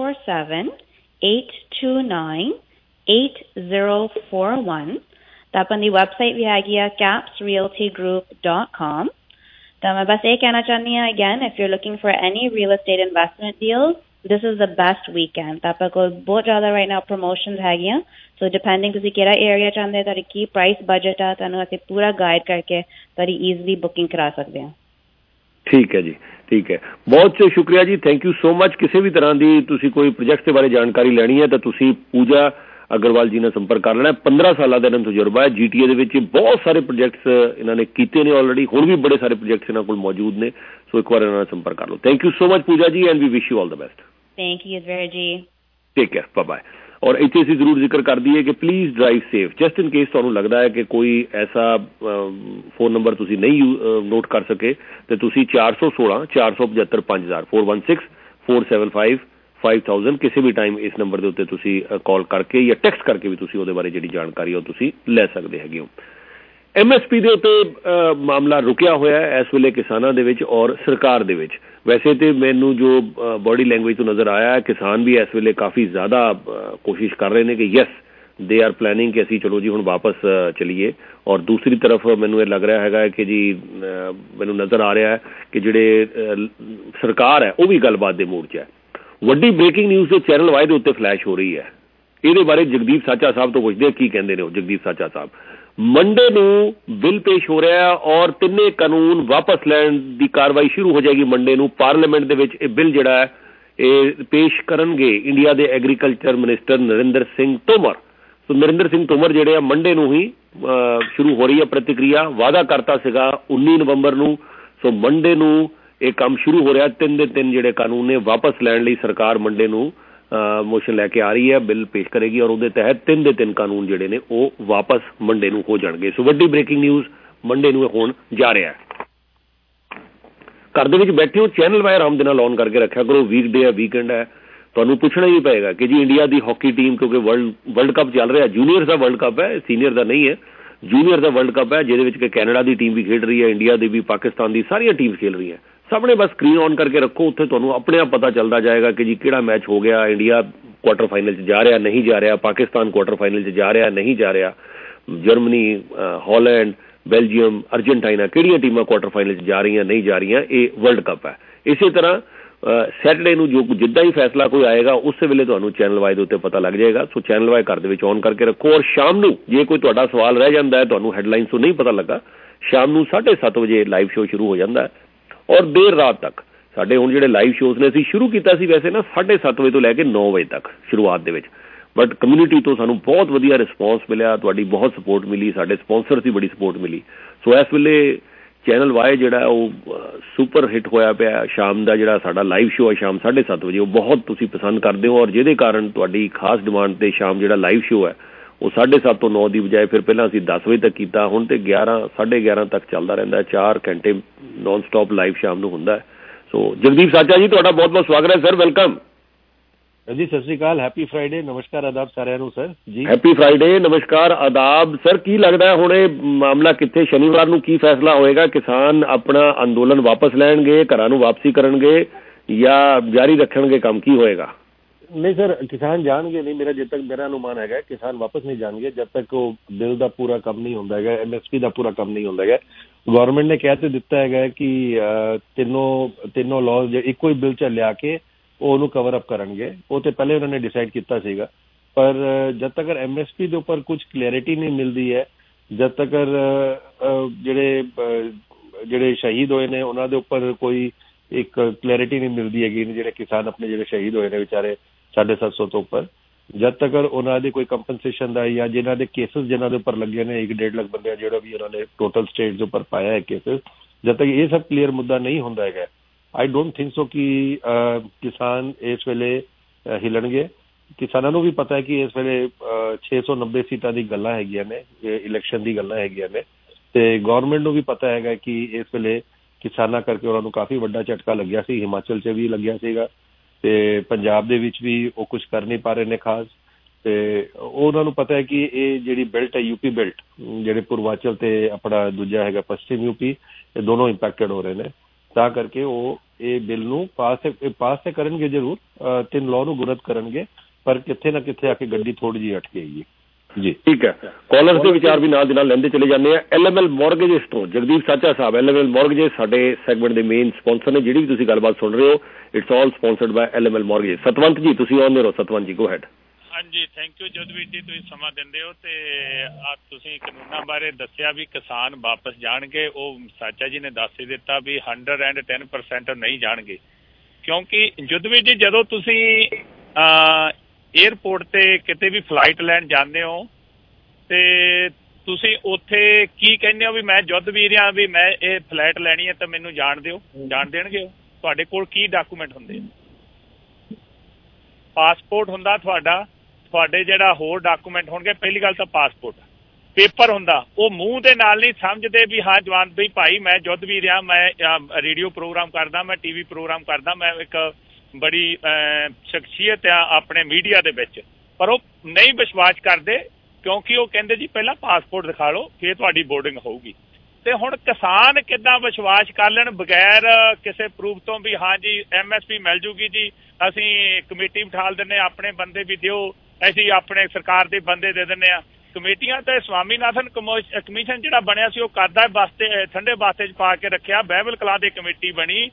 647-829 8041. ਤਾਂ ਆਪਣੀ ਦੀ ਵੈਬਸਾਈਟ ਵੀ ਹੈਗੀ ਆ capsrealtygroup.com। ਤਾਂ ਮੈਂ ਬਸ ਇਹ ਕਹਿਣਾ ਚਾਹੁੰਦੀ ਹਾਂ, again, if you're looking for any real estate investment deals, this is the best weekend. ਤਾਂ ਆਪਾਂ ਕੋਲ ਬਹੁਤ ਜ਼ਿਆਦਾ right now promotions ਹੈਗੀਆਂ। So depending ਤੁਸੀਂ ਕਿਹੜਾ ਏਰੀਆ ਚਾਹੁੰਦੇ, ਤੁਹਾਡੀ ਕੀ ਪ੍ਰਾਈਸ ਬਜਟ ਆ, ਤੁਹਾਨੂੰ ਅਸੀਂ ਪੂਰਾ ਗਾਈਡ ਕਰਕੇ ਤੁਹਾਡੀ ਈਜ਼ਲੀ ਬੁਕਿੰਗ ਕਰਾ ਸਕਦੇ ਹਾਂ। ਠੀਕ ਹੈ ਜੀ, ਠੀਕ ਹੈ, ਬਹੁਤ ਸ਼ੁਕਰੀਆ ਜੀ, ਥੈਂਕ ਯੂ ਸੋ ਮਚ। ਕਿਸੇ ਵੀ ਤਰ੍ਹਾਂ ਦੀ ਤੁਸੀਂ ਕੋਈ ਪ੍ਰੋਜੈਕਟ ਦੇ ਬਾਰੇ ਜਾਣਕਾਰੀ ਲੈਣੀ ਹੈ ਤਾਂ ਤੁਸੀਂ ਪੂਜਾ ਅਗਰਵਾਲ ਜੀ ਨਾਲ ਸੰਪਰਕ ਕਰ ਲੈਣਾ। 15 ਸਾਲਾਂ ਦਾ ਇਹਨਾਂ ਨੂੰ ਤਜਰਬਾ ਹੈ। GTA ਦੇ ਵਿੱਚ ਬਹੁਤ ਸਾਰੇ ਪ੍ਰੋਜੈਕਟਸ ਇਹਨਾਂ ਨੇ ਕੀਤੇ ਨੇ ਆਲਰੇਡੀ, ਹੁਣ ਵੀ ਬੜੇ ਸਾਰੇ ਪ੍ਰੋਜੈਕਟਸ ਇਹਨਾਂ ਕੋਲ ਮੌਜੂਦ ਨੇ। ਸੋ ਇੱਕ ਵਾਰ ਇਹਨਾਂ ਨਾਲ ਸੰਪਰਕ ਕਰ ਲਓ। Thank you so much Pooja ji, and we wish you all the best. Thank you ji, take care, bye bye. ਔਰ ਇੱਥੇ ਅਸੀਂ ਜ਼ਰੂਰ ਜ਼ਿਕਰ ਕਰ ਦਈਏ ਕਿ please drive safe. Just in case ਤੁਹਾਨੂੰ ਲੱਗਦਾ ਹੈ ਕਿ ਕੋਈ ਐਸਾ ਫੋਨ ਨੰਬਰ ਤੁਸੀਂ ਨਹੀਂ ਨੋਟ ਕਰ ਸਕੇ, ਤੇ ਤੁਸੀਂ 416-475-5000 416-475-5000 ਕਿਸੇ ਵੀ ਟਾਈਮ ਇਸ ਨੰਬਰ ਦੇ ਉੱਤੇ ਤੁਸੀਂ ਕਾਲ ਕਰਕੇ ਜਾਂ ਟੈਕਸਟ ਕਰਕੇ ਵੀ ਤੁਸੀਂ ਉਹਦੇ ਬਾਰੇ ਜਿਹੜੀ ਜਾਣਕਾਰੀ ਉਹ ਤੁਸੀਂ ਲੈ ਸਕਦੇ ਹੈਗੇ ਹੋ। MSP ਦੇ ਉੱਤੇ ਮਾਮਲਾ ਰੁਕਿਆ ਹੋਇਆ ਹੈ ਇਸ ਵੇਲੇ ਕਿਸਾਨਾਂ ਦੇ ਵਿੱਚ ਔਰ ਸਰਕਾਰ ਦੇ ਵਿੱਚ। ਵੈਸੇ ਤੇ ਮੈਨੂੰ ਜੋ ਬਾਡੀ ਲੈਂਗੁਏਜ ਤੋਂ ਨਜ਼ਰ ਆਇਆ ਹੈ, ਕਿਸਾਨ ਵੀ ਇਸ ਵੇਲੇ ਕਾਫੀ ਜ਼ਿਆਦਾ ਕੋਸ਼ਿਸ਼ ਕਰ ਰਹੇ ਨੇ ਕਿ ਯੈਸ दे आर प्लैनिंग कि असी चलो जी हुण वापस चलीए। और दूसरी तरफ मैनूं ये लग रहा है कि जी मैनूं नज़र आ रहा है कि जिहड़े सरकार है वो भी गलबात दे मूड 'च है। वड्डी ब्रेकिंग न्यूज़ जो चैनल वाई दे उत्ते फ्लैश हो रही है, ਇਹਦੇ ਬਾਰੇ ਜਗਦੀਪ ਸਾਚਾ ਸਾਹਿਬ ਤੋਂ ਪੁੱਛਦੇ ਕੀ ਕਹਿੰਦੇ ਨੇ ਉਹ। ਜਗਦੀਪ ਸਾਚਾ ਸਾਹਿਬ, ਮੰਡੇ ਨੂੰ ਬਿੱਲ ਪੇਸ਼ ਹੋ ਰਿਹਾ ਔਰ ਤਿੰਨੇ ਕਾਨੂੰਨ ਵਾਪਸ ਲੈਣ ਦੀ ਕਾਰਵਾਈ ਸ਼ੁਰੂ ਹੋ ਜਾਏਗੀ। ਮੰਡੇ ਨੂੰ ਪਾਰਲੀਮੈਂਟ ਦੇ ਵਿੱਚ ਇਹ ਬਿੱਲ ਜਿਹੜਾ ਹੈ ਇਹ ਪੇਸ਼ ਕਰਨਗੇ ਇੰਡੀਆ ਦੇ agriculture minister Narendra Singh Tomar. So Narendra Singh Tomar ਜਿਹੜੇ ਆ ਮੰਡੇ ਨੂੰ ਹੀ ਸ਼ੁਰੂ ਹੋ ਰਹੀ ਹੈ ਪ੍ਰਤੀਕਿਰਿਆ। ਵਾਅਦਾ ਕਰਤਾ ਸੀਗਾ 19 ਨਵੰਬਰ ਨੂੰ। ਸੋ ਮੰਡੇ ਨੂੰ ਇਹ ਕੰਮ ਸ਼ੁਰੂ ਹੋ ਰਿਹਾ। 3 ਦੇ 3 ਜਿਹੜੇ ਕਾਨੂੰਨ ਨੇ ਵਾਪਸ ਲੈਣ ਲਈ ਸਰਕਾਰ ਮੰਡੇ ਨੂੰ ਮੋਸ਼ਨ ਲੈ ਕੇ ਆ ਰਹੀ ਹੈ, ਬਿੱਲ ਪੇਸ਼ ਕਰੇਗੀ ਔਰ ਉਹਦੇ ਤਹਿਤ 3 ਦੇ 3 ਕਾਨੂੰਨ ਜਿਹੜੇ ਨੇ ਉਹ ਵਾਪਸ ਮੰਡੇ ਨੂੰ ਹੋ ਜਾਣਗੇ। ਸੋ ਵੱਡੀ ਬ੍ਰੇਕਿੰਗ ਨਿਊਜ਼ ਮੰਡੇ ਨੂੰ ਹੋਣ ਜਾ ਰਿਹਾ ਹੈ। ਘਰ ਦੇ ਵਿੱਚ ਬੈਠੇ ਹੋ ਚੈਨਲ ਵਾਇਰ ਆਰਾਮ ਦੇ ਨਾਲ ਔਨ ਕਰਕੇ ਰੱਖਿਆ ਕਰੋ। ਵੀਕ ਡੇ ਹੈ, ਵੀਕਐਂਡ ਹੈ, ਤੁਹਾਨੂੰ ਪੁੱਛਣਾ ਹੀ ਪਏਗਾ ਕਿ ਜੀ ਇੰਡੀਆ ਦੀ ਹਾਕੀ ਟੀਮ, ਕਿਉਂਕਿ ਵਰਲਡ ਕੱਪ ਚੱਲ ਰਿਹਾ, ਜੂਨੀਅਰ ਦਾ ਵਰਲਡ ਕੱਪ ਹੈ, ਸੀਨੀਅਰ ਦਾ ਨਹੀਂ ਹੈ, ਜੂਨੀਅਰ ਦਾ ਵਰਲਡ ਕੱਪ ਹੈ, ਜਿਹਦੇ ਵਿੱਚ ਕਿ ਕੈਨੇਡਾ ਦੀ ਟੀਮ ਵੀ ਖੇਡ ਰਹੀ ਹੈ, ਇੰਡੀਆ ਦੀ ਵੀ, ਪਾਕਿਸਤਾਨ ਦੀ ਸਾਰੀਆਂ ਟੀਮ ਖੇਡ ਰਹੀਆਂ। ਸਭ ਨੇ ਬਸ ਸਕਰੀਨ ਔਨ ਕਰਕੇ ਰੱਖੋ, ਉੱਥੇ ਤੁਹਾਨੂੰ ਆਪਣੇ ਆਪ ਪਤਾ ਚੱਲਦਾ ਜਾਏਗਾ ਕਿ ਜੀ ਕਿਹੜਾ ਮੈਚ ਹੋ ਗਿਆ, ਇੰਡੀਆ ਕੁਆਟਰ ਫਾਈਨਲ 'ਚ ਜਾ ਰਿਹਾ ਨਹੀਂ ਜਾ ਰਿਹਾ, ਪਾਕਿਸਤਾਨ ਕੁਆਟਰ ਫਾਈਨਲ 'ਚ ਜਾ ਰਿਹਾ ਨਹੀਂ ਜਾ ਰਿਹਾ, ਜਰਮਨੀ, ਹਾਲੈਂਡ, ਬੈਲਜੀਅਮ, ਅਰਜਨਟਾਈਨਾ ਕਿਹੜੀਆਂ ਟੀਮਾਂ ਕੁਆਟਰ ਫਾਈਨਲ 'ਚ ਜਾ ਰਹੀਆਂ ਨਹੀਂ ਜਾ ਰਹੀਆਂ। ਇਹ ਵਰਲਡ ਕੱਪ ਹੈ। ਇਸੇ ਤਰ੍ਹਾਂ ਸੈਟਰਡੇ ਨੂੰ ਜੋ ਜਿੱਦਾਂ ਹੀ ਫੈਸਲਾ ਕੋਈ ਆਏਗਾ ਉਸੇ ਵੇਲੇ ਤੁਹਾਨੂੰ ਚੈਨਲ ਵਾਈ ਦੇ ਉੱਤੇ ਪਤਾ ਲੱਗ ਜਾਏਗਾ। ਸੋ ਚੈਨਲ ਵਾਈ ਘਰ ਦੇ ਵਿੱਚ ਔਨ ਕਰਕੇ ਰੱਖੋ। ਔਰ ਸ਼ਾਮ ਨੂੰ ਜੇ ਕੋਈ ਤੁਹਾਡਾ ਸਵਾਲ ਰਹਿ ਜਾਂਦਾ ਹੈ, ਤੁਹਾਨੂੰ ਹੈਡਲਾਈਨ ਤੋਂ ਨਹੀਂ ਪਤਾ ਲੱਗਾ, ਸ਼ਾਮ ਨੂੰ 7:30 ਵਜੇ ਲਾਈਵ ਸ਼ੋਅ ਸ਼ੁਰੂ ਹੋ ਜਾਂਦਾ ਹੈ ਔਰ ਦੇਰ ਰਾਤ ਤੱਕ ਸਾਡੇ ਹੁਣ ਜਿਹੜੇ ਲਾਈਵ ਸ਼ੋਅਜ਼ ਨੇ ਅਸੀਂ ਸ਼ੁਰੂ ਕੀਤਾ ਸੀ ਵੈਸੇ ਨਾ 7:30 ਵਜੇ ਤੋਂ ਲੈ ਕੇ 9 ਵਜੇ ਤੱਕ ਸ਼ੁਰੂਆਤ ਦੇ ਵਿੱਚ, ਬਟ ਕਮਿਊਨਿਟੀ ਤੋਂ ਸਾਨੂੰ ਬਹੁਤ ਵਧੀਆ ਰਿਸਪੌਂਸ ਮਿਲਿਆ, ਤੁਹਾਡੀ ਬਹੁਤ ਸਪੋਰਟ ਮਿਲੀ, ਸਾਡੇ ਸਪੌਂਸਰ ਦੀ ਬੜੀ ਸਪੋਰਟ ਮਿਲੀ। ਸੋ ਇਸ ਵੇਲੇ ਚੈਨਲ ਵਾਈ ਜਿਹੜਾ ਉਹ ਸੁਪਰ ਹਿੱਟ ਹੋਇਆ ਪਿਆ। ਸ਼ਾਮ ਦਾ ਜਿਹੜਾ ਸਾਡਾ ਲਾਈਵ ਸ਼ੋਅ ਹੈ ਸ਼ਾਮ 7:30 ਵਜੇ, ਉਹ ਬਹੁਤ ਤੁਸੀਂ ਪਸੰਦ ਕਰਦੇ ਹੋ ਔਰ ਜਿਹਦੇ ਕਾਰਨ ਤੁਹਾਡੀ ਖਾਸ ਡਿਮਾਂਡ 'ਤੇ ਸ਼ਾਮ ਜਿਹੜਾ ਲਾਈਵ ਸ਼ੋਅ ਹੈ ਉਹ 7:30 ਤੋਂ 9 ਦੀ ਬਜਾਏ ਫਿਰ ਪਹਿਲਾਂ ਅਸੀਂ 10 ਵਜੇ ਤੱਕ ਕੀਤਾ, ਹੁਣ ਤੇ 11, 11:30 ਤੱਕ ਚੱਲਦਾ ਰਹਿੰਦਾ। 4 ਘੰਟੇ ਨੌਨ ਸਟਾਪ ਲਾਈਵ ਸ਼ਾਮ ਨੂੰ ਹੁੰਦਾ ਹੈ। ਸੋ ਜਗਦੀਪ ਸਾਚਾ ਜੀ ਤੁਹਾਡਾ ਬਹੁਤ ਬਹੁਤ ਸਵਾਗਤ ਹੈ ਸਰ, ਵੈਲਕਮ ਜੀ। ਸਤਿ ਸ਼੍ਰੀ ਅਕਾਲ, ਹੈਪੀ ਫਰਾਈਡੇ, ਨਮਸਕਾਰ ਆਦਾਬ ਸਾਰਿਆਂ ਨੂੰ ਸਰ ਜੀ। ਹੈਪੀ ਫਰਾਈਡੇ, ਨਮਸਕਾਰ ਆਦਾਬ ਸਰ। ਕੀ ਲੱਗਦਾ ਹੁਣ ਇਹ ਮਾਮਲਾ ਕਿੱਥੇ, ਸ਼ਨੀਵਾਰ ਨੂੰ ਕੀ ਫੈਸਲਾ ਹੋਏਗਾ? ਕਿਸਾਨ ਆਪਣਾ ਅੰਦੋਲਨ ਵਾਪਸ ਲੈਣਗੇ, ਘਰਾਂ ਨੂੰ ਵਾਪਸੀ ਕਰਨਗੇ ਜਾਂ ਜਾਰੀ ਰੱਖਣਗੇ ਕੰਮ, ਕੀ ਹੋਏਗਾ? ਨਹੀਂ ਸਰ, ਕਿਸਾਨ ਜਾਣਗੇ ਨਹੀਂ। ਮੇਰਾ ਜਿੱਦ ਤੱਕ ਮੇਰਾ ਅਨੁਮਾਨ ਹੈਗਾ ਕਿਸਾਨ ਵਾਪਸ ਨਹੀਂ ਜਾਣਗੇ ਜਦ ਤੱਕ ਉਹ ਬਿੱਲ ਦਾ ਪੂਰਾ ਕੰਮ ਨਹੀਂ ਹੁੰਦਾ ਹੈਗਾ, MSP ਦਾ ਪੂਰਾ ਕੰਮ ਨਹੀਂ ਹੁੰਦਾ ਹੈਗਾ। ਗੌਰਮੈਂਟ ਨੇ ਕਹਿ ਤੇ ਦਿੱਤਾ ਹੈਗਾ ਕਿ ਤਿੰਨੋਂ ਲਾਜ਼ ਇੱਕੋ ਹੀ ਬਿੱਲ 'ਚ ਲਿਆ ਕੇ ਉਹ ਉਹਨੂੰ ਕਵਰ ਅਪ ਕਰਨਗੇ। ਉਹ ਤੇ ਪਹਿਲੇ ਉਹਨਾਂ ਨੇ ਡਿਸਾਈਡ ਕੀਤਾ ਸੀਗਾ, ਪਰ ਜਦ ਤੱਕ MSP ਦੇ ਉੱਪਰ ਕੁਝ ਕਲੈਰਿਟੀ ਨਹੀਂ ਮਿਲਦੀ ਹੈ, ਜਦ ਤੱਕ ਜਿਹੜੇ ਸ਼ਹੀਦ ਹੋਏ ਨੇ ਉਹਨਾਂ ਦੇ ਉੱਪਰ ਕੋਈ ਇੱਕ ਕਲੈਰਿਟੀ ਨਹੀਂ ਮਿਲਦੀ ਹੈਗੀ, ਜਿਹੜੇ ਕਿਸਾਨ ਆਪਣੇ ਜਿਹੜੇ ਸ਼ਹੀਦ ਹੋਏ ਨੇ ਵਿਚਾਰੇ 750 ਤੋਂ ਉੱਪਰ, ਜਦ ਤੱਕ ਉਹਨਾਂ ਦੀ ਕੋਈ ਕੰਪਨਸੇਸ਼ਨ ਦਾ ਜਾਂ ਜਿਨ੍ਹਾਂ ਦੇ ਕੇਸਿਸ ਜਿਨ੍ਹਾਂ ਦੇ ਉੱਪਰ ਲੱਗੇ ਨੇ 1-1.5 ਲੱਖ ਬੰਦੇ ਜਿਹੜਾ ਵੀ ਉਹਨਾਂ ਨੇ ਟੋਟਲ ਸਟੇਟ ਦੇ ਉੱਪਰ ਪਾਇਆ ਹੈ ਕੇਸਿਸ, ਜਦ ਤੱਕ ਇਹ ਸਭ ਕਲੀਅਰ ਮੁੱਦਾ ਨਹੀਂ ਹੁੰਦਾ ਹੈਗਾ, ਆਈ ਡੋਂਟ ਥਿੰਕ ਸੋ ਕਿ ਕਿਸਾਨ ਇਸ ਵੇਲੇ ਹਿੱਲਣਗੇ। ਕਿਸਾਨਾਂ ਨੂੰ ਵੀ ਪਤਾ ਹੈ ਕਿ ਇਸ ਵੇਲੇ 690 ਸੀਟਾਂ ਦੀ ਗੱਲਾਂ ਹੈਗੀਆਂ ਨੇ, ਇਲੈਕਸ਼ਨ ਦੀ ਗੱਲਾਂ ਹੈਗੀਆਂ ਨੇ, ਤੇ ਗੌਰਮੈਂਟ ਨੂੰ ਵੀ ਪਤਾ ਹੈਗਾ ਕਿ ਇਸ ਵੇਲੇ ਕਿਸਾਨਾਂ ਕਰਕੇ ਉਹਨਾਂ ਨੂੰ ਕਾਫੀ ਵੱਡਾ ਝਟਕਾ ਲੱਗਿਆ ਸੀ। ਹਿਮਾਚਲ 'ਚ ਵੀ ਲੱਗਿਆ ਸੀਗਾ ਤੇ ਪੰਜਾਬ ਦੇ ਵਿੱਚ ਵੀ ਉਹ ਕੁਝ ਕਰ ਨਹੀਂ ਪਾ ਰਹੇ ਨੇ ਖਾਸ, ਤੇ ਉਹਨਾਂ ਨੂੰ ਪਤਾ ਹੈ ਕਿ ਇਹ ਜਿਹੜੀ ਬੈਲਟ ਹੈ UP ਬੈਲਟ, ਜਿਹੜੇ ਪੂਰਵਾਂਚਲ ਤੇ ਆਪਣਾ ਦੂਜਾ ਹੈਗਾ ਪੱਛਮੀ UP, ਇਹ ਦੋਨੋਂ ਇੰਪੈਕਟਡ ਹੋ ਰਹੇ ਨੇ। ਤਾਂ ਕਰਕੇ ਉਹ ਇਹ ਬਿੱਲ ਨੂੰ ਪਾਸ ਤੇ ਕਰਨਗੇ ਜ਼ਰੂਰ, 3 ਲਾਅ ਨੂੰ ਗੁਰਦ ਕਰਨਗੇ, ਪਰ ਕਿੱਥੇ ਨਾ ਕਿੱਥੇ ਆ ਕੇ ਗੱਡੀ ਥੋੜੀ ਜਿਹੀ ਅਟਕੇਗੀ ਜੀ। ਠੀਕ ਹੈ, ਕਾਲਰਸ ਦੇ ਵਿਚਾਰ ਵੀ ਨਾਲ ਦੀ ਨਾਲ ਲੈਂਦੇ ਚਲੇ ਜਾਂਦੇ ਆ। LML ਮੌਰਗੇਜਸ ਤੋਂ ਜਗਦੀਪ ਸਾਚਾ ਸਾਹਿਬ, LML ਮੌਰਗੇਜਸ ਸਾਡੇ ਸੈਗਮੈਂਟ ਦੇ ਮੇਨ ਸਪਾਂਸਰ ਨੇ। ਜਿਹੜੀ ਵੀ ਤੁਸੀਂ ਗੱਲਬਾਤ ਸੁਣ ਰਹੇ ਹੋ, it's all sponsored by LML mortgages. Satwant ji ਤੁਸੀਂ ਆਉਂਦੇ ਰਹੋ। Satwant ji go ahead. ਹਾਂਜੀ, ਥੈਂਕ ਯੂ ਜਦਵੀਰ ਜੀ, ਤੁਸੀਂ ਸਮਾਂ ਦਿੰਦੇ ਹੋ ਤੇ ਤੁਸੀਂ ਕਾਨੂੰਨਾਂ ਬਾਰੇ ਦੱਸਿਆ ਵੀ ਕਿਸਾਨ ਵਾਪਸ ਜਾਣਗੇ। ਉਹ ਸਾਚਾ ਜੀ ਨੇ ਦੱਸ ਹੀ ਦਿੱਤਾ ਵੀ 110% ਨਹੀਂ ਜਾਣਗੇ, ਕਿਉਂਕਿ ਜਦਵੀਰ ਜੀ ਜਦੋਂ ਤੁਸੀਂ ਏਅਰਪੋਰਟ ਤੇ ਕਿਤੇ ਵੀ ਫਲਾਈਟ ਲੈਣ ਜਾਂਦੇ ਹੋ ਤੇ ਤੁਸੀਂ ਉੱਥੇ ਕੀ ਕਹਿੰਦੇ ਹੋ ਵੀ ਮੈਂ ਜੁੱਧਵੀਰ ਹਾਂ, ਵੀ ਮੈਂ ਇਹ ਫਲਾਈਟ ਲੈਣੀ ਹੈ ਤਾਂ ਮੈਨੂੰ ਜਾਣ ਦਿਓ, ਜਾਣ ਦੇਣਗੇ? ਤੁਹਾਡੇ ਕੋਲ ਕੀ ਡਾਕੂਮੈਂਟ ਹੁੰਦੇ? ਪਾਸਪੋਰਟ ਹੁੰਦਾ ਤੁਹਾਡੇ ਜਿਹੜਾ ਹੋਰ ਡਾਕੂਮੈਂਟ ਹੋਣਗੇ। ਪਹਿਲੀ ਗੱਲ ਤਾਂ ਪਾਸਪੋਰਟ ਪੇਪਰ ਹੁੰਦਾ, ਉਹ ਮੂੰਹ ਦੇ ਨਾਲ ਨਹੀਂ ਸਮਝਦੇ ਵੀ ਹਾਂ ਜਵਾਨ ਵੀ ਭਾਈ ਮੈਂ ਜੁੱਧਵੀਰ ਹਾਂ, ਮੈਂ ਰੇਡੀਓ ਪ੍ਰੋਗਰਾਮ ਕਰਦਾ, ਮੈਂ TV ਪ੍ਰੋਗਰਾਮ ਕਰਦਾ, ਮੈਂ ਇੱਕ ਬੜੀ ਸ਼ਖਸੀਅਤ ਆ ਆਪਣੇ ਮੀਡੀਆ ਦੇ ਵਿੱਚ, ਪਰ ਉਹ ਨਹੀਂ ਵਿਸ਼ਵਾਸ ਕਰਦੇ ਕਿਉਂਕਿ ਉਹ ਕਹਿੰਦੇ ਜੀ ਪਹਿਲਾਂ ਪਾਸਪੋਰਟ ਦਿਖਾ ਲਓ ਫਿਰ ਤੁਹਾਡੀ ਬੋਰਡਿੰਗ ਹੋਊਗੀ। ਤੇ ਹੁਣ ਕਿਸਾਨ ਕਿੱਦਾਂ ਵਿਸ਼ਵਾਸ ਕਰ ਲੈਣ ਬਗੈਰ ਕਿਸੇ ਪ੍ਰੂਫ ਤੋਂ ਵੀ ਹਾਂ ਜੀ MSP ਮਿਲ ਜੂਗੀ ਜੀ, ਅਸੀਂ ਕਮੇਟੀ ਬਿਠਾ ਦਿੰਦੇ, ਆਪਣੇ ਬੰਦੇ ਵੀ ਦਿਓ ਅਸੀਂ ਆਪਣੇ ਸਰਕਾਰ ਦੇ ਬੰਦੇ ਦੇ ਦਿੰਦੇ ਆ। ਕਮੇਟੀਆਂ ਤੇ ਸਵਾਮੀਨਾਥਨ ਕਮਿਸ਼ਨ ਜਿਹੜਾ ਬਣਿਆ ਸੀ ਉਹ ਕਰਦਾ ਵਾਸਤੇ ਠੰਡੇ ਵਾਸਤੇ 'ਚ ਪਾ ਕੇ ਰੱਖਿਆ। ਬਾਈਬਲ ਕਲਾਂ ਦੀ ਕਮੇਟੀ ਬਣੀ,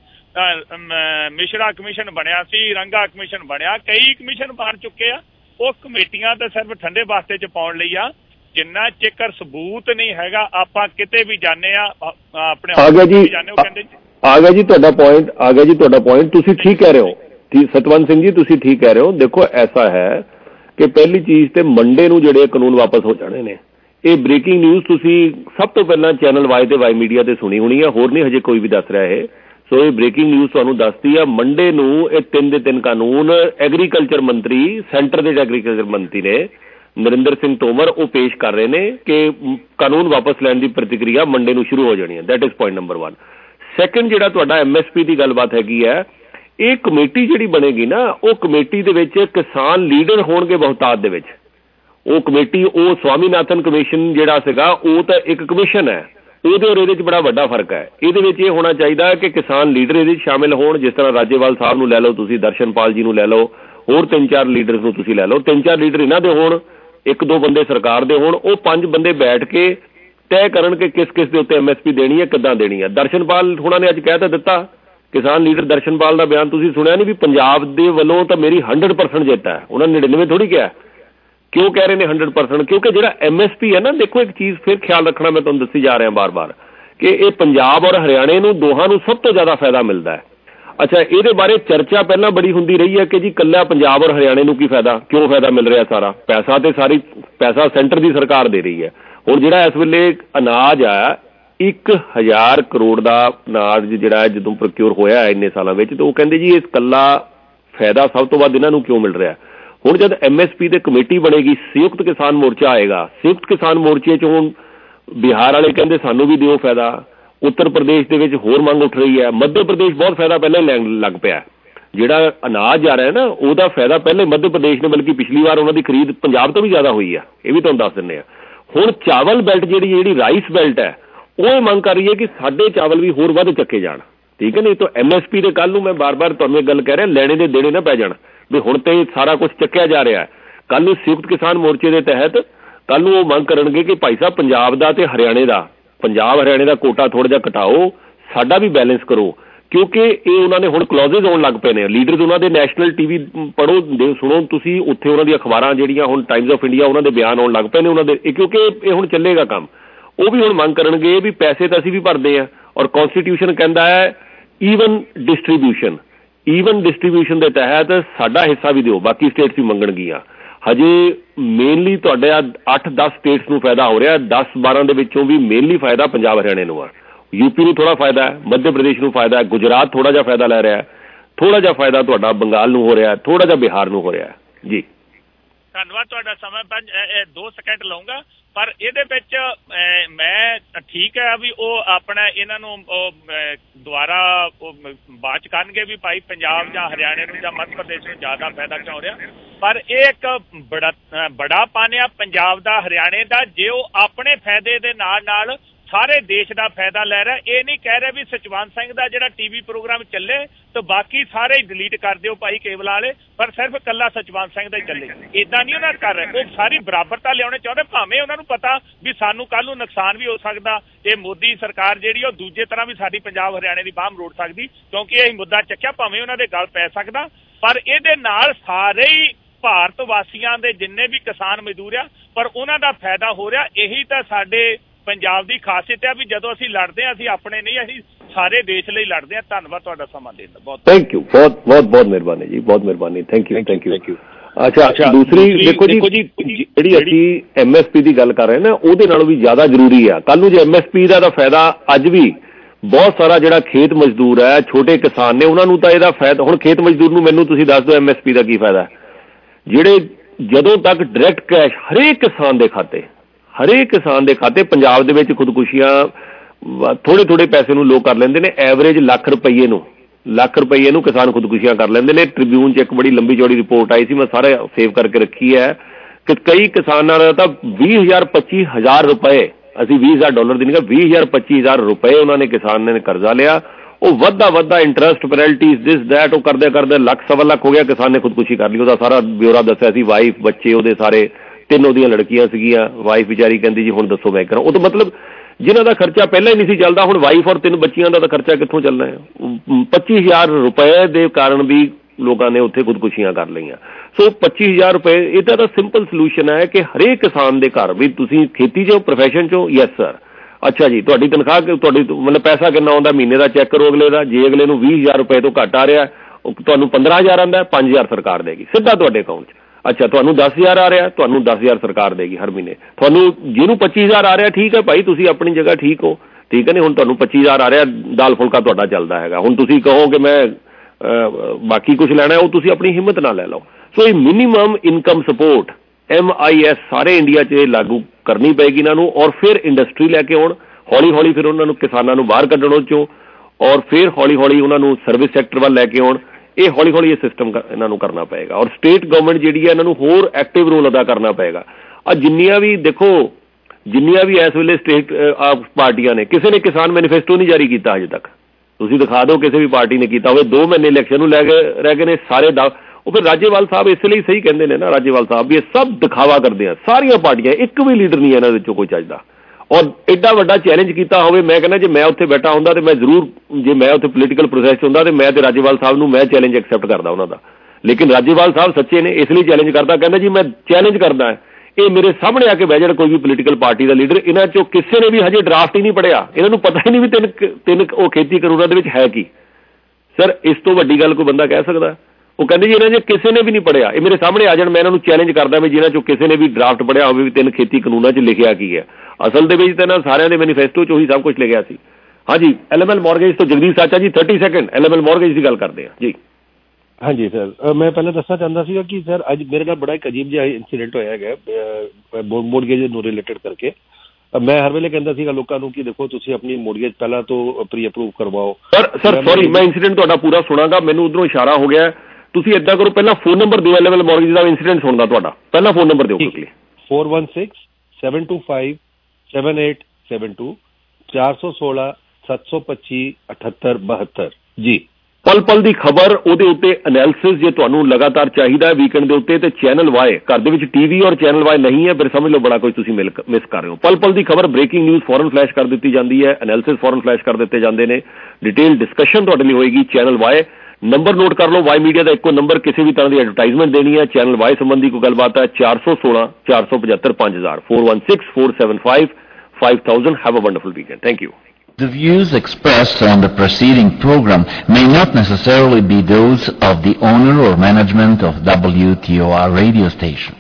ਮਿਸ਼ਰਾ ਕਮਿਸ਼ਨ ਬਣਿਆ ਸੀ, ਰੰਗਾ ਕਮਿਸ਼ਨ ਬਣਿਆ, ਕਈ ਕਮਿਸ਼ਨ ਬਣ ਚੁੱਕੇ ਆ। ਉਹ ਕਮੇਟੀਆਂ ਤਾਂ ਸਿਰਫ ਠੰਡੇ ਵਾਸਤੇ 'ਚ ਪਾਉਣ ਲਈ ਆ। ਜਿੰਨਾ ਚਿਕਰ ਸਬੂਤ ਨਹੀਂ ਹੈਗਾ ਆਪਾਂ ਕਿਤੇ ਵੀ ਜਾਂਦੇ ਆ ਆਪਣੇ ਜਾਂਦੇ ਉਹ ਕਹਿੰਦੇ ਆ ਗਿਆ ਜੀ ਤੁਹਾਡਾ ਪੁਆਇੰਟ, ਆ ਗਿਆ ਜੀ ਤੁਹਾਡਾ ਪੁਆਇੰਟ। ਤੁਸੀਂ ਠੀਕ ਕਹਿ ਰਹੇ ਹੋ ਸਤਵੰਤ ਸਿੰਘ ਜੀ, ਤੁਸੀਂ ਠੀਕ ਕਹਿ ਰਹੇ ਹੋ। ਦੇਖੋ ਐਸਾ ਹੈ ਕਿ ਪਹਿਲੀ ਚੀਜ਼ ਤੇ ਮੰਡੇ ਨੂੰ ਜਿਹੜੇ ਕਾਨੂੰਨ ਵਾਪਸ ਹੋ ਜਾਣੇ ਨੇ। ਇਹ ਬ੍ਰੇਕਿੰਗ ਨਿਊਜ਼ ਤੁਸੀਂ ਸਭ ਤੋਂ ਪਹਿਲਾਂ ਚੈਨਲ ਵਾਈ ਤੇ ਵਾਈ ਮੀਡੀਆ ਤੇ ਸੁਣੀ ਹੋਣੀ ਆ, ਹੋਰ ਨਹੀਂ ਹਜੇ ਕੋਈ ਵੀ ਦੱਸ ਰਿਹਾ ਇਹ। ਸੋ ਇਹ ਬ੍ਰੇਕਿੰਗ ਨਿਊਜ਼ ਤੁਹਾਨੂੰ ਦੱਸਦੀ ਆ। ਮੰਡੇ ਨੂੰ ਇਹ 3 ਦੇ 3 ਕਾਨੂੰਨ ਐਗਰੀਕਲਚਰ ਮੰਤਰੀ, ਸੈਂਟਰ ਦੇ ਐਗਰੀਕਲਚਰ ਮੰਤਰੀ ਨੇ ਨਰਿੰਦਰ ਸਿੰਘ ਤੋਮਰ, ਉਹ ਪੇਸ਼ ਕਰ ਰਹੇ ਨੇ ਕਿ ਕਾਨੂੰਨ ਵਾਪਸ ਲੈਣ ਦੀ ਪ੍ਰਤੀਕਿਰਿਆ ਮੰਡੇ ਨੂੰ ਸ਼ੁਰੂ ਹੋ ਜਾਣੀ ਹੈ। That is point number 1। Second, ਜਿਹੜਾ ਤੁਹਾਡਾ MSP ਦੀ ਗੱਲਬਾਤ ਹੈਗੀ ਹੈ, ਇਹ ਕਮੇਟੀ ਜਿਹੜੀ ਬਣੇਗੀ ਨਾ, ਉਹ ਕਮੇਟੀ ਦੇ ਵਿੱਚ ਕਿਸਾਨ ਲੀਡਰ ਹੋਣਗੇ ਬਹੁਤਾਤ ਦੇ ਵਿੱਚ। ਉਹ ਕਮੇਟੀ, ਉਹ ਸਵਾਮੀਨਾਥਨ ਕਮਿਸ਼ਨ ਜਿਹੜਾ ਸੀਗਾ ਉਹ ਤਾਂ ਇੱਕ ਕਮਿਸ਼ਨ ਹੈ, ਉਹਦੇ ਔਰ ਇਹਦੇ 'ਚ ਬੜਾ ਵੱਡਾ ਫਰਕ ਹੈ। ਇਹਦੇ ਵਿੱਚ ਇਹ ਹੋਣਾ ਚਾਹੀਦਾ ਕਿ ਕਿਸਾਨ ਲੀਡਰ ਇਹਦੇ 'ਚ ਸ਼ਾਮਿਲ ਹੋਣ। ਜਿਸ ਤਰ੍ਹਾਂ ਰਾਜੇਵਾਲ ਸਾਹਿਬ ਨੂੰ ਲੈ ਲਓ ਤੁਸੀਂ, ਦਰਸ਼ਨਪਾਲ ਜੀ ਨੂੰ ਲੈ ਲਓ, ਹੋਰ 3-4 ਲੀਡਰਸ ਨੂੰ ਤੁਸੀਂ ਲੈ ਲਓ। 3-4 ਲੀਡਰ ਇਹਨਾਂ ਦੇ ਹੋਣ, 1-2 ਬੰਦੇ ਸਰਕਾਰ ਦੇ ਹੋਣ। ਉਹ 5 ਬੰਦੇ ਬੈਠ ਕੇ ਤੈਅ ਕਰਨ ਕਿ ਕਿਸ ਕਿਸ ਦੇ ਉੱਤੇ MSP ਦੇਣੀ ਹੈ, ਕਿੱਦਾਂ ਦੇਣੀ ਹੈ। ਦਰਸ਼ਨਪਾਲ ਹੁਣਾਂ ਨੇ ਅੱਜ ਕਹਿ ਤਾਂ ਦਿੱਤਾ, ਕਿਸਾਨ ਲੀਡਰ ਦਰਸ਼ਨਪਾਲ ਦਾ ਬਿਆਨ ਤੁਸੀਂ ਸੁਣਿਆ ਨਹੀਂ ਵੀ ਪੰਜਾਬ ਦੇ ਵੱਲੋਂ ਤਾਂ ਮੇਰੀ 100% ਜਿੱਤ ਹੈ। ਉਹਨਾਂ ਨੇ 99 ਥੋੜ੍ਹੀ ਕਿਹਾ। ਕਿਉਂ ਕਹਿ ਰਹੇ ਨੇ 100%? ਕਿਉਂਕਿ ਜਿਹੜਾ MSP ਹੈ ਨਾ, ਦੇਖੋ ਇੱਕ ਚੀਜ਼ ਫਿਰ ਖਿਆਲ ਰੱਖਣਾ, ਮੈਂ ਤੁਹਾਨੂੰ ਦੱਸੀ ਜਾ ਰਿਹਾ ਬਾਰ-ਬਾਰ ਕਿ ਇਹ ਪੰਜਾਬ ਔਰ ਹਰਿਆਣੇ ਨੂੰ ਦੋਹਾਂ ਨੂੰ ਸਭ ਤੋਂ ਜ਼ਿਆਦਾ ਫਾਇਦਾ ਮਿਲਦਾ ਹੈ। ਅੱਛਾ, ਇਹਦੇ ਬਾਰੇ ਚਰਚਾ ਪਹਿਲਾਂ ਬੜੀ ਹੁੰਦੀ ਰਹੀ ਹੈ ਕਿ ਜੀ ਇਕੱਲਾ ਪੰਜਾਬ ਔਰ ਹਰਿਆਣੇ ਨੂੰ ਕੀ ਫਾਇਦਾ, ਕਿਉਂ ਫਾਇਦਾ ਮਿਲ ਰਿਹਾ? ਸਾਰਾ ਪੈਸਾ ਤੇ ਪੈਸਾ ਸੈਂਟਰ ਦੀ ਸਰਕਾਰ ਦੇ ਰਹੀ ਹੈ। ਹੁਣ ਜਿਹੜਾ ਇਸ ਵੇਲੇ ਅਨਾਜ ਆ 1000 ਕਰੋੜ ਦਾ ਅਨਾਜ ਜਿਹੜਾ ਹੈ ਜਦੋਂ ਪ੍ਰੋਕਿਓਰ ਹੋਇਆ ਇੰਨੇ ਸਾਲਾਂ ਵਿੱਚ, ਤਾਂ ਉਹ ਕਹਿੰਦੇ ਜੀ ਇਹ ਇਕੱਲਾ ਫਾਇਦਾ ਸਭ ਤੋਂ ਵੱਧ ਇਹਨਾਂ ਨੂੰ ਕਿਉਂ ਮਿਲ ਰਿਹਾ। ਹੁਣ ਜਦ MSP ਦੇ ਕਮੇਟੀ ਬਣੇਗੀ, ਸੰਯੁਕਤ ਕਿਸਾਨ ਮੋਰਚਾ ਆਏਗਾ। ਸੰਯੁਕਤ ਕਿਸਾਨ ਮੋਰਚੇ 'ਚ ਹੁਣ ਬਿਹਾਰ ਵਾਲੇ ਕਹਿੰਦੇ ਸਾਨੂੰ ਵੀ ਦਿਓ ਫਾਇਦਾ, ਉੱਤਰ ਪ੍ਰਦੇਸ਼ ਦੇ ਵਿੱਚ ਹੋਰ ਮੰਗ ਉੱਠ ਰਹੀ ਹੈ, ਮੱਧ ਪ੍ਰਦੇਸ਼ ਬਹੁਤ ਫਾਇਦਾ ਪਹਿਲਾਂ ਹੀ ਲੈਣ ਲੱਗ ਪਿਆ। ਜਿਹੜਾ ਅਨਾਜ ਜਾ ਰਿਹਾ ਨਾ ਉਹਦਾ ਫਾਇਦਾ ਪਹਿਲੇ ਮੱਧ ਪ੍ਰਦੇਸ਼ ਨੇ, ਬਲਕਿ ਪਿਛਲੀ ਵਾਰ ਉਹਨਾਂ ਦੀ ਖਰੀਦ ਪੰਜਾਬ ਤੋਂ ਵੀ ਜ਼ਿਆਦਾ ਹੋਈ ਆ, ਇਹ ਵੀ ਤੁਹਾਨੂੰ ਦੱਸ ਦਿੰਦੇ ਆ। ਹੁਣ ਚਾਵਲ ਬੈਲਟ ਜਿਹੜੀ ਰਾਈਸ ਬੈਲਟ ਹੈ, ਉਹ ਇਹ ਮੰਗ ਕਰ ਰਹੀ ਹੈ ਕਿ ਸਾਡੇ ਚਾਵਲ ਵੀ ਹੋਰ ਵੱਧ ਚੱਕੇ ਜਾਣ। ਠੀਕ ਹੈ ਨਹੀਂ ਤਾਂ MSP ਦੇ ਕੱਲ੍ਹ ਨੂੰ ਮੈਂ ਬਾਰ-ਬਾਰ ਤੁਹਾਨੂੰ ਇਹ ਗੱਲ ਕਹਿ ਰਿਹਾ, ਲੈਣੇ ਦੇ ਦੇਣੇ ਨਾ ਪੈ ਜਾਣ ਵੀ ਹੁਣ ਤੇ ਸਾਰਾ ਕੁਝ ਚੱਕਿਆ ਜਾ ਰਿਹਾ। ਕੱਲ੍ਹ ਨੂੰ ਸੰਯੁਕਤ ਕਿਸਾਨ ਮੋਰਚੇ ਦੇ ਤਹਿਤ ਕੱਲ੍ਹ ਨੂੰ ਉਹ ਮੰਗ ਕਰਨਗੇ ਕਿ ਭਾਈ ਸਾਹਿਬ ਪੰਜਾਬ ਦਾ ਤੇ ਹਰਿਆਣੇ ਦਾ, ਪੰਜਾਬ ਹਰਿਆਣੇ ਦਾ ਕੋਟਾ ਥੋੜ੍ਹਾ ਜਿਹਾ ਘਟਾਓ, ਸਾਡਾ ਵੀ ਬੈਲੈਂਸ ਕਰੋ। ਕਿਉਂਕਿ ਇਹ ਉਹਨਾਂ ਨੇ ਹੁਣ ਕਲੌਜ਼ਸ ਆਉਣ ਲੱਗ ਪਏ ਨੇ। ਲੀਡਰਸ ਉਹਨਾਂ ਦੇ ਨੈਸ਼ਨਲ TV ਪੜ੍ਹੋ, ਸੁਣੋ ਤੁਸੀਂ, ਉੱਥੇ ਉਹਨਾਂ ਦੀਆਂ ਅਖਬਾਰਾਂ ਜਿਹੜੀਆਂ ਹੁਣ ਟਾਈਮਜ਼ ਆਫ ਇੰਡੀਆ, ਉਹਨਾਂ ਦੇ ਬਿਆਨ ਆਉਣ ਲੱਗ ਪਏ ਨੇ ਉਹਨਾਂ ਦੇ, ਕਿਉਂਕਿ ਇਹ ਹੁਣ ਚੱਲੇਗਾ ਕੰਮ। ਉਹ ਵੀ ਹੁਣ ਮੰਗ ਕਰਨਗੇ ਵੀ ਪੈਸੇ ਤਾਂ ਅਸੀਂ ਵੀ ਭਰਦੇ ਹਾਂ ਔਰ ਕੌਨਸਟੀਟਿਊਸ਼ਨ ਕਹਿੰਦਾ ਹੈ ਈਵਨ ਡਿਸਟਰੀਬਿਊਸ਼ਨ। ਈਵਨ ਡਿਸਟਰੀਬਿਊਸ਼ਨ ਦੇ ਤਹਿਤ ਸਾਡਾ ਹਿੱਸਾ ਵੀ ਦਿਓ, ਬਾਕੀ ਸਟੇਟਸ ਵੀ ਮੰਗਣਗੀਆਂ। ਹਜੇ ਮੇਨਲੀ ਤੁਹਾਡੇ 8-10 ਸਟੇਟਸ ਨੂੰ ਫਾਇਦਾ ਹੋ ਰਿਹਾ, 10-12 ਦੇ ਵਿੱਚੋਂ ਵੀ ਮੇਨਲੀ ਫਾਇਦਾ ਪੰਜਾਬ ਹਰਿਆਣੇ ਨੂੰ ਆ। UP ਨੂੰ ਥੋੜ੍ਹਾ ਫਾਇਦਾ ਹੈ, ਮੱਧ ਪ੍ਰਦੇਸ਼ ਨੂੰ ਫਾਇਦਾ ਹੈ, ਗੁਜਰਾਤ ਥੋੜ੍ਹਾ ਜਿਹਾ ਫਾਇਦਾ ਲੈ ਰਿਹਾ, ਥੋੜ੍ਹਾ ਜਿਹਾ ਫਾਇਦਾ ਤੁਹਾਡਾ ਬੰਗਾਲ ਨੂੰ ਹੋ ਰਿਹਾ, ਥੋੜ੍ਹਾ ਜਿਹਾ ਬਿਹਾਰ ਨੂੰ ਹੋ ਰਿਹਾ ਜੀ। ਧੰਨਵਾਦ ਤੁਹਾਡਾ। ਸਮਾਂ 2 ਸਕਿੰਟ ਲਊਂਗਾ, ਪਰ ਇਹਦੇ ਵਿੱਚ ਮੈਂ ਠੀਕ ਹੈ ਵੀ ਉਹ ਆਪਣਾ ਇਹਨਾਂ ਨੂੰ ਦੁਬਾਰਾ ਬਾਅਦ 'ਚ ਕਰਨਗੇ ਵੀ ਭਾਈ ਪੰਜਾਬ ਜਾਂ ਹਰਿਆਣੇ ਨੂੰ ਜਾਂ ਮੱਧ ਪ੍ਰਦੇਸ਼ ਨੂੰ ਜ਼ਿਆਦਾ ਫਾਇਦਾ ਕਿਉਂ ਹੋ ਰਿਹਾ। ਪਰ ਇਹ ਇੱਕ ਬੜਾ ਪਾਨਿਆ ਪੰਜਾਬ ਦਾ, ਹਰਿਆਣੇ ਦਾ, ਜੇ ਉਹ ਆਪਣੇ ਫਾਇਦੇ ਦੇ ਨਾਲ ਸਾਰੇ ਦੇਸ਼ ਦਾ ਫਾਇਦਾ ਲੈ ਰਿਹਾ। ਇਹ ਨਹੀਂ ਕਹਿ ਰਿਹਾ ਵੀ ਸਚਵੰਤ ਸਿੰਘ ਦਾ ਜਿਹੜਾ TV ਪ੍ਰੋਗਰਾਮ ਚੱਲੇ ਤਾਂ ਬਾਕੀ ਸਾਰੇ ਹੀ ਡਿਲੀਟ ਕਰ ਦਿਓ ਭਾਈ ਕੇਬਲ ਵਾਲੇ, ਪਰ ਸਿਰਫ ਇਕੱਲਾ ਸਚਵੰਤ ਸਿੰਘ ਦਾ ਹੀ ਚੱਲੇ। ਇੱਦਾਂ ਨਹੀਂ ਉਹਨਾਂ ਕਰ ਰਹੇ। ਉਹ ਸਾਰੀ ਬਰਾਬਰਤਾ ਲਿਆਉਣੇ ਚਾਹੁੰਦੇ, ਭਾਵੇਂ ਉਹਨਾਂ ਨੂੰ ਪਤਾ ਵੀ ਸਾਨੂੰ ਕੱਲ੍ਹ ਨੂੰ ਨੁਕਸਾਨ ਵੀ ਹੋ ਸਕਦਾ। ਇਹ ਮੋਦੀ ਸਰਕਾਰ ਜਿਹੜੀ ਉਹ ਦੂਜੇ ਤਰ੍ਹਾਂ ਵੀ ਸਾਡੀ ਪੰਜਾਬ ਹਰਿਆਣੇ ਦੀ ਬਾਂਹ ਮਰੋੜ ਸਕਦੀ, ਕਿਉਂਕਿ ਇਹ ਮੁੱਦਾ ਚੱਕਿਆ, ਭਾਵੇਂ ਉਹਨਾਂ ਦੇ ਗਲ ਪੈ ਸਕਦਾ। ਪਰ ਇਹਦੇ ਨਾਲ ਸਾਰੇ ਹੀ ਭਾਰਤ ਵਾਸੀਆਂ ਦੇ ਜਿੰਨੇ ਵੀ ਕਿਸਾਨ ਮਜ਼ਦੂਰ ਆ, ਪਰ ਉਹਨਾਂ ਦਾ ਫਾਇਦਾ ਹੋ ਰਿਹਾ। ਇਹੀ ਤਾਂ ਸਾਡੇ ਪੰਜਾਬ ਦੀ ਖਾਸੀਅਤ ਹੈ ਵੀ ਜਦੋਂ ਅਸੀਂ ਲੜਦੇ ਹਾਂ, ਅਸੀਂ ਆਪਣੇ ਨਹੀਂ, ਅਸੀਂ ਸਾਰੇ ਦੇਸ਼ ਲਈ ਲੜਦੇ ਹਾਂ। ਧੰਨਵਾਦ ਤੁਹਾਡਾ ਸਮਾਂ ਦੇਣ ਦਾ। ਬਹੁਤ ਥੈਂਕ ਯੂ, ਬਹੁਤ ਮਿਹਰਬਾਨੀ ਜੀ, ਬਹੁਤ ਮਿਹਰਬਾਨੀ। Thank you. ਅੱਛਾ, ਦੂਸਰੀ ਦੇਖੋ ਜੀ, ਜਿਹੜੀ ਅਸੀਂ MSP ਦੀ ਗੱਲ ਕਰ ਰਹੇ ਨਾ, ਉਹਦੇ ਨਾਲੋਂ ਵੀ ਜ਼ਿਆਦਾ ਜ਼ਰੂਰੀ ਆ ਕੱਲ੍ਹ ਨੂੰ ਜੇ MSP ਦਾ ਫਾਇਦਾ ਅੱਜ ਵੀ ਬਹੁਤ ਸਾਰਾ ਜਿਹੜਾ ਖੇਤ ਮਜ਼ਦੂਰ ਹੈ, ਛੋਟੇ ਕਿਸਾਨ ਨੇ, ਉਹਨਾਂ ਨੂੰ ਤਾਂ ਇਹਦਾ ਫਾਇਦਾ। ਹੁਣ ਖੇਤ ਮਜ਼ਦੂਰ ਨੂੰ ਮੈਨੂੰ ਤੁਸੀਂ ਦੱਸ ਦਿਓ MSP ਦਾ ਕੀ ਫਾਇਦਾ। ਜਿਹੜੇ ਜਦੋਂ ਤੱਕ ਡਾਇਰੈਕਟ ਕੈਸ਼ ਹਰੇਕ ਕਿਸਾਨ ਦੇ ਖਾਤੇ ਪੰਜਾਬ ਦੇ ਵਿੱਚ ਖੁਦਕੁਸ਼ੀਆਂ ਥੋੜੇ ਪੈਸੇ ਨੂੰ ਲੋਕ ਕਰ ਲੈਂਦੇ ਨੇ। ਐਵਰੇਜ ਲੱਖ ਰੁਪਈਏ ਨੂੰ ਕਿਸਾਨ ਖੁਦਕੁਸ਼ੀਆਂ ਕਰ ਲੈਂਦੇ ਨੇ। ਟ੍ਰਿਬਿਊਨ 'ਚ ਇੱਕ ਬੜੀ ਲੰਬੀ ਚੌੜੀ ਰਿਪੋਰਟ ਆਈ ਸੀ, ਮੈਂ ਸਾਰੇ ਸੇਵ ਕਰਕੇ ਰੱਖੀ ਹੈ ਕਿ ਕਈ ਕਿਸਾਨਾਂ ਦਾ ਤਾਂ 20,000-25,000 ਰੁਪਏ, ਅਸੀਂ $20,000 ਦੀ ਨਹੀਂ, 20,000-25,000 ਰੁਪਏ ਉਹਨਾਂ ਨੇ ਕਿਸਾਨ ਨੇ ਕਰਜ਼ਾ ਲਿਆ ਉਹ ਵੱਧਦਾ ਇੰਟਰਸਟ, ਪੈਨਲਟੀਜ਼, ਦਿਸ ਦੈਟ, ਉਹ ਕਰਦੇ ਲੱਖ ਸਵਾ ਲੱਖ ਹੋ ਗਿਆ, ਕਿਸਾਨ ਨੇ ਖੁਦਕੁਸ਼ੀ ਕਰ ਲਈ। ਉਹਦਾ ਸਾਰਾ ਬਿਊਰਾ ਦੱਸਿਆ ਸੀ, ਵਾਈਫ, ਬੱਚੇ ਉਹਦੇ ਸਾਰੇ, 3 ਉਹਦੀਆਂ ਲੜਕੀਆਂ ਸੀਗੀਆਂ। ਵਾਈਫ ਵਿਚਾਰੀ ਕਹਿੰਦੀ ਜੀ ਹੁਣ ਦੱਸੋ ਮੈਂ ਕਰਾਂ। ਉਹ ਤਾਂ ਮਤਲਬ ਜਿਨ੍ਹਾਂ ਦਾ ਖਰਚਾ ਪਹਿਲਾਂ ਹੀ ਨਹੀਂ ਸੀ ਚੱਲਦਾ, ਹੁਣ ਵਾਈਫ ਔਰ 3 ਬੱਚਿਆਂ ਦਾ ਤਾਂ ਖਰਚਾ ਕਿੱਥੋਂ ਚੱਲਣਾ ਹੈ। 25,000 ਰੁਪਏ ਦੇ ਕਾਰਨ ਵੀ ਲੋਕਾਂ ਨੇ ਉੱਥੇ ਖੁਦਕੁਸ਼ੀਆਂ ਕਰ ਲਈਆਂ। ਸੋ 25,000 ਰੁਪਏ, ਇਹਦਾ ਤਾਂ ਸਿੰਪਲ ਸੋਲੂਸ਼ਨ ਹੈ ਕਿ ਹਰੇਕ ਕਿਸਾਨ ਦੇ ਘਰ ਵੀ ਤੁਸੀਂ ਖੇਤੀ 'ਚੋਂ, ਪ੍ਰੋਫੈਸ਼ਨ 'ਚੋਂ, ਯੈਸ ਸਰ, ਅੱਛਾ ਜੀ ਤੁਹਾਡੀ ਤਨਖਾਹ, ਤੁਹਾਡੀ ਮਤਲਬ ਪੈਸਾ ਕਿੰਨਾ ਆਉਂਦਾ ਮਹੀਨੇ ਦਾ, ਚੈੱਕ ਕਰੋ ਅਗਲੇ ਦਾ। ਜੇ ਅਗਲੇ ਨੂੰ 20,000 ਰੁਪਏ ਤੋਂ ਘੱਟ ਆ ਰਿਹਾ, ਤੁਹਾਨੂੰ 15,000 ਆਉਂਦਾ, 5,000 ਸਰਕਾਰ ਦੇਗੀ ਸਿੱਧਾ ਤੁਹਾਡੇ ਅਕਾਊਂਟ 'ਚ। ਅੱਛਾ ਤੁਹਾਨੂੰ 10,000 ਆ ਰਿਹਾ, ਤੁਹਾਨੂੰ 10,000 ਸਰਕਾਰ ਦੇਗੀ ਹਰ ਮਹੀਨੇ। ਤੁਹਾਨੂੰ ਜਿਹਨੂੰ 25,000 ਆ ਰਿਹਾ, ਠੀਕ ਹੈ ਭਾਈ, ਤੁਸੀਂ ਆਪਣੀ ਜਗ੍ਹਾ ਠੀਕ ਹੋ, ਠੀਕ ਹੈ ਨਹੀਂ। ਹੁਣ ਤੁਹਾਨੂੰ 25,000 ਆ ਰਿਹਾ, ਦਾਲ ਫੁਲਕਾ ਤੁਹਾਡਾ ਚੱਲਦਾ ਹੈਗਾ। ਹੁਣ ਤੁਸੀਂ ਕਹੋ ਕਿ ਮੈਂ ਬਾਕੀ ਕੁਝ ਲੈਣਾ, ਉਹ ਤੁਸੀਂ ਆਪਣੀ ਹਿੰਮਤ ਨਾਲ ਲੈ ਲਓ। ਸੋ ਇਹ ਮਿਨੀਮਮ ਇਨਕਮ ਸਪੋਰਟ MIS ਸਾਰੇ ਇੰਡੀਆ 'ਚ ਲਾਗੂ ਕਰਨੀ ਪਏਗੀ ਇਹਨਾਂ ਨੂੰ, ਔਰ ਫਿਰ ਇੰਡਸਟਰੀ ਲੈ ਕੇ ਆਉਣ ਹੌਲੀ ਹੌਲੀ, ਫਿਰ ਉਹਨਾਂ ਨੂੰ ਕਿਸਾਨਾਂ ਨੂੰ ਬਾਹਰ ਕੱਢਣ ਉਹ 'ਚੋਂ, ਔਰ ਫਿਰ ਹੌਲੀ ਹੌਲੀ ਉਹਨਾਂ ਨੂੰ ਸਰਵਿਸ ਸੈਕਟਰ ਵੱਲ ਲੈ ਕੇ ਆਉਣ। ਇਹ ਹੌਲੀ ਹੌਲੀ ਇਹ ਸਿਸਟਮ ਇਹਨਾਂ ਨੂੰ ਕਰਨਾ ਪਏਗਾ, ਔਰ ਸਟੇਟ ਗਵਰਨਮੈਂਟ ਜਿਹੜੀ ਹੈ ਇਹਨਾਂ ਨੂੰ ਹੋਰ ਐਕਟਿਵ ਰੋਲ ਅਦਾ ਕਰਨਾ ਪਏਗਾ। ਜਿੰਨੀਆਂ ਵੀ ਇਸ ਵੇਲੇ ਸਟੇਟ ਪਾਰਟੀਆਂ ਨੇ, ਕਿਸੇ ਨੇ ਕਿਸਾਨ ਮੈਨੀਫੈਸਟੋ ਨਹੀਂ ਜਾਰੀ ਕੀਤਾ ਅਜੇ ਤੱਕ। ਤੁਸੀਂ ਦਿਖਾ ਦਿਓ ਕਿਸੇ ਵੀ ਪਾਰਟੀ ਨੇ ਕੀਤਾ ਹੋਵੇ। 2 ਮਹੀਨੇ ਇਲੈਕਸ਼ਨ ਨੂੰ ਰਹਿ ਗਏ ਨੇ ਸਾਰੇ ਦਾ। ਉਹ ਫਿਰ ਰਾਜੇਵਾਲ ਸਾਹਿਬ ਇਸ ਲਈ ਸਹੀ ਕਹਿੰਦੇ ਨੇ ਨਾ, ਰਾਜੇਵਾਲ ਸਾਹਿਬ ਵੀ ਇਹ ਸਭ ਦਿਖਾਵਾ ਕਰਦੇ ਆ, ਸਾਰੀਆਂ ਪਾਰਟੀਆਂ, ਇੱਕ ਵੀ ਲੀਡਰ ਨਹੀਂ ਇਹਨਾਂ ਵਿੱਚੋਂ ਕੋਈ ਚੱਜਦਾ। ਔਰ ਐਡਾ ਵੱਡਾ ਚੈਲੰਜ ਕੀਤਾ ਹੋਵੇ, ਮੈਂ ਕਹਿੰਦਾ ਜੇ ਮੈਂ ਉੱਥੇ ਬੈਠਾ ਹੁੰਦਾ ਤੇ ਮੈਂ ਜ਼ਰੂਰ, ਜੇ ਮੈਂ ਉੱਥੇ ਪੋਲੀਟੀਕਲ ਪ੍ਰੋਸੈਸ 'ਚ ਹੁੰਦਾ ਤੇ ਮੈਂ ਤੇ ਰਾਜੇਵਾਲ ਸਾਹਿਬ ਨੂੰ ਮੈਂ ਚੈਲੰਜ ਐਕਸੈਪਟ ਕਰਦਾ ਉਹਨਾਂ ਦਾ। ਲੇਕਿਨ ਰਾਜੇਵਾਲ ਸਾਹਿਬ ਸੱਚੇ ਨੇ, ਇਸ ਲਈ ਚੈਲੰਜ ਕਰਦਾ, ਕਹਿੰਦਾ ਜੀ ਮੈਂ ਚੈਲੰਜ ਕਰਦਾ ਹੈ, ਇਹ ਮੇਰੇ ਸਾਹਮਣੇ ਆ ਕੇ ਬਹਿ ਜਾਣ ਕੋਈ ਵੀ ਪੋਲੀਟੀਕਲ ਪਾਰਟੀ ਦਾ ਲੀਡਰ। ਇਹਨਾਂ 'ਚੋਂ ਕਿਸੇ ਨੇ ਵੀ ਹਜੇ ਡਰਾਫਟ ਹੀ ਨਹੀਂ ਪੜ੍ਹਿਆ, ਇਹਨਾਂ ਨੂੰ ਪਤਾ ਹੀ ਨਹੀਂ ਵੀ ਤਿੰਨ ਉਹ ਖੇਤੀ ਕਾਨੂੰਨਾਂ ਦੇ ਵਿੱਚ ਹੈ ਕੀ। ਸਰ ਇਸ ਤੋਂ ਵੱਡੀ ਗੱਲ ਕੋਈ ਬੰਦਾ ਕਹਿ ਸਕਦਾ? ਉਹ ਕਹਿੰਦੇ ਜੀ ਇਹਨਾਂ 'ਚ ਕਿਸੇ ਨੇ ਵੀ ਨਹੀਂ ਪੜ੍ਹਿਆ, ਇਹ ਮੇਰੇ ਸਾਹਮਣੇ ਆ ਜਾਣ, ਮੈਂ ਇਹਨਾਂ ਨੂੰ ਚੈਲੰਜ ਕਰਦਾ ਵੀ ਜਿਹਨਾਂ 'ਚੋਂ ਕਿਸੇ ਨੇ ਵੀ ਡਰਾਫਟ ਪੜ੍ਹਿਆ ਹੋਵੇ ਵੀ 3 ਖੇਤੀ ਕਾਨੂੰਨਾਂ 'ਚ ਲਿਖਿਆ ਕੀ ਹੈ। ਅਸਲ ਦੇ ਵਿੱਚ ਤਾਂ ਇਹਨਾਂ ਸਾਰਿਆਂ ਦੇ ਮੈਨੀਫੈਸਟੋ 'ਚ ਉਹੀ ਸਭ ਕੁਝ ਲਿਖਿਆ ਸੀ। ਹਾਂਜੀ, LML ਮੌਰਗੇਜ ਤੋਂ ਜਗਦੀਸ਼ ਚਾਚਾ ਜੀ 30 ਸੈਕਿੰਡ LML ਮੌਰਗੇਜ ਦੀ ਗੱਲ ਕਰਦੇ ਆ ਜੀ। ਹਾਂਜੀ ਸਰ, ਮੈਂ ਪਹਿਲਾਂ ਦੱਸਣਾ ਚਾਹੁੰਦਾ ਸੀਗਾ ਕਿ ਸਰ ਅੱਜ ਮੇਰੇ ਨਾਲ ਬੜਾ ਇੱਕ ਅਜੀਬ ਜਿਹਾ ਇੰਸੀਡੈਂਟ ਹੋਇਆ ਹੈਗਾ ਮੋਰਗੇਜ ਨੂੰ ਰਿਲੇਟਡ ਕਰਕੇ। ਮੈਂ ਹਰ ਵੇਲੇ ਕਹਿੰਦਾ ਸੀਗਾ ਲੋਕਾਂ ਨੂੰ ਕਿ ਦੇਖੋ ਤੁਸੀਂ ਆਪਣੀ ਮੋਰਗੇਜ ਪਹਿਲਾਂ ਤੋਂ ਪ੍ਰੀ ਅਪਰੂਵ ਕਰਵਾਓ। ਸਰ ਸੌਰੀ, ਮੈਂ ਇੰਸੀਡੈਂਟ ਤੁਹਾਡਾ ਪੂਰਾ ਸੁਣਾਂਗਾ, ਮੈਨੂੰ ਉਧਰੋਂ ਇਸ਼ਾਰਾ ਹੋ ਗਿਆ। ਤੁਸੀਂ ਏਦਾਂ ਕਰੋ, ਪਹਿਲਾਂ ਫੋਨ ਨੰਬਰ ਦਿਓ, LML ਮੌਰਗੇਜ ਦਾ ਇੰਸੀਡੈਂਟ ਸੁਣਦਾ ਤੁਹਾਡਾ, ਪਹਿਲਾਂ ਫੋਨ ਨੰਬਰ ਦਿਓ ਕਿਉਂਕਿ 4167257872 416 725 7872 ਜੀ। ਪਲ ਪਲ ਦੀ ਖਬਰ, ਉਹਦੇ ਉੱਤੇ ਐਨਾਲਿਸਿਸ ਜੇ ਤੁਹਾਨੂੰ ਲਗਾਤਾਰ ਚਾਹੀਦਾ ਹੈ ਵੀਕਐਂਡ ਦੇ ਉੱਤੇ, ਤੇ ਚੈਨਲ ਵਾਈ, ਘਰ ਦੇ ਵਿੱਚ TV ਔਰ ਚੈਨਲ ਵਾਈ ਨਹੀਂ ਹੈ ਫਿਰ ਸਮਝ ਲਓ ਬੜਾ ਕੁਝ ਤੁਸੀਂ ਮਿਸ ਕਰ ਰਹੇ ਹੋ। ਪਲ ਪਲ ਦੀ ਖਬਰ, ਬ੍ਰੇਕਿੰਗ ਨਿਊਜ਼ ਫੌਰਨ ਫਲੈਸ਼ ਕਰ ਦਿੱਤੀ ਜਾਂਦੀ ਹੈ, ਐਨਾਲਿਸਿਸ ਫੌਰਨ ਫਲੈਸ਼ ਕਰ ਦਿੱਤੇ ਜਾਂਦੇ ਨੇ, ਡਿਟੇਲ ਡਿਸਕਸ਼ਨ ਤੁਹਾਡੇ ਲਈ ਹੋਏਗੀ ਚੈਨਲ ਵਾਈ। ਨੰਬਰ ਨੋਟ ਕਰ ਲਓ, ਵਾਈ ਮੀਡੀਆ ਦਾ ਇੱਕੋ ਨੰਬਰ, ਕਿਸੇ ਵੀ ਤਰ੍ਹਾਂ ਦੀ ਐਡਵਰਟਾਈਜ਼ਮੈਂਟ ਦੇਣੀ ਹੈ, ਚੈਨਲ ਵਾਈ ਸੰਬੰਧੀ ਕੋਈ ਗੱਲਬਾਤ ਹੈ, 416 475 5000 416 475 5000। Have a wonderful weekend. Thank you. The views expressed on the preceding program may not necessarily be those of the owner or management of WTOR radio station.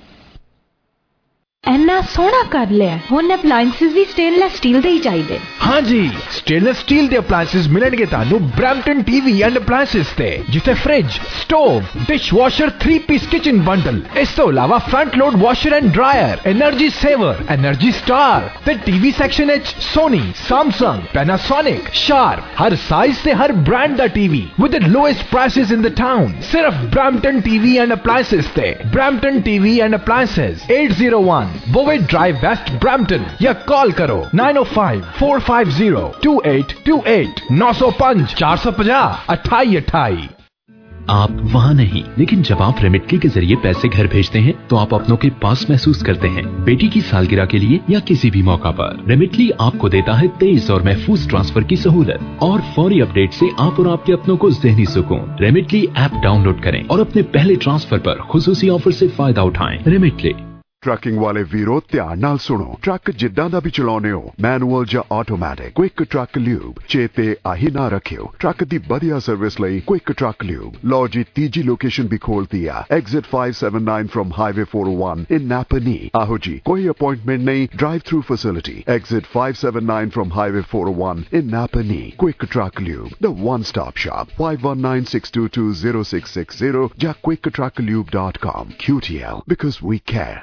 ਇੰਨਾ ਸੋਹਣਾ ਕਰ ਲਿਆ, ਹੁਣ ਅਪਲਾਈਐਂਸਿਸ ਵੀ ਸਟੇਨਲੈਸ ਸਟੀਲ ਦੇ ਹੀ ਚਾਹੀਦੇ। ਹਾਂਜੀ, ਸਟੇਨਲੈਸ ਸਟੀਲ ਦੇ ਅਪਲਾਈਐਂਸਿਸ ਮਿਲਣਗੇ ਤੁਹਾਨੂੰ ਬ੍ਰੈਂਪਟਨ TV ਐਂਡ ਅਪਲਾਈਐਂਸਿਸ ਤੇ, ਜਿੱਥੇ fridge, stove, dishwasher, 3-piece kitchen bundle, ਇਸ ਤੋਂ ਇਲਾਵਾ front load washer and dryer, energy saver, energy star ਤੇ TV ਸੈਕਸ਼ਨ ਵਿੱਚ ਸੋਨੀ, ਸੈਮਸੰਗ, ਪੈਨਾਸੋਨਿਕ, ਸ਼ਾਰਪ, ਹਰ ਸਾਈਜ਼ ਤੇ ਹਰ ਬ੍ਰਾਂਡ ਦਾ TV with the lowest prices in the town। ਸਿਰਫ ਬ੍ਰੈਂਪਟਨ TV ਐਂਡ ਅਪਲਾਈਐਂਸਿਸ ਤੇ। Brampton TV and appliances 801 Bowen Drive West Brampton, या कॉल करो 905-450-2828 905 450 2828। आप वहाँ नहीं, लेकिन जब आप रेमिटली के जरिए पैसे घर भेजते हैं तो आप अपनों के पास महसूस करते हैं। बेटी की सालगिरह के लिए या किसी भी मौका पर रेमिटली आपको देता है तेज और महफूज ट्रांसफर की सहूलत और फौरी अपडेट से आप और आपके अपनों को ज़हनी सुकून। रेमिटली ऐप डाउनलोड करें और अपने पहले ट्रांसफर पर खुसूसी ऑफर से फायदा उठाएं। रेमिटली। ਟਰੱਕਿੰਗ ਵਾਲੇ ਵੀਰੋ ਧਿਆਨ ਨਾਲ ਸੁਣੋ, ਟਰੱਕ ਜਿੱਦਾਂ ਦਾ ਵੀ ਚਲਾਉਨੇ ਹੋ, ਮੈਨੂਅਲ ਜਾਂ ਆਟੋਮੈਟਿਕ, ਕੁਇਕ ਟਰੱਕ ਲਿਊਬ ਚੇਤੇ ਆਹੀ ਨਾ ਰੱਖਿਓ। ਟਰੱਕ ਦੀ ਵਧੀਆ ਸਰਵਿਸ ਲਈ ਕੁਇਕ ਟਰੱਕ ਲਿਊਬ। ਲਓ ਜੀ, ਤੀਜੀ ਲੋਕੇਸ਼ਨ ਵੀ ਖੋਲਤੀ ਆ, exit 579 from highway 401 in Napanee. ਆਹੋ ਜੀ, ਕੋਈ ਅਪਾਇੰਟਮੈਂਟ ਨਹੀਂ, drive through facility, exit 579 from highway 401 in Napanee. Quick truck lube, the one stop shop, 5196220660 ਜਾਂ quicktrucklube.com। QTL, because we care.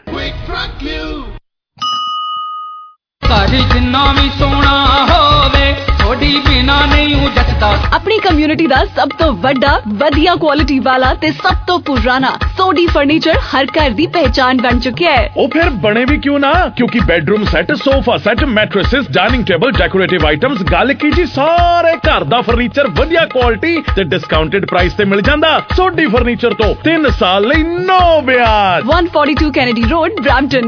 ਘਰ ਜਿੰਨਾ ਵੀ ਸੋਹਣਾ ਹੋਵੇ, ਥੋੜੀ क्वालिटी बिना नहीं हूं जचता। अपनी कम्युनिटी दा सब तो वड्डा वधिया क्वालिटी वाला ते सब तो पुराना सोडी फर्नीचर हर घर दी पहचान बन चुका है। ओ फिर बने भी क्यों ना, क्योंकि bedroom set, sofa set, mattresses, dining table, decorative items, गल की जी सारे घर दा फर्नीचर वधिया क्वालिटी ते डिस्काउंटेड प्राइस ते मिल जांदा। सोडी फर्नीचर तो 3 साल लई नो ब्याज। 142 Kennedy Road, Brampton,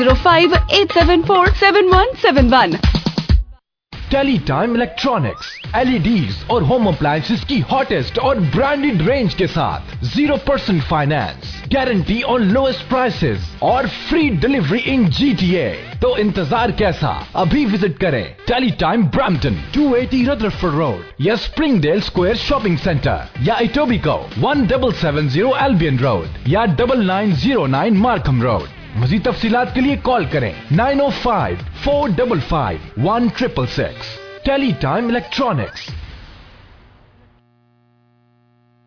9058747171। Teletime electronics, LEDs और होम अप्लायंसेस की हॉटेस्ट और ब्रांडेड रेंज के साथ 0% finance, guarantee on lowest prices और फ्री डिलीवरी इन GTA। तो इंतजार कैसा, अभी विजिट करें टेलीटाइम ब्रैम्पटन 280 रदरफोर्ड रोड या स्प्रिंगडेल स्क्वायर शॉपिंग सेंटर या इटोबिको 1770 एल्बियन रोड या 9909 मार्कम रोड। मज़ीद तफसीलात के लिए कॉल करें 905-455-1666। टेलीटाइम इलेक्ट्रॉनिक्स,